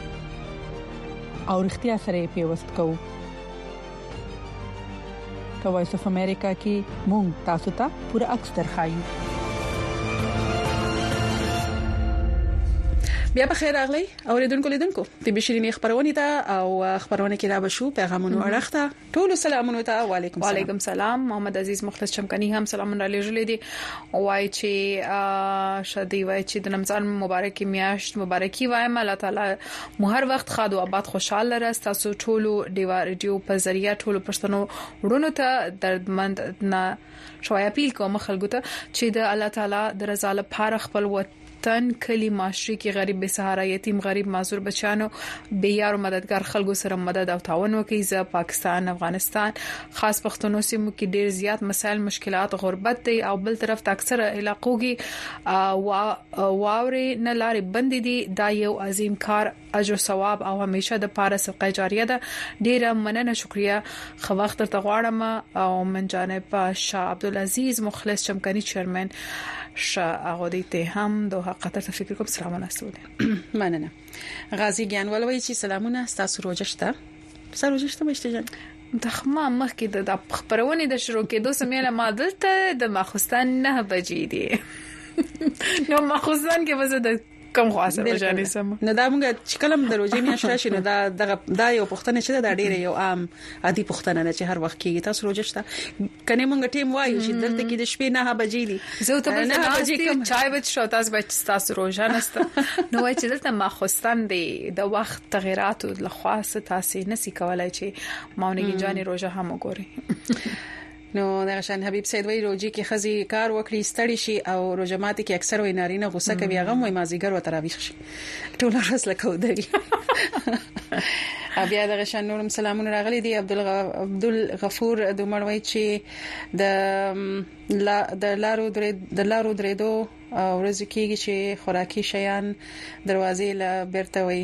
او اړتیا سره پیوست کوو په وایس اف امریکا کې موږ تاسو ته پوره عکس درخایو بیا په خیر اغلی اوریدونکو لیدونکو د بشرینی خبرونه ته او خبرونه کې را بشو پیغامونو اړخته ټول سلامونه ته وعلیکم السلام وعلیکم السلام محمد عزیز مخلص چمکنی هم سلامونه را لېږلې دي وای چې شادي وای چې د رمضان مبارک میاشت مبارکي وایم الله تعالی مو هر وخت خاد او آباد خوشاله راست تاسو ټول دیوا ریډیو په ذریعہ ټول پښتنو وړونو ته دردمند نه شوي اپیل کوم خلکو ته چې د الله تعالی د رضا لپاره خپل تن کلی معاشري کې غریب بے سهارا یتیم غریب معذور بچانو بے یار مددگار خلکو سره مدد او تعاون وکړي ز پاکستان افغانستان خاص پښتونو سیمو کې ډیر زیات مسایل مشکلات غربت دي او بل طرف ته اکثره علاقو کې واوري نه لارې بند دي دا یو عظیم کار اجر ثواب او همیشه د پاره صدقه جاریه ده ډیره مننه شکریا خو وخت ته غواړم او من جانب شاه عبدالعزيز مخلص چمکنی چیرمن شاه اغودی ته هم دوه قطر ته فکر کوم سلامونه استوده مننه غازی ګیانول وای چې سلامونه تاسو روزشته تاسو روزشته مشته جان دغه مخکې د خبرونه د شروع کېدو سمېله مادل ته د ماخستان نه بجې دي نو ماخستان کې وځه د کوم خاصه بجانې سم نه دا موږ چې کلم دروځي میاشته شي نو دا دا یو پښتنه چې دا ډیره یو عام عادي پښتنه نه چې هر وخت کې تاسو روزشته کنه موږ ټیم وایو چې درته کې د شپې نه بجې دي زه ته نه بجې کوم چای بچ شو تاسو بچ تاسو روزه نست نو وای چې دلته ماخستان دی د وخت تغیرات له خاصه تاسو نسی کولای چې ماونګي جانې روزه هم وګوري نو دا شان حبیب سید وی روجي کې خزي کار وکړي ستړي شي او روجماتي کې اکثر وي نارینه غوسه کوي هغه وي مازیګر و تراویح شي ټول راس لکه ودی بیا دا شان نورم سلامونه راغلي دي عبد الغفور دومړوي چې د لا د لارو درې د لارو درې دو ورځ کېږي چې خوراکي شیان دروازې لا بیرته وي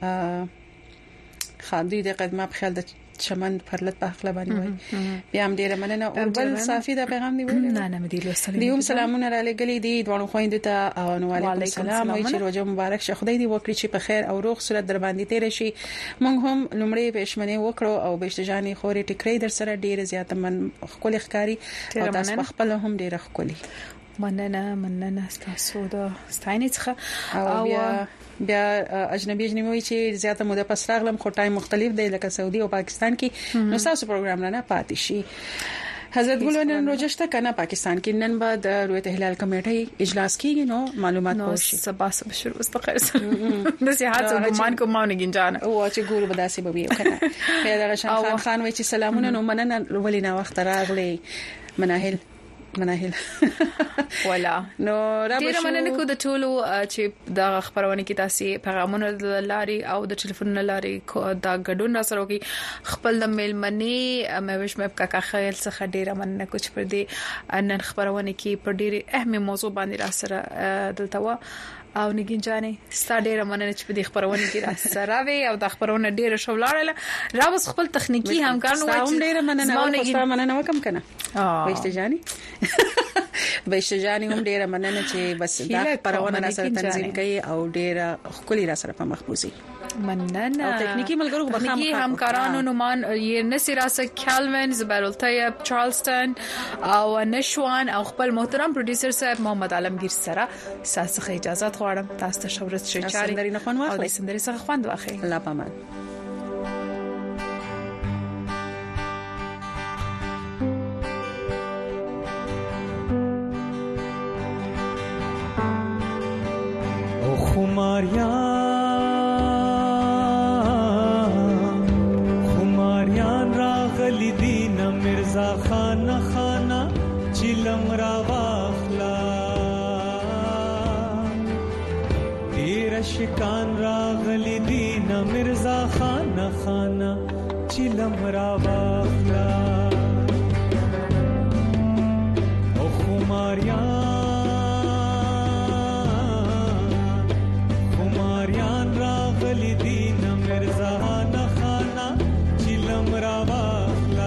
خاندي د قدمه په خیال د چمن پرلط په خپل باندې وای بیا هم ډیره مننه او بل صافي دا پیغام دی ویل نه نه مدي لوستل دیوم سلامونه را لګلې دي دوه خويندو ته او علیکم السلام وای چې روزه مبارک شه خدای دې وکړي چې په خیر او روغ صورت در باندې تیر شي مونږ هم لمړی پېشمنه وکړو او بشتجاني خوري ټکرې در سره ډیره زیاته من خپل ښکاری او تاسو خپل هم ډیره خولي مننه مننه تاسو دا ستاینځخه او بیا بیا اجنبي اجنبي چې زیاته موده پس راغلم خو ټایم مختلف دی لکه سعودي او پاکستان کې نو تاسو پروګرام نه پاتې شي حضرت ګل نن روزشته کنه پاکستان کې نن بعد رویت هلال کمیټه اجلاس کیږي نو معلومات پوښي سبا سبا شروع است بخیر نصيحت او ګمان کوم نه گنجان او چې ګورو بداسي به وي کنه پیدا شان خان خان وای چې سلامونه نو مننه ولینا وخت راغلي مناهل مناهل ولا نو را ډیر مننه کو د ټولو چې د خبرونه کې تاسو پیغامونه لاري او د ټلیفون لاري دا غډون را سره کوي خپل د میل منی مې وښ مې کا خیال څخه ډیر مننه کوم پر دې نن خبرونه کې پر ډیر اهمه موضوع باندې را سره دلته و او نګین جانې ستاره ډیره مننه چې په دې خبرونه کې را سره وي او د خبرونه ډیره شولاړه را وس خپل تخنیکی همکارانو وایي ستاسو ډیره مننه او تاسو مننه وکم کنه وایسته جانې وایسته جانې هم ډیره مننه چې بس دا خبرونه را سره تنظیم کوي او ډیره خولي را سره په مخبوزي مننه او تکنیکی ملګرو په تکنیکی همکارانو نومان یې نصیراسه کالوین زبرل طیب چارلستون او نشوان او خپل محترم پروډوسر صاحب محمد عالمگیر سره ساسخه اجازه غواړم تاسو ته شورت شچاري سندري نه خوان واخلئ او سندري څخه خوند واخلئ الله پامان او خماریا خماریا را واخلا ډیر شکان راغلی دین مرزا خان خان چلم را واخلا او خماریان خماریان راغلی دین مرزا خان خان چلم را واخلا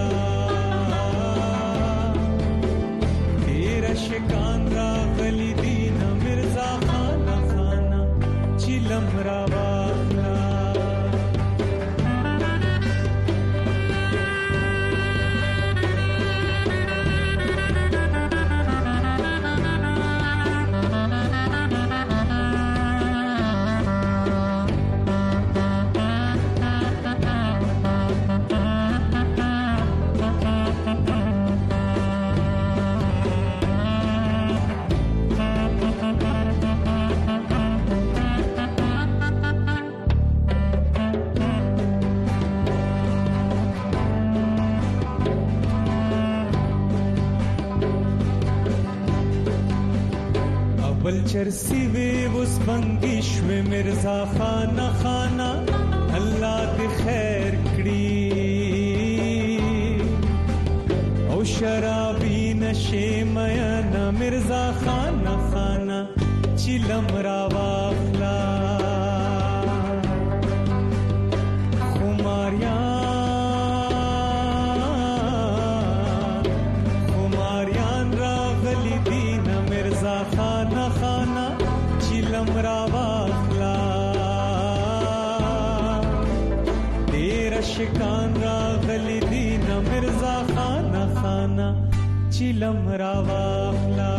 ډیر شکان راغلی دین مرزا خان خان چلم را واخلا چرسی وی وس بندش و مرزا خان خان الله دې خیر کړی او شرابی نشه میا مرزا خان خان چلم را واخلا خماریان خماریان راغلی دین مرزا خان خان چلم را واخلا ډیر شکان راغلی دین مرزا خان خان چلم را واخلا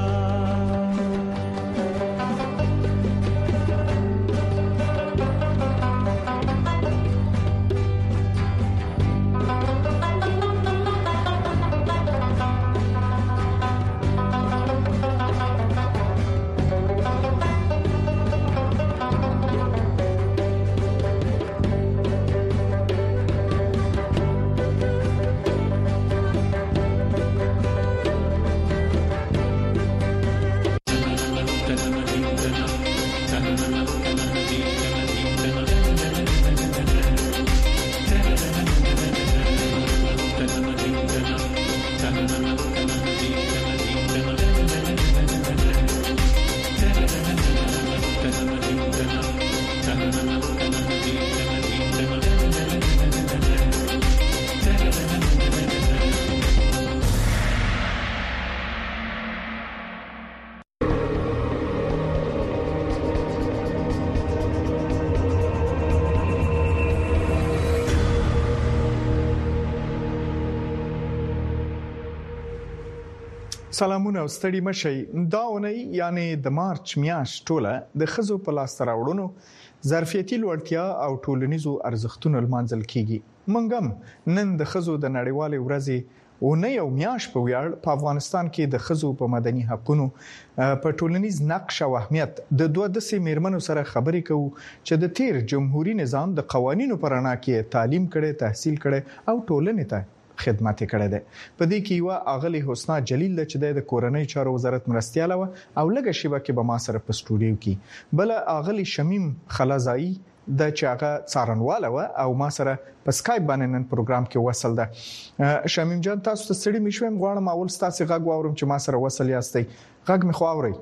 سلامونه او ستړي مشي دا ونی یعنی د مارچ میاشت ټوله د خزو په لاس راوړونو ظرفیتي لوړتیا او ټولنیزو ارزښتونو لمانځل کیږي منګم نن د خزو د نړیوالې ورځې او نه یو میاشت په ویاړ په افغانستان کې د خزو په مدني حقوقو په ټولنیز نقش او اهمیت د دوه دسې میرمنو سره خبرې کوو چې د تیر جمهوریت نظام د قوانینو پر اړه کې تعلیم کړي تحصیل کړي او ټولنې ته خدمت کړي ده په دې کې یو اغلی حسنا جلیل چې د کورنۍ چارو وزارت مرستياله او لګه شیبه کې به ما سره په سټوډیو کې بل اغلی شمیم خلازایی د چاغه څارنواله او ما سره په سکایپ باندې نن پروګرام کې وصل ده شمیم جان تاسو ته ستړي مشوم غواړم اول تاسو غږ واورم چې ما سره وصل یاستئ غږ مخ واورئ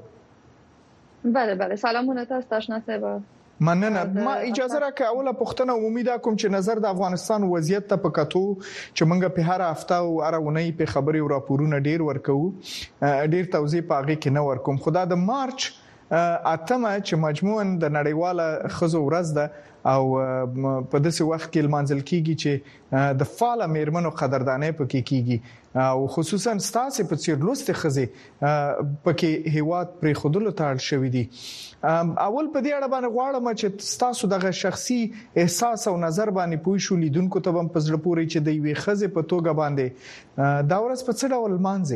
بله بله سلامونه تاسو آشنا صاحب مننه ما اجازه راکړه اوله پښتنه امید کوم چې نظر د افغانستان وضعیت ته پکاتو چې موږ په هر هفته او اړونی په خبري او راپورونه ډیر ورکو ډیر توضیح پاږي کې نه ورکوم خدا د مارچ اتمه چې مجموعاً د نړیواله خزو ورځ ده او په داسې وخت کې لمانځل کیږي چې د فعال میرمنو قدردانۍ پکې کیږي او خصوصا ستاسو په څیر لوستې خزي پکې هیواد پرې خودلو تاړ شوې دي اول په دې اړه باندې غواړم چې تاسو دغه شخصي احساس او نظر باندې پوه شو لیدونکو ته هم پزړه پوري چې د یوې خزي په توګه باندې دا ورځ په څه ډول مانځي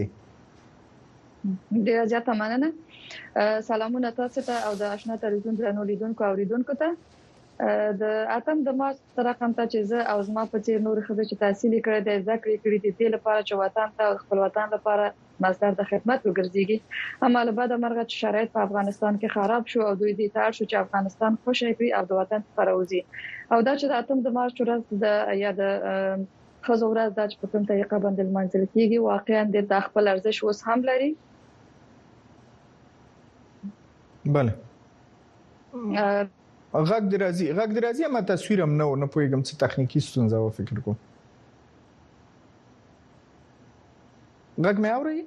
ډیر زیاته مننه سلامونه تاسو ته او د آشنا تلویزیون درنو لیدونکو او اوریدونکو ته د اتم د مارچ رقم ته چې زه او زما په څیر نور خزه چې تحصیل کړي د ذکر کړي د دې لپاره چې وطن ته او خپل وطن لپاره مصدر د خدمت وګرځيږي اما له بعد مرغه شرایط په افغانستان کې خراب شو او دوی دې تار شو چې افغانستان خوشی کړي او د وطن فروزي او دا چې د اتم د مارچ ورځ د یا د خزو ورځ د په کوم طریقه باندې منځل کیږي واقعا د خپل ارزښت اوس هم لري. بله غږ درازي غږ درازي ما تصویر هم نو نه پوهیږم څه تخنیکی ستونزه و فکر کوم غږ مې اوري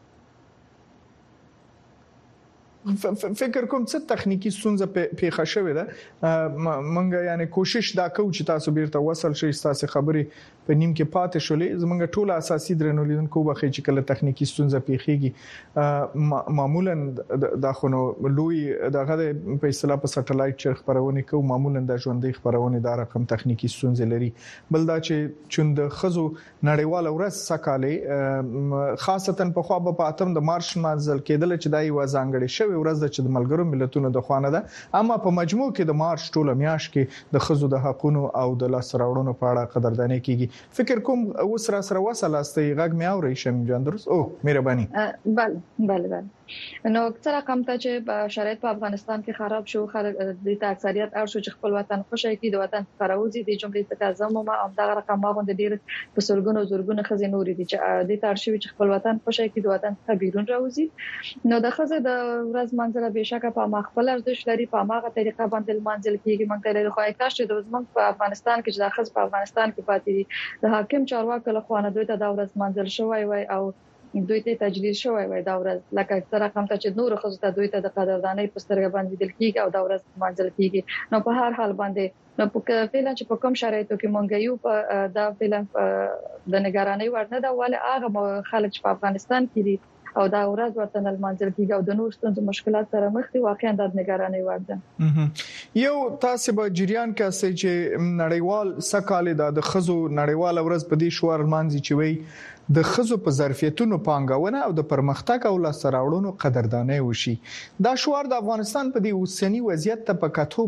فکر کوم څه تخنیکی ستونزه پیښه شوې ده مونږ یعنی کوشش دا کوو چې تاسو بیرته وصل شئ تاسو خبرې په نیم کې پاتې شولې زمونږ ټول اساسي درنولیدونکو به چې کله تخنیکی ستونزه پیښیږي معمولا د خونو لوی دغه په اصطلاح په سټلایټ چر خبرونه کوو معمولا د ژوندۍ خبرونه د رقم تخنیکی ستونزې لري بل دا چې چوند خزو نړیواله ورځ سکاله خاصتا په خو په اتم د مارچ منځل کېدل چې دای و ځانګړي شوی ورځ د چې د ملګرو ملتونو د خوانه ده اما په مجموع کې د مارچ ټوله میاشت کې د خزو د حقوقو او د لاسراوړونو په اړه قدرداني کیږي فکر کوم اوس را سره وصل استي غږ مې اوري شمیم جان درس او مهرباني بله بله بله نو اکثر رقم ته چې شرایط په افغانستان کې خراب شو خلک د اکثریت ارشو چې خپل وطن خوشی کړي د وطن فروزي د جمهوریت تعظیم ما هم دا رقم ما باندې ډیر په سلګونو زورګونو خزینوري دي چې د تارشوي چې خپل وطن خوشی کړي د وطن څخه بیرون راوځي نو د خزه د ورځ منځله بهشکه په مخبل ارزښت لري په ماغه طریقه باندې منځل کیږي مونږ ته له خوای کاش چې د زمونږ په افغانستان کې چې د خزه په افغانستان کې پاتې دي د حاکم چارواکو له خوانه دوی ته د ورځ منځل شوی وای او دوی ته تجلیل شوی وای دا ورځ لکه اکثر رقم ته چې نور خو ته دوی ته د قدردانۍ په سترګه باندې دل کیږي او دا ورځ منځل کیږي نو په هر حال باندې نو په فعلا چې په کوم شرایطو کې مونږ یو په دا فعلا د نگرانۍ ورنه دا ول هغه خلک چې په افغانستان کې دي او دا ورځ ورته نل منځل کیږي او د نور ستونزو مشکلات سره مخ دي واقعا د نگرانۍ ورده یو تاسو به جریان کې چې نړیوال سکاله د خزو نړیوال ورځ په دې شوار مانځي چې وي د خزو په ظرفیتونو پانګونه او د پرمختګ او لاسراوړونو قدردانۍ وشي دا شوار د افغانستان په دې اوسنی وضعیت ته په کتو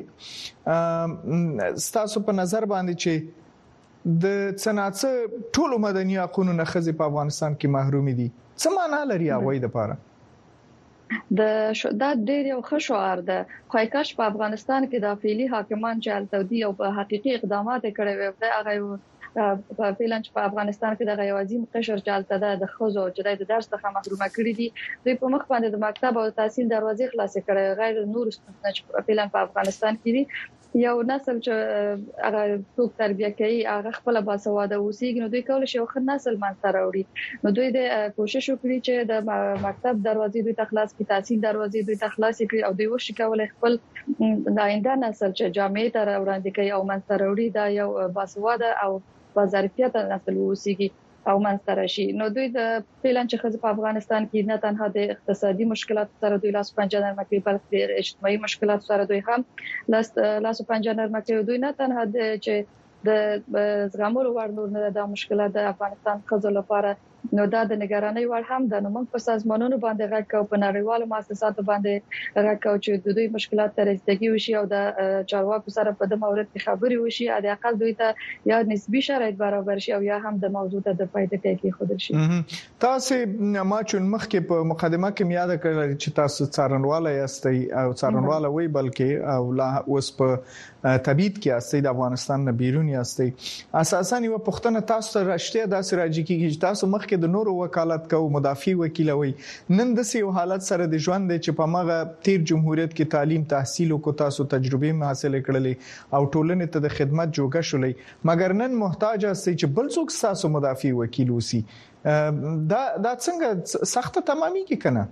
باندې ستاسو په نظر باندې چې د صنعت ټولو مدني حقوقو نه خزي په افغانستان کې محرومي دي څه معنا لري هغه د لپاره د دا ډېر یو ښه شعار ده خو کاش په افغانستان کې د فعلی حاکمان چې التودي او په حقيقي اقدامات کړي وي دا هغه په فعلا چې په افغانستان کې د غیوازي قشر چالتته ده د خزو چې د درس څخه محرومه کړي دي دوی په مخ باندې د مکتب او تحصیل دروازې خلاصې کړي غیر نور ستونزې چې فعلا په افغانستان کې دي یو نسل چې هغه څوک تربیه کوي هغه خپل باسواده اوسېږي نو دوی کول شي خو نسل منځ راوړي نو دوی د کوشش وکړي چې د مکتب دروازې دوی تخلاص کی تحصیل دروازې دوی تخلاص کړي او دوی وشي کول خپل د آینده نسل چې جامعې ته وړاندې کوي او منځ راوړي دا یو باسواده او بازارفیت نسل اوسېږي او منځ راشي نو دوی د فعلن چې خزه په افغانستان کې نه تنها د اقتصادي مشکلات سره دوی لاس پنجه نرمه کوي بلکې د اجتماعي مشکلات سره دوی هم لاس لاس پنجه نرمه کوي دوی نه تنها د چې د زغمولو وړ نور نه د مشکلات د افغانستان خزه لپاره نو دا د نگرانۍ وړ هم د نو موږ په سازمانونو باندې غږ کوو په نړیوالو مؤسساتو باندې غږ کوو چې د دوی مشکلات ته رسیدګي وشي او د چارواکو سره په د مورد کې خبري وشي د اقل دوی ته یا نسبی شرایط برابر شي او یا هم د موضوع ته د فائدې کې خودل شي تاسو ما چون مخکې په مقدمه کې یاد کړل چې تاسو څارنواله یاستئ او څارنواله وی بلکې او لا اوس په تبعید کې یاستئ د افغانستان نه بیرون یاستئ اساسا یو پښتنه تاسو راشته د سراجی کې تاسو مخکې د نورو وکالت کوي مدافع وکیل وي نن د سیو حالت سره د ژوند چې په مغه تیر جمهوریت کې تعلیم تحصیل او تاسو تجربه حاصل کړلې او ټولنې ته د خدمت جوګه شولې مګر نن محتاج استئ چې بل څوک تاسو مدافع وکیل وسی دا دا څنګه سخته تمامي کې کنه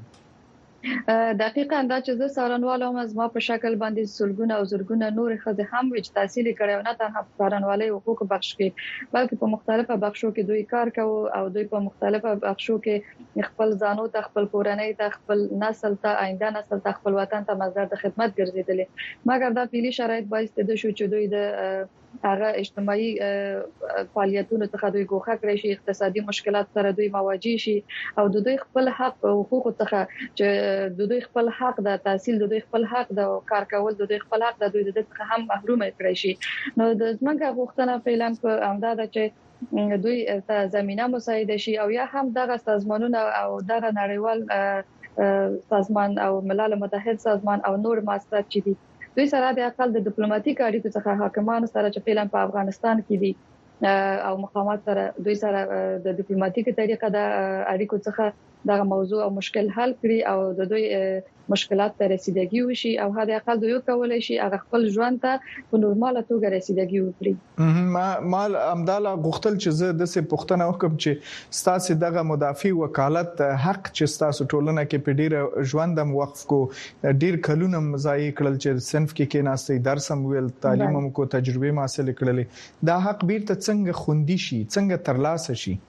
دقیقاً دا چې زه څارنواله هم زما په شکل باندې سلګونه او زرګونه نور خزه هم وچ تحصیل کړي نه تنها څارنوالي حقوق بخش کې بلکې په مختلفه بخشو کې دوی کار کوي او دوی په مختلفه بخشو کې خپل ځانو ته خپل کورنۍ ته خپل نسل ته آینده نسل ته خپل وطن ته مصدر د خدمت ګرځیدل مګر دا پیلي شرایط باعث د شو چې دوی د هغه اجتماعي فعالیتونو څخه دوی ګوښه کړی شي، اقتصادي مشکلات سره دوی مواجه شي او د دوی خپل حق او حقوق څخه چې د دوی خپل حق د تحصیل، د دوی خپل حق د کار کول، د دوی خپل حق د دوی د څخه هم محروم کړی شي. نو د زمونږ غوښتنه فعلا په امداد چې دوی ته زمينه مساعده شي او یا هم دغه سازمانونه او دغه نړیوال سازمان او ملل متحد سازمان او نور مؤسسات چې دي دوی سره د اقل د ډیپلوماټیک اړیکو څخه حاکمانو سره چې فعلا په افغانستان کې دي او مقامات سره دوی سره د ډیپلوماټیک طریقه د اړیکو څخه دغه موضوع او مشکل حل کړي او د دوی مشکلات ته رسیدګي وشي او هغه اقل دوی کولای شي هغه خپل ژوند ته په نورماله توګه رسیدګي وکړي. ما مال امداله غختل چې زه د څه پښتنه وکم چې ستاسو دغه مدافع وکالت حق چې ستاسو ټولنه کې په ډیر ژوندم وقف کو ډیر کلونه مزای کړل چې صنف کې کې ناستې درس هم ویل تعلیم هم کو تجربه حاصل کړلې دا حق بیرته څنګه خوندي شي څنګه ترلاسه شي؟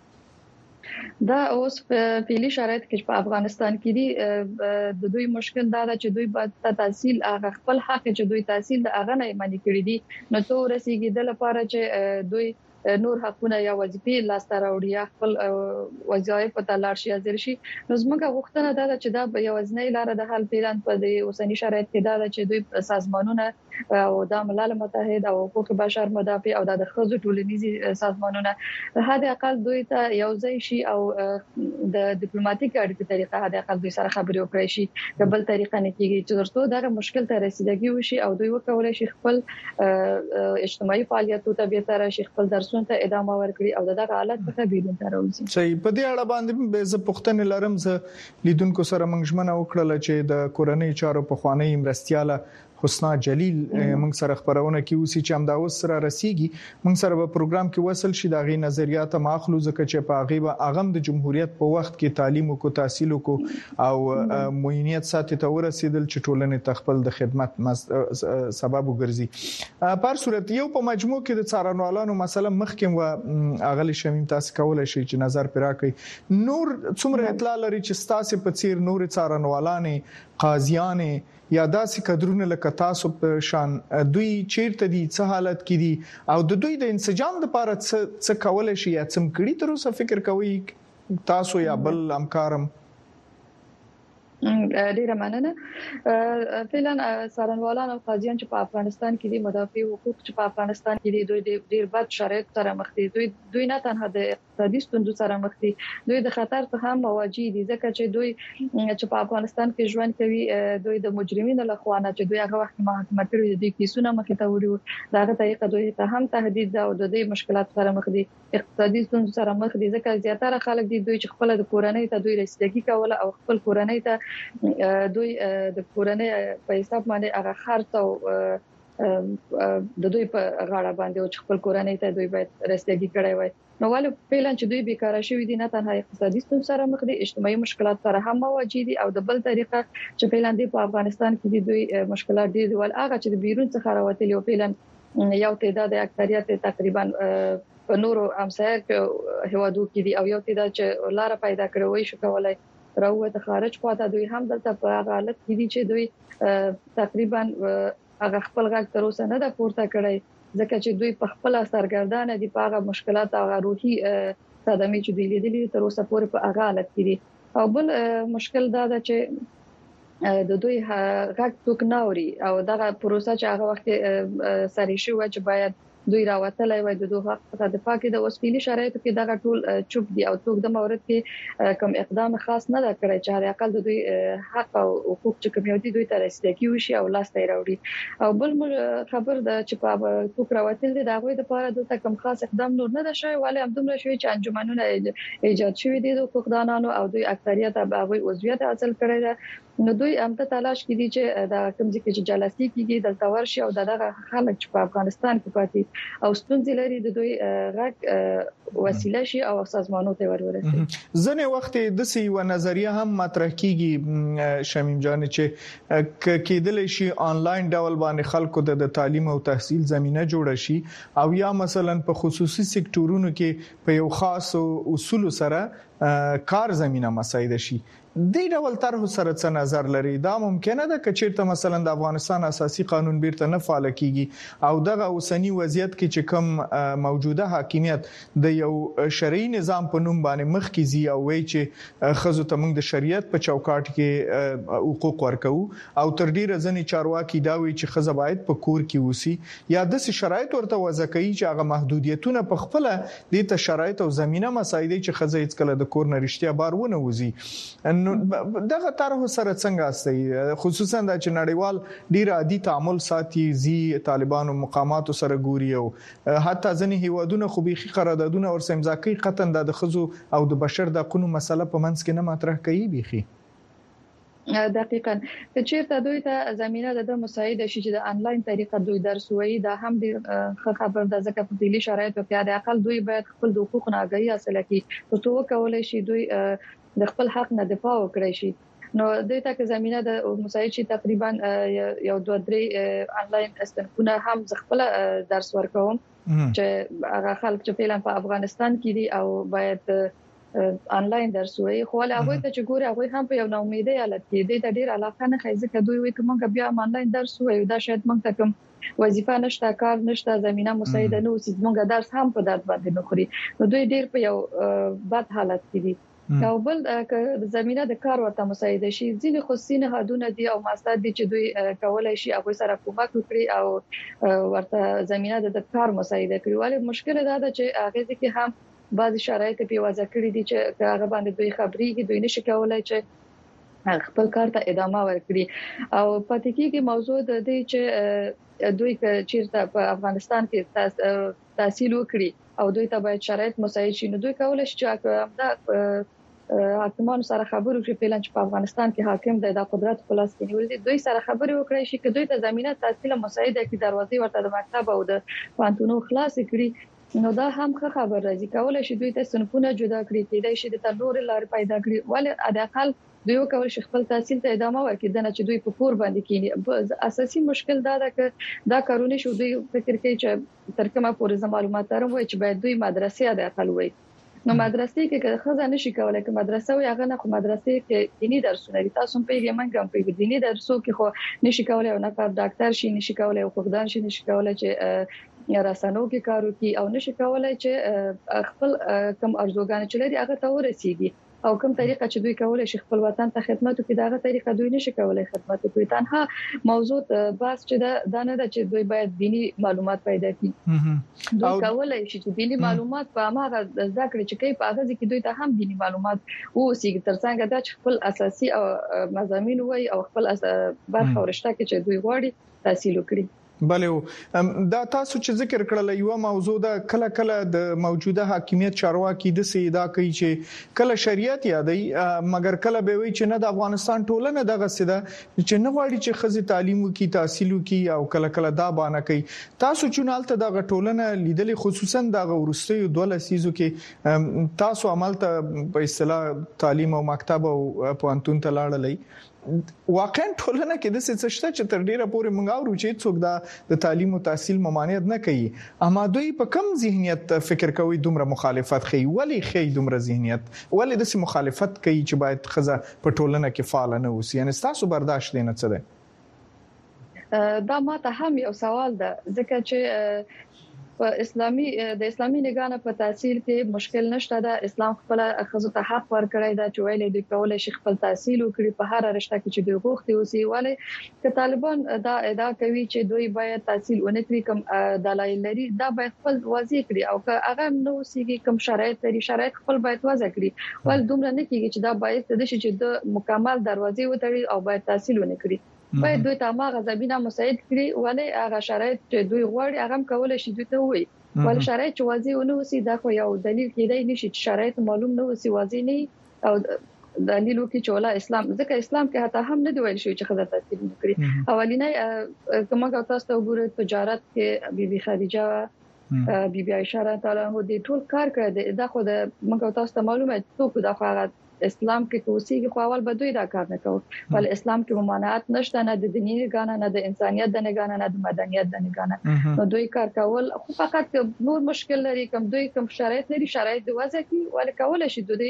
دا اوس په پیلي شرایط کې په افغانستان کې دي د دوی مشکل دا ده چې دوی باید تحصیل هغه خپل حق چې دوی تحصیل د هغه نه مانی کړی دي نو تو رسیدي د لپاره چې دوی نور حقونه یا وظیفې لاسته راوړي خپل وظایف په تلار شي حاضر شي. نو زموږ غوښتنه دا ده چې دا یو ځنې لار د حل پیلان په دې اوسنی شرایط کې دا ده چې دوی سازمانونه او د ملل متحد او حقوق بشر مدافع او د خزو ټولنیزي سازمانونه هدا اقل دوی ته یو ځای شي او د ډیپلوماټیک اړیکو طریقه هدا اقل دوی سره خبرې وکړي شي په بل طریقه نه کیږي چې درته دا مشکل ته رسیدګي وشي او دوی وکولای شي خپل اجتماعي فعالیتونو ته به تر شي خپل درسونه ته ادامه ورکړي او دغه حالت څخه بیرون ته راوځي. صحیح. په دې اړه باندې به زه پوښتنه لرم زه لیدونکو سره منځمنه وکړل چې د کورنۍ چارو په خوانی مرستياله حسنا جلیل موږ سره خبرونه کیوسی چې هم دا اوس سره رسیدي موږ سره په پروګرام کې وصل شي دا غي نظریات ماخلو ځکه چې په غیبه اغم د جمهوریت په وخت کې تعلیم او تحصیل او معینیت ساتي ته ورسېدل چې ټولنې تخپل د خدمت سبب وګرځي. په صورت یو په مجموع کې د څارنوالانو مثلا مخکې و اغلی شمیم تاسو کولای شئ چې نظر پر راکړئ نور څومره اطلاع لري چې تاسو په څیر نور څارنوالانه قاضیانه یا داسې کډرونه لکه تاسو په شان دوی چیرته دي څه حالت کې دي او د دوی د انسجام لپاره څه کول شي یا څم کړي تر اوسه فکر کوي تاسو یا بل همکارم؟ ډیره مننه. فعلا څارنوالان او قاضیان چې په افغانستان کې دي مدافع حقوق چې په افغانستان کې دي دوی ډیر بد شرایط سره مخ دي. دوی دوی نه تنها د اقتصادي ستونزو سره مخ دي دوی د خطر څخه هم مواجه دي ځکه چې دوی چې په افغانستان کې ژوند کوي دوی د مجرمینو له خوا نه چې دوی هغه وخت محاکمه کړي دي کیسونه مخ ته وړي دغه طریقه دوی ته هم تهدید او د دې مشکلات سره مخ دي اقتصادي ستونزو سره مخ دي ځکه زیاتره خلک دي دوی چې خپل د کورنۍ ته دوی رسیدګي کوله او خپل کورنۍ ته دوی د کورنۍ په حساب باندې هغه خرڅ او د دوی په غاړه باندې او خپل کورنۍ ته دوی باید رسیدګي کړي وای نو ولې فعلا چې دوی بیکاره شوی دي نه تنها اقتصادي ستونزې سره مخ دي اجتماعي مشکلات سره هم مواجه دي او د بل طریقه چې فعلا د افغانستان کې دوی مشکلات دي ول هغه چې د بیرون څخه راوتلي او فعلا یو تعداد اکثریت تقریبا په نورو امثال هوادو کې دي او یو تعداد چې لار پیدا کړوي شو کولای راوته خارج خواته دوی هم دلته په حالت کې دي چې دوی تقریبا هغه خپل غږ تر اوسه نه د پورته کړی ځکه چې دوی په خپل سرګردانه دي په هغه مشکلات او روحي صدمې چې دوی لیدلې تر اوسه پورې په هغه حالت کې دي او بل مشکل دا ده چې د دوی غږ څوک ناوري او دغه پروسه چې هغه وخت سری شو چې باید دوی راوتلای وای د دوه حق په دفاع کې د وسپیلي شرایطو کې دغه ټول چوپ دي او څوک د مورد کې کوم اقدام خاص نه کړی چې هر اقل د دوی حق او حقوق چې کوم یو دي دوی ته رسیدګي وشي او لاس ته راوړي او بل خبر د چې په څوک راوتل دي دا غوي د پاره د کوم خاص اقدام نور نه ده شوی ولی هم دومره شوی چې انجمنونه ایجاد شوی دي د حقوقدانانو او دوی اکثریت به غوي عضویت حاصل کړی ده نو دوی هم ته تلاش کوي چې دا کوم ځکه چې جلسې کیږي د تورشي او دغه خلک چې په افغانستان کې پاتې او ستونزې لري د دوی غږ وسیله شي او سازمانونو ته ورورسي. ځنه وخت د سی و نظریه هم مطرح کیږي شمیم جان چې کېدل شي آنلاین ډول باندې خلکو د تعلیم او تحصیل زمينه جوړ شي او یا مثلا په خصوصي سکتورونو کې په یو خاص اصول سره کار زمينه مساعده شي. د ډول طرح سره څه نظر لري؟ دا ممکنه ده چې چیرته مثلا د افغانستان اساسي قانون بیرته نه فعال کیږي او دغه اوسنی وضعیت کې چې کوم موجوده حاکمیت د یو شرعي نظام په نوم باندې مخ کې زی او وی چې خزو ته موږ د شریعت په چوکاټ کې حقوق ورکو او تر ډیره ځنی چارواکي دا وی چې خزه باید په کور کې وسی یا د شرایط ورته وضع کوي چې هغه محدودیتونه په خپل د ته شرایط او زمينه مساعده چې خزه هیڅ کله د کور نه رښتیا بارونه وزي. دغه طرح سره څنګه استي خصوصا د نړیوال ډیر عادي تعامل ساتي زی طالبانو مقامات سره ګوري او حتی ځنی هیوادونه خو بيخي قراردادونه او سمزاکي قطن د خزو او د بشر د قانون مسله په منځ کې نه مطرح کوي بيخي. دقیقاً چې چیرته دوی ته زمينه د مساعده شي چې د انلاین طریقه دوی درس وایي دا هم د خبر د ځکه په دلی شرایط په پیاده عقل دوی باید خپل د حقوق نه آگاهي حاصله کړي او تو کولای شي دوی د خپل حق نه دفاع وکړي شي. نو دوی ته که زمينه د مساعد شي تقریبا یو دوه درې انلاین استنونه هم خپل درس ورکوم چې هغه خلک چې فعلا په افغانستان کې دي او باید انلاین درس وي خو له هغه ته چې ګوري هغه هم په یو نو امیدي حالت کې دي د ډیر علاقه نه خایزه کدوې وي کوم بیا انلاین درس وي دا شاید موږ ته کوم وظیفه نشته کار نشته زمينه مساعده نو چې موږ درس هم په درد باندې نخوري نو دوی ډیر په یو بد حالت کې دي او بل د زمينه د کار ورته مساعده شي ځینې خصوصي نهادونه دي او ماستر دي چې دوی کولای شي هغه سره کومک وکړي او ورته زمينه د کار مساعده کړي ولې مشکل دا ده چې هغه ځکه هم بعض شرایط په وضع کړی دي چې هغه باندې دوی خبريږي دوی نشي کولای چې خپل کار ته ادامه ورکړي او پاتې کېږي موضوع د دې چې دوی چیرته په افغانستان کې تحصیل وکړي او دوی ته باید شرایط مساعد شي نو دوی کولای شي چې دا حاکمان سره خبرو چې پلان چې په افغانستان کې حاکم د قدرت په لاس کې نیول دي دوی سره خبرې وکړي شي چې دوی ته زمينه تحصیل مساعده کې دروازې ورته د مکتب او د پانتونو خلاص کړي نو دا هم ښه خبر راځي کولای شي دوی ته صنفونه جدا کړي کېدای شي د تنور لار پیدا کړي ولې اډاقل دوی کول شي خپل تحصیل ته ادامه ورکړي د نه چې دوی په پور باندې کینی اساسي مشکل دا ده چې دا کارونه شو دوی فکر کوي چې تر کومه پورې معلومات ترم وای چې باید دوی مدرسې اډاقل وای نو مدرسې کې خزه نشي کولای چې مدرسه وي هغه نه خو مدرسې کې دینی درسونه دي تاسو په یې منګم په دینی درسو کې خو نشي کولای او نه کار ډاکټر شي نشي کولای او حقوقدان شي نشي کولای چې یا رسنو کې کارو کوي او نشي کولای چې خپل کم ارزوګان چې لري هغه ته ورسیږي او کوم طریقه چې دوی کولای شي خپل وطن ته خدمت وکړي داغه طریقه دوی نشي کولای خدمت وکړي تنها موضوع بس چې دا نه ده چې دوی باید دینی معلومات پیدا کړي دوی کولای شي چې دینی معلومات په هغه ذکر چې کوي په هغه کې دوی ته هم دینی معلومات اوسېږي ترڅنګ دا چې خپل اساسي او مضامین وای او خپل برخه ورشته کې چې دوی غواړي تحصیل وکړي. بله دا تاسو چې ذکر کړل یو موضوع ده کله کله د موجوده حاکمیت چارواکي د سیدا کوي چې کله شریعت یادي مګر کله به وي چې نه د افغانستان ټولنه دغه سیدا چې نه غواړي چې خزي تعلیم وکي تحصیل وکي او کله کله دا بانه کوي تاسو چونالته دغه ټولنه لیدل خصوصا دغه ورستي دوله سيزو کې تاسو عملته په اصطلاح تعلیم او مکتب او پوهنتون ته لاړلې واقعا ټولنه کې د څه شته چې تر ډیره پورې مونږ اورو چې څوک دا د تعلیم او تحصیل ممانعت نه کوي اما دوی په کم ذهنیت فکر کوي دومره مخالفت کوي ولی خي دومره ذهنیت ولی د څه مخالفت کوي چې باید خزه په ټولنه کې فعال نه اوسي یعنی تاسو برداشت دینه څه ده دا ماته هم یو سوال ده ځکه چې په اسلامي د اسلامي نگاه په تحصیل کې مشکل نشته دا اسلام خپل خزو ته حق ورکړی دا چې ویلې د کولای شي خپل تحصیل وکړي په هر رشته کې چې دوی غوښتي اوسي ولی چې طالبان دا ادعا کوي چې دوی باید تحصیل ونکړي کوم دلایل لري دا باید خپل واضح کړي او که هغه نو سیږي کوم شرایط لري شرایط خپل باید واضح کړي ول دومره نه کیږي چې دا باید د شي چې د مکمل دروازې وتړي او باید تحصیل ونکړي باید دوی ته ما غزبینه مساعد کړي ولی هغه شرایط چې دوی غواړي هغه کولای شي دوی ته وي ول شرایط چې واضح ونه وسی دا خو یو دلیل کېدای نشي چې شرایط معلوم نه وسی واضح نه او دلیل وکړي چې ولا اسلام ځکه اسلام کې حتی هم نه دی ویل شوی چې خزه تحصیل وکړي اولینې کومه تاسو ته وګورئ تجارت کې بیبي خدیجه بیبي عائشہ تعالی عنها د ټول کار کړی دا خو د موږ تاسو ته معلومه څوک دا خو اسلام کې کوسيږي خو اول به دوی دا کار نه کوي ول اسلام کې ممانعت نشته نه د دیني نگاه نه د انسانيت د نگاه نه د مدنيت د نگاه نه نو دوی کار کول خو فقط نور مشکل لري کوم دوی کوم شرایط لري شرایط د وځي ول کول شي دوی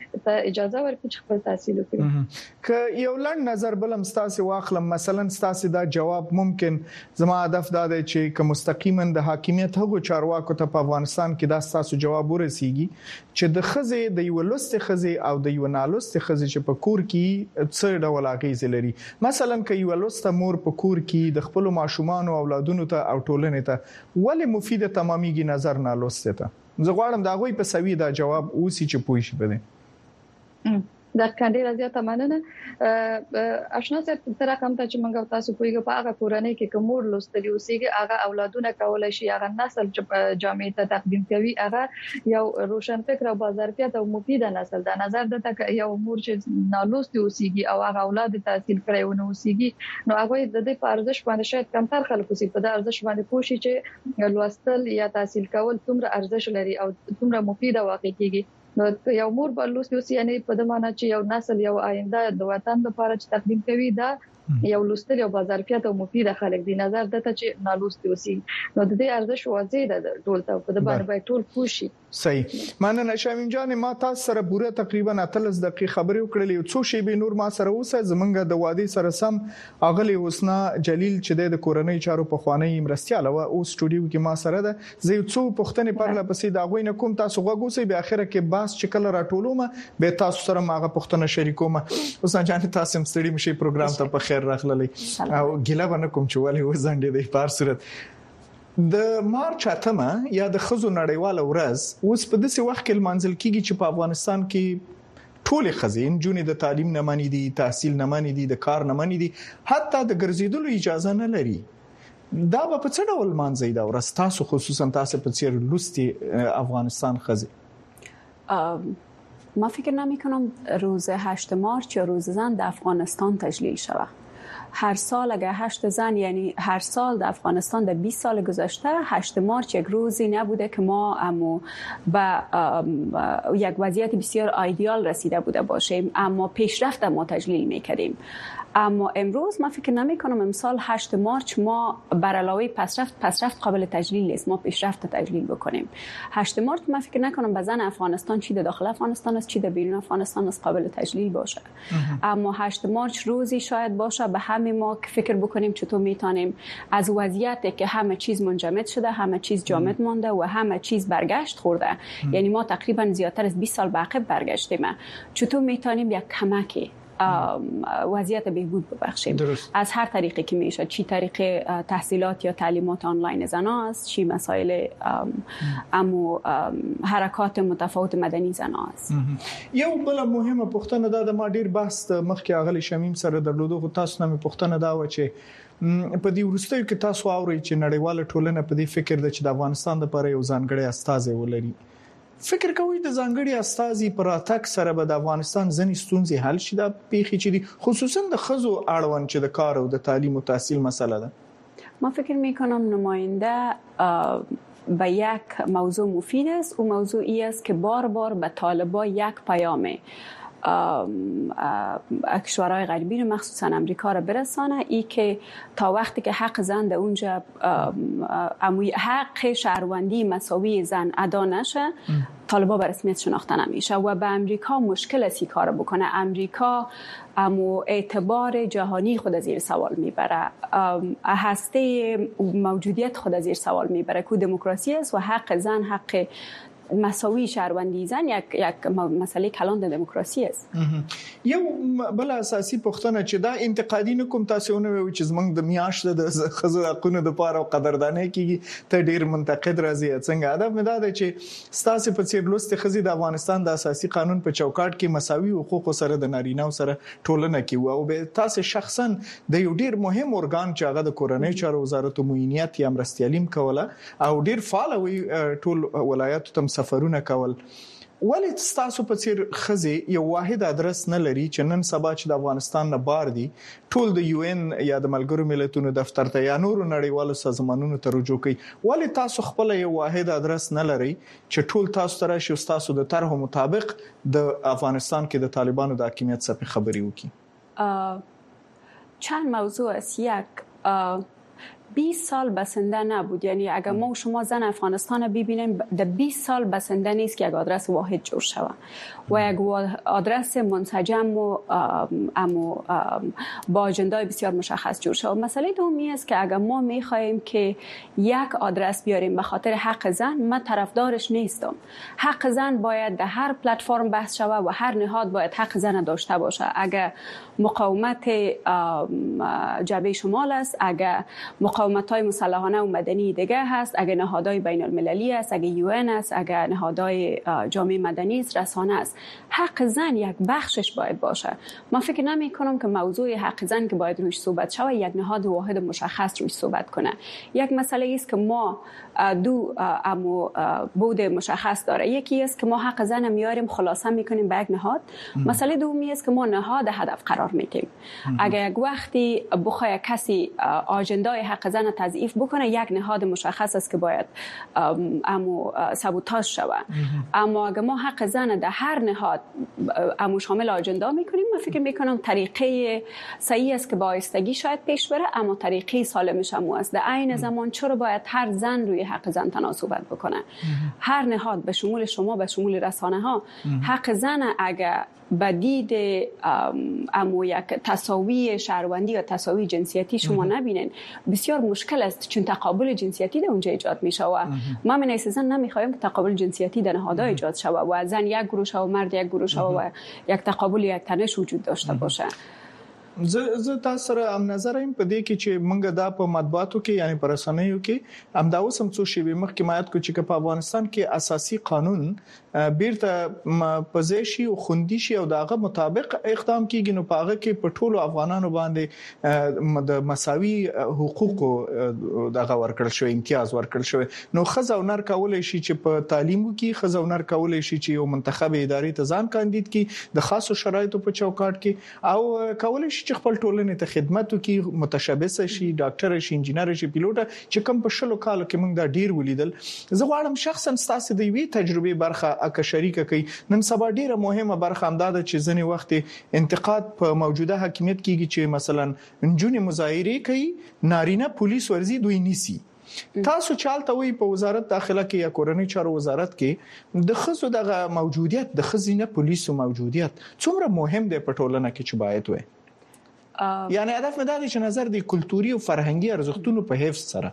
ته اجازه ورکړي چې خپل تحصیل وکړي. که یو لړ نظر بلم ستاسو واخلم مثلا ستاسو دا جواب ممکن زما هدف دا دی چې کوم مستقیما د حاکمیت هغو چارواکو ته په افغانستان کې دا ستاسو جواب ورسیږي چې د خزې د یو لست خزې او د یو نالست خزې چې په کور کې څه ډول اغیز لري. مثلا که یو لست مور په کور کې د خپل ماشومان او اولادونو ته او ټولنې ته ولې مفیده تماميږي نظر نالست ته. زه غواړم دا غوي په سوي دا جواب اوسي چې پوي شي بده. دا کاندې راځي تمانه آشنا سره تر کوم ته چې موږ تاسو پویګه په هغه کورنۍ کې کومور لوستلی اوسېږي هغه اولادونه کولای شي هغه نسل چې جامعه ته تقدیم کوي هغه یو روشن فکر او بازارفیت او مفیده نسل دا نظر د یو مور چې نالوستي اوسېږي او هغه اولاد تحصیل کړي ونه اوسېږي نو هغه د دې په ارزش باندې شاید کمتر خلکو سي په د ارزش باندې پوښي چې لوستل یا تحصیل کول څومره ارزش لري او څومره مفیده واقع کیږي. نو یو مور بلوس یوسي یعنی په د معنا چې یو نسل یو آینده د وطن لپاره چې تقدیم کوي دا یو لوستل او بازارفیت او مفیده خلک دي نظر دته چې نالوستي اوسي نو د دې ارزش واځي د ټول ته په د باندې باید ټول پوښي. صحیح مننه شامین جان ما تاسو سره پوره تقریبا اتلس دقیقې خبرې وکړلې څو شی به نور ما سره اوسه زمونږ د وادي سره سم اغلی حسنا جلیل چې د کورنۍ چارو په خوانی مرستياله و او سټوډیو کې ما سره ده زه څو پښتنې پرله پسې دا غوینه کوم تاسو غوږوسئ به اخره کې باس چې کله راټولوم به تاسو سره ماغه پښتنه شریکوم. حسنا جان تاسو هم ستړي مشي پروګرام ته په خیر راغلی او ګیله باندې کوم چې ولې وزنډې د پار صورت د مارچ اتمه یا د خزو نړیواله ورځ اوس په داسې وخت کې منځل کیږي چې په افغانستان کې ټول خزین جونې د تعلیم نه مانی دي تحصیل نه مانی دي د کار نه مانی دي حتی د ګرځیدلو اجازه نه لري. دا په څه ډول منځي دا ورځ تاسو خصوصا تاسو په څیر لوستي افغانستان خزي؟ ما فکر نمی‌کنم روز هشت مارچ یا روز زن در افغانستان تجلیل شود. هر سال اگر هشت زن یعنی هر سال در افغانستان در بیست سال گذشته هشت مارچ یک روزی نبوده که ما امو به یک وضعیت بسیار ایدئال رسیده بوده باشیم اما پیشرفت ما تجلیل می‌کردیم. اما امروز ما فکر نمی کنم امسال هشت مارچ ما بر علاوه پسرفت پسرفت قابل تجلیل است ما پیشرفت تجلیل بکنیم. هشت مارچ ما فکر نکنم به زن افغانستان چی در داخل افغانستان است چی در بیرون افغانستان است قابل تجلیل باشه. اما هشت مارچ روزی شاید باشه به همه ما فکر بکنیم چطور میتونیم از وضعیتی که همه چیز منجمد شده همه چیز جامد مانده و همه چیز برگشت خورده یعنی ما تقریبا زیادتر از بیست سال به عقب برگشتیم چطور میتونیم یک کمکی وضعیت بهبود ببخشیم درست. از هر طریقی که میشه چی طریق تحصیلات یا تعلیمات آنلاین زناست چی مسائل امو حرکات متفاوت مدنی زناست. یو بل مهمه پوښتنه ده د ما ډیر بحث مخکې اغلی شمیم سره درلودو خو تاسو نه پوښتنه دا و چې په دې ورستیو کې تاسو اورئ چې نړیواله ټولنه په دې فکر ده چې د افغانستان لپاره یو ځانګړی استازی ولري. فکر کوي د ځانګړي استازي پر اتک سره به د افغانستان ځنې ستونزې حل شي د پیښې چې دي خصوصا د خزو اړوند چې د کار او د تعلیم او تحصیل مسله ده؟ ما فکر میکنم نماینده به یک موضوع مفید است. او موضوع ای است که بار بار به طالبان یک پیامه کشورهای غربی مخصوصا امریکا را برسانه ای که تا وقتی که حق زن در اونجا حق شهروندی مساوی زن ادا نشه طالبان به رسمیت شناخته نمیشه و به امریکا مشکل است کار بکنه. امریکا امو اعتبار جهانی خود از زیر سوال میبره هسته موجودیت خود از زیر سوال میبره که دموکراسی است و حق زن حق مساوی شهروندی زن یک یک مسئله کلان د دموکراسی است. یو بل اساسي پوښتنه چې دا انتقادي نکوم تاسو نه وی چې زمنګ د میاشت د خزو حقونو د پاره قدردانه کیږي ته ډیر منتقد راځي څنګه ادب مې دا دی چې ستاسو په څیر لوست خزي د افغانستان د اساسي قانون په چوکاټ کې مساوي حقوق سره د نارینه سره ټولنه کې او به تاسو شخصا د یو ډیر مهم ارګان چې هغه د کورنۍ چارو وزارت عمومیت یا مرستيالیم کوله او ډیر فعال وي ټول ولایتو تم سفرونه کول ولې تاسو په څیر خزي یو واحد ادرس نه لري چې نن سبا چې د افغانستان نه بار دي ټول د یو ان یا د ملګرو ملتونو دفتر ته یا نورو نړیوالو سازمانونو ته رجوع کوي ولې تاسو خپل یو واحد ادرس نه لري چې ټول تاسو تر شي تاسو د طرح مطابق د افغانستان کې د طالبانو د حاکمیت څخه خبري وکړي؟ چند موضوع است. یک بیست سال بسنده نبود. یعنی اگر ما و شما زن افغانستان ببینیم در بیست سال بسنده نیست که یک آدرس واحد جور شود و یک آدرس منسجم و امو با اجندای بسیار مشخص جور شود. مسئله دومی است که اگر ما میخواهیم که یک آدرس بیاریم به خاطر حق زن، من طرفدارش نیستم. حق زن باید در هر پلتفرم بحث شود و هر نهاد باید حق زن داشته باشه. اگر مقاومت جبهه شمال است، اگر مقاومت‌های مسلحانه و مدنی دیگه هست، اگر نهادهای بین المللی است، اگر یو ان است، اگر نهادهای جامعه مدنی است، رسانه است، حق زن یک بخشش باید باشه. من فکر نمی کنم که موضوع حق زن که باید روش صحبت شود یک نهاد واحد مشخص روش صحبت کنه. یک مسئله است که ما دو امو بود مشخص داره. یکی است که ما حق زن میاریم خلاصه میکنیم به یک نهاد. مسئله دومی است که ما نهاد هدف قرار میدیم. اگر یک وقتی بخواد کسی آجندای حق زن تضعیف بکنه، یک نهاد مشخص است که باید امو سابوتاژ شود. اما اگر ما حق زن در هر نهاد امو شامل آجندا میکنیم، من فکر میکنم طریقه صحیح است که با آیستگی شاید پیش بره، اما طریقه سالمش هم است. در عین زمان چرا باید هر زن روی حق زن تناسبت بکنه؟ هر نهاد به شمول شما، به شمول رسانه ها، حق زن اگر بدید امو یک تساوی شهروندی یا تساوی جنسیتی شما نبینین، بسیار مشکل است، چون تقابل جنسیتی در اونجا ایجاد میشه و ما من از زن نمیخوایم که تقابل جنسیتی در نهادها ایجاد شود و زن یک گروه شود و مرد یک گروه شود و یک تقابل یک تنش وجود داشته باشه. زه زه تاسو سره ام نظر ایم په دې کې چې منګه دا په مطبوعاتو کې یعنی پر رسنیو کې ام دا اوس هم څو شی به مخکې مایات کو چې په افغانستان کې اساسي قانون بیرته پزیشي او خوندي شي او داغه مطابق اقدام کیږي، نو پاغه کې په ټولو افغانانو باندې د مساوي حقوقو دغه ورکړل شو، امتیاز ورکړل شو. نو خزه او نر کولای شي چې په تعلیمو کې خزه او نر کولای شي چې یو منتخب ادارې ته ځان کاندید کی د خاصو شرایطو په چوکاټ کې، او کولای شي چې خپل ټولنې ته خدمت وکړي، متشبث شي، ډاکټر شي، انجینر شي، پیلوټ چې کوم په شلو کالو کې موږ دا ډیر ولیدل. زه غواړم شخصا ستاسو د وی تجربه برخه اکه شریکه کوي. نن سبا ډیره مهمه برخه همداده چې ځنې وخت انتقاد په موجوده حاکمیت کېږي چې مثلا نجونې مظاهره کوي، نارینه پولیس ورزي دوی نیسي. تاسو چالتوي په وزارت داخله کې یا کورنۍ چارو وزارت کې د خزو دغه موجودیت، د خزینه پولیسو موجودیت څومره مهم دی په ټولنه کې چې باید وي؟ یعنی هدف مې دا دی چې نظر دی کلتوري او فرهنګي ارزښتونو په حفظ سره.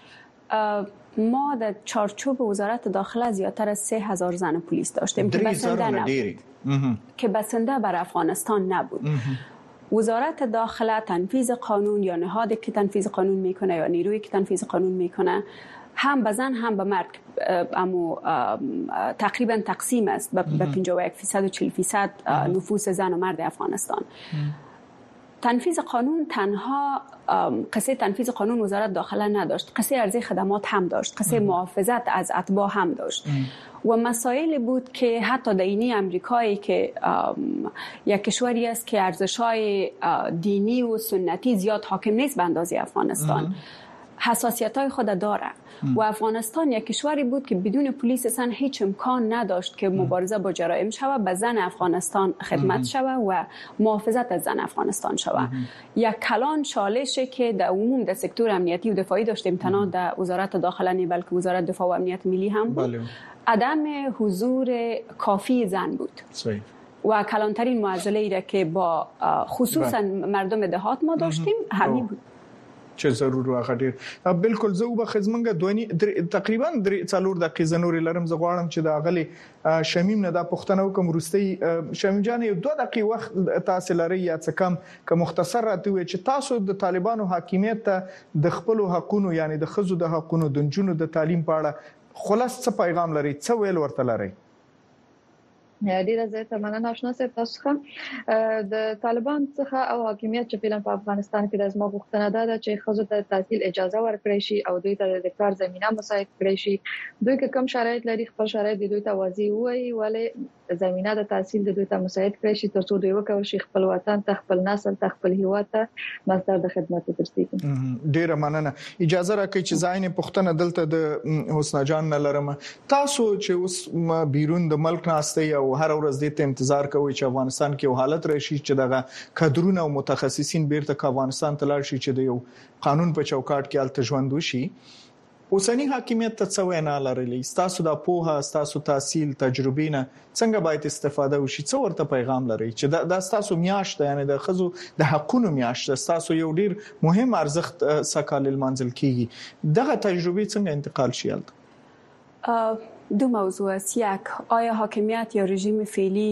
ما در چارچوب وزارت داخله زیاتر از سه هزار زن پلیس داشتیم که بسنده نبود که بسنده بر افغانستان نبود. وزارت داخله تنفیذ قانون یا نهادی که تنفیذ قانون میکنه یا نیرویی که تنفیذ قانون میکنه هم به زن هم به مرد اما تقریبا تقسیم است به پنجاه و یک درصد و چهل درصد نفوس زن و مرد افغانستان. تنفیذ قانون تنها قصه تنفیذ قانون وزارت داخله نداشت، قصه عرضه خدمات هم داشت، قصه محافظت از اتباع هم داشت و مسائل بود که حتی دینی امریکایی که یک کشوری است که ارزش‌های دینی و سنتی زیاد حاکم نیست به اندازه افغانستان، حساسیت‌های خود داره و افغانستان یک کشوری بود که بدون پلیس اصلا هیچ امکان نداشت که مبارزه با جرایم شود، به زن افغانستان خدمت شود و محافظت از زن افغانستان شود. یک کلان چالشی که در عموم در سکتور امنیتی و دفاعی داشتیم، تنها در وزارت داخله نه بلکه وزارت دفاع و امنیت ملی هم بود. بله. عدم حضور کافی زن بود. صحیح. و کلانترین معضله ای که با خصوصا مردم دهات ما داشتیم همین بود. چې ضرور واغډیر بالکل زه وب خزمنګ دوی تقریبا څلور دقیقې زنور لرم. زه غواړم چې دا غلي شمیم نه دا پښتنه وکم روستي شمیم جان یو دوه دقیقې وخت تاسو لري یا څه کم که مختصر راته چې تاسو د طالبانو حاکمیت ته د خپل حقونو یعنی د خزو د حقونو د جنونو د تعلیم په اړه خلاص څه پیغام لري، څه ویل ورته لري؟ ډیره زیاته مننه آشنا صاحب تاسو څخه. د طالبان څخه او حاکمیت چې فعلا په افغانستان کې د زما غوښتنه ده چې خزو ته تحصیل اجازه ورکړي شي او دوی ته د کار زمينه مساعد کړي شي. دوی کوم شرایط لري خپل شرایط دوی ته واضح وي، ولی زمينه د تحصیل د دوی ته مساعد کړي شي ترڅو دوی وکړي خپل وطن ته خپل نسل ته خپل هیواد ته مصدر د خدمت ترسيږي. ډیره مننه. اجازه راکړئ چې ځاینه پښتنه دلته د حسنا جان نه لرم. تاسو چې اوس بیرون د ملک ناشته او هر ورځ د انتظار کوي چې افغانستان کې حالت راشي چې دغه کادرونه او متخصصین بیرته افغانستان ته لاړ شي چې د یو قانون په چوکاټ کې الته ژوند وشي. اوسنی حاکمیت ته څه وینا لري؟ تاسو د پوهه، تاسو تحصیل، تجربې نه څنګه باید استفاده وشي؟ څو ورته پیغام لري چې د تاسو میاشت یعنی د خزو د حقونو میاشت تاسو یو ډیر مهم ارزښت سکهال المنزل کیږي، دغه تجربې څنګه انتقال شي؟ دو موضوع است. یک، آیا حاکمیت یا رژیم فعلی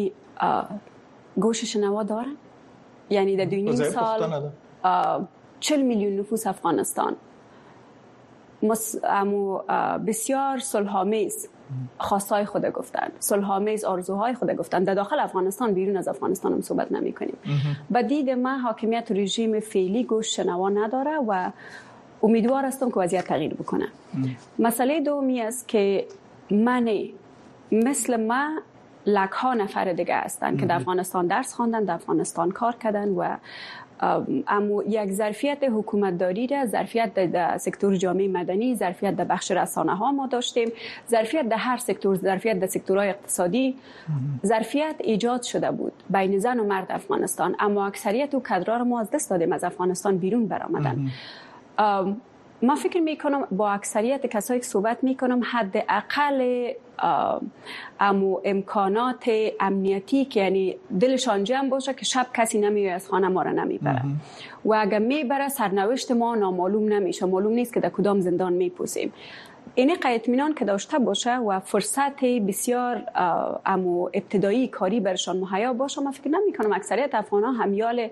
گوش شنوا داره؟ یعنی در دو نیم سال چهل میلیون نفوس افغانستان مس... امو بسیار صلح‌آمیز خواستای خود گفتن، صلح‌آمیز آرزوهای خود گفتن. در داخل افغانستان بیرون از افغانستان هم صحبت نمی کنیم. با دید من حاکمیت رژیم فعلی گوش شنوا نداره و امیدوار هستم که وضعیت تغییر بکنه. مسئله دومی است که من مثل ما لکها نفر دیگه هستن که در افغانستان درس خواندن، در افغانستان کار کردن و اما یک ظرفیت حکومتداری را، ظرفیت در سکتور جامعه مدنی، ظرفیت در بخش رسانه ها ما داشتیم، ظرفیت در هر سکتور، ظرفیت در سکتورهای اقتصادی، ظرفیت ایجاد شده بود بین زن و مرد افغانستان، اما اکثریت و کادرها ما از دست دادیم، از افغانستان بیرون برآمدن. من فکر میکنم با اکثریت کسایی که صحبت میکنم حداقل امو امکانات امنیتی که یعنی دلشان جمع باشه که شب کسی نمیاد از خانه ما را نمیبره و اگر میبره سرنوشت ما نامعلوم نمیشه، معلوم نیست که در کدام زندان میپوسیم. اینه اطمینان که داشته باشه و فرصت بسیار امو ابتدایی کاری برشان مهیا باشه. من فکر نمی کنم اکثریت افغان‌ها همیال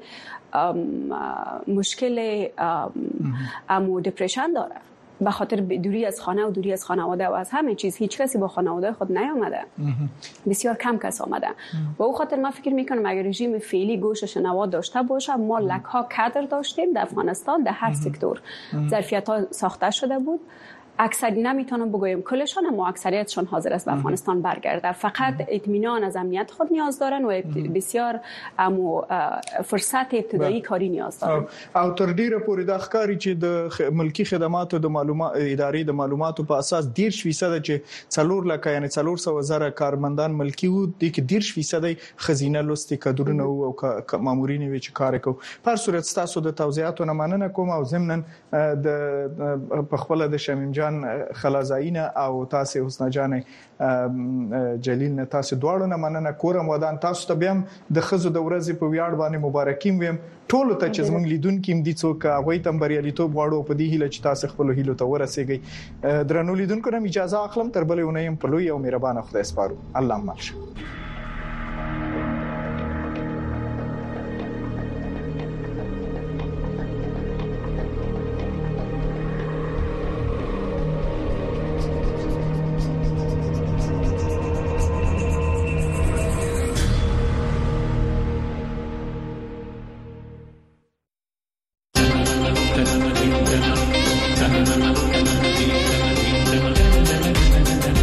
مشکل امو دپرشن داره به خاطر دوری از خانه و دوری از خانواده و از همه چیز. هیچ کسی با خانواده خود نیامده، بسیار کم کس آمده و او خاطر من فکر میکنم اگر رژیم فعلی گوش شنوا داشته باشه، ما لکها کادر داشتیم در افغانستان، در هر سکتور ظرفیت ها ساخته شده بود. اکثر نمیتونم بگویم کلشان، اما اکثریتشان حاضر است به افغانستان برگردن. فقط اطمینان از امنیت خود نیاز دارن و بسیار امو فرصت ابتدایی کاری نیاز دارن. او تر ډیره پورې د ښکاری چې د ملکی خدماتو د معلومات ادارې د معلوماتو په اساس ډیر فیصد چې څلور لکه یعنی څلور سو زره کارمندان ملکی وو، د کې ډیر فیصد خزینه لوستي کډرونه او مامورین وی چې کار کوي. په صورت تاسو د توضیحاتو نه مننه کوم او ضمن د په خپل د شمیم جان خلازاینه او تاسو حسنا جان جلیل نه تاسو دواړو نه مننه کوم. ودان تاسو ته بیا د خزو د ورځې په ویاړ باندې مبارکیم ویم ټول ته چې زمونږ لیدونکو هم دي څوک هغه تم بریالیتوب غواړو په دې هیله چې تاسو خپل هیلو ته ورسیږئ. درنو لیدونکو نم اجازه اخلم تر بلې ونیم په لوی او مهربانه خدای سپارو. الله مالشه.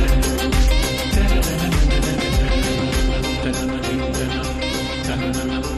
Thank you.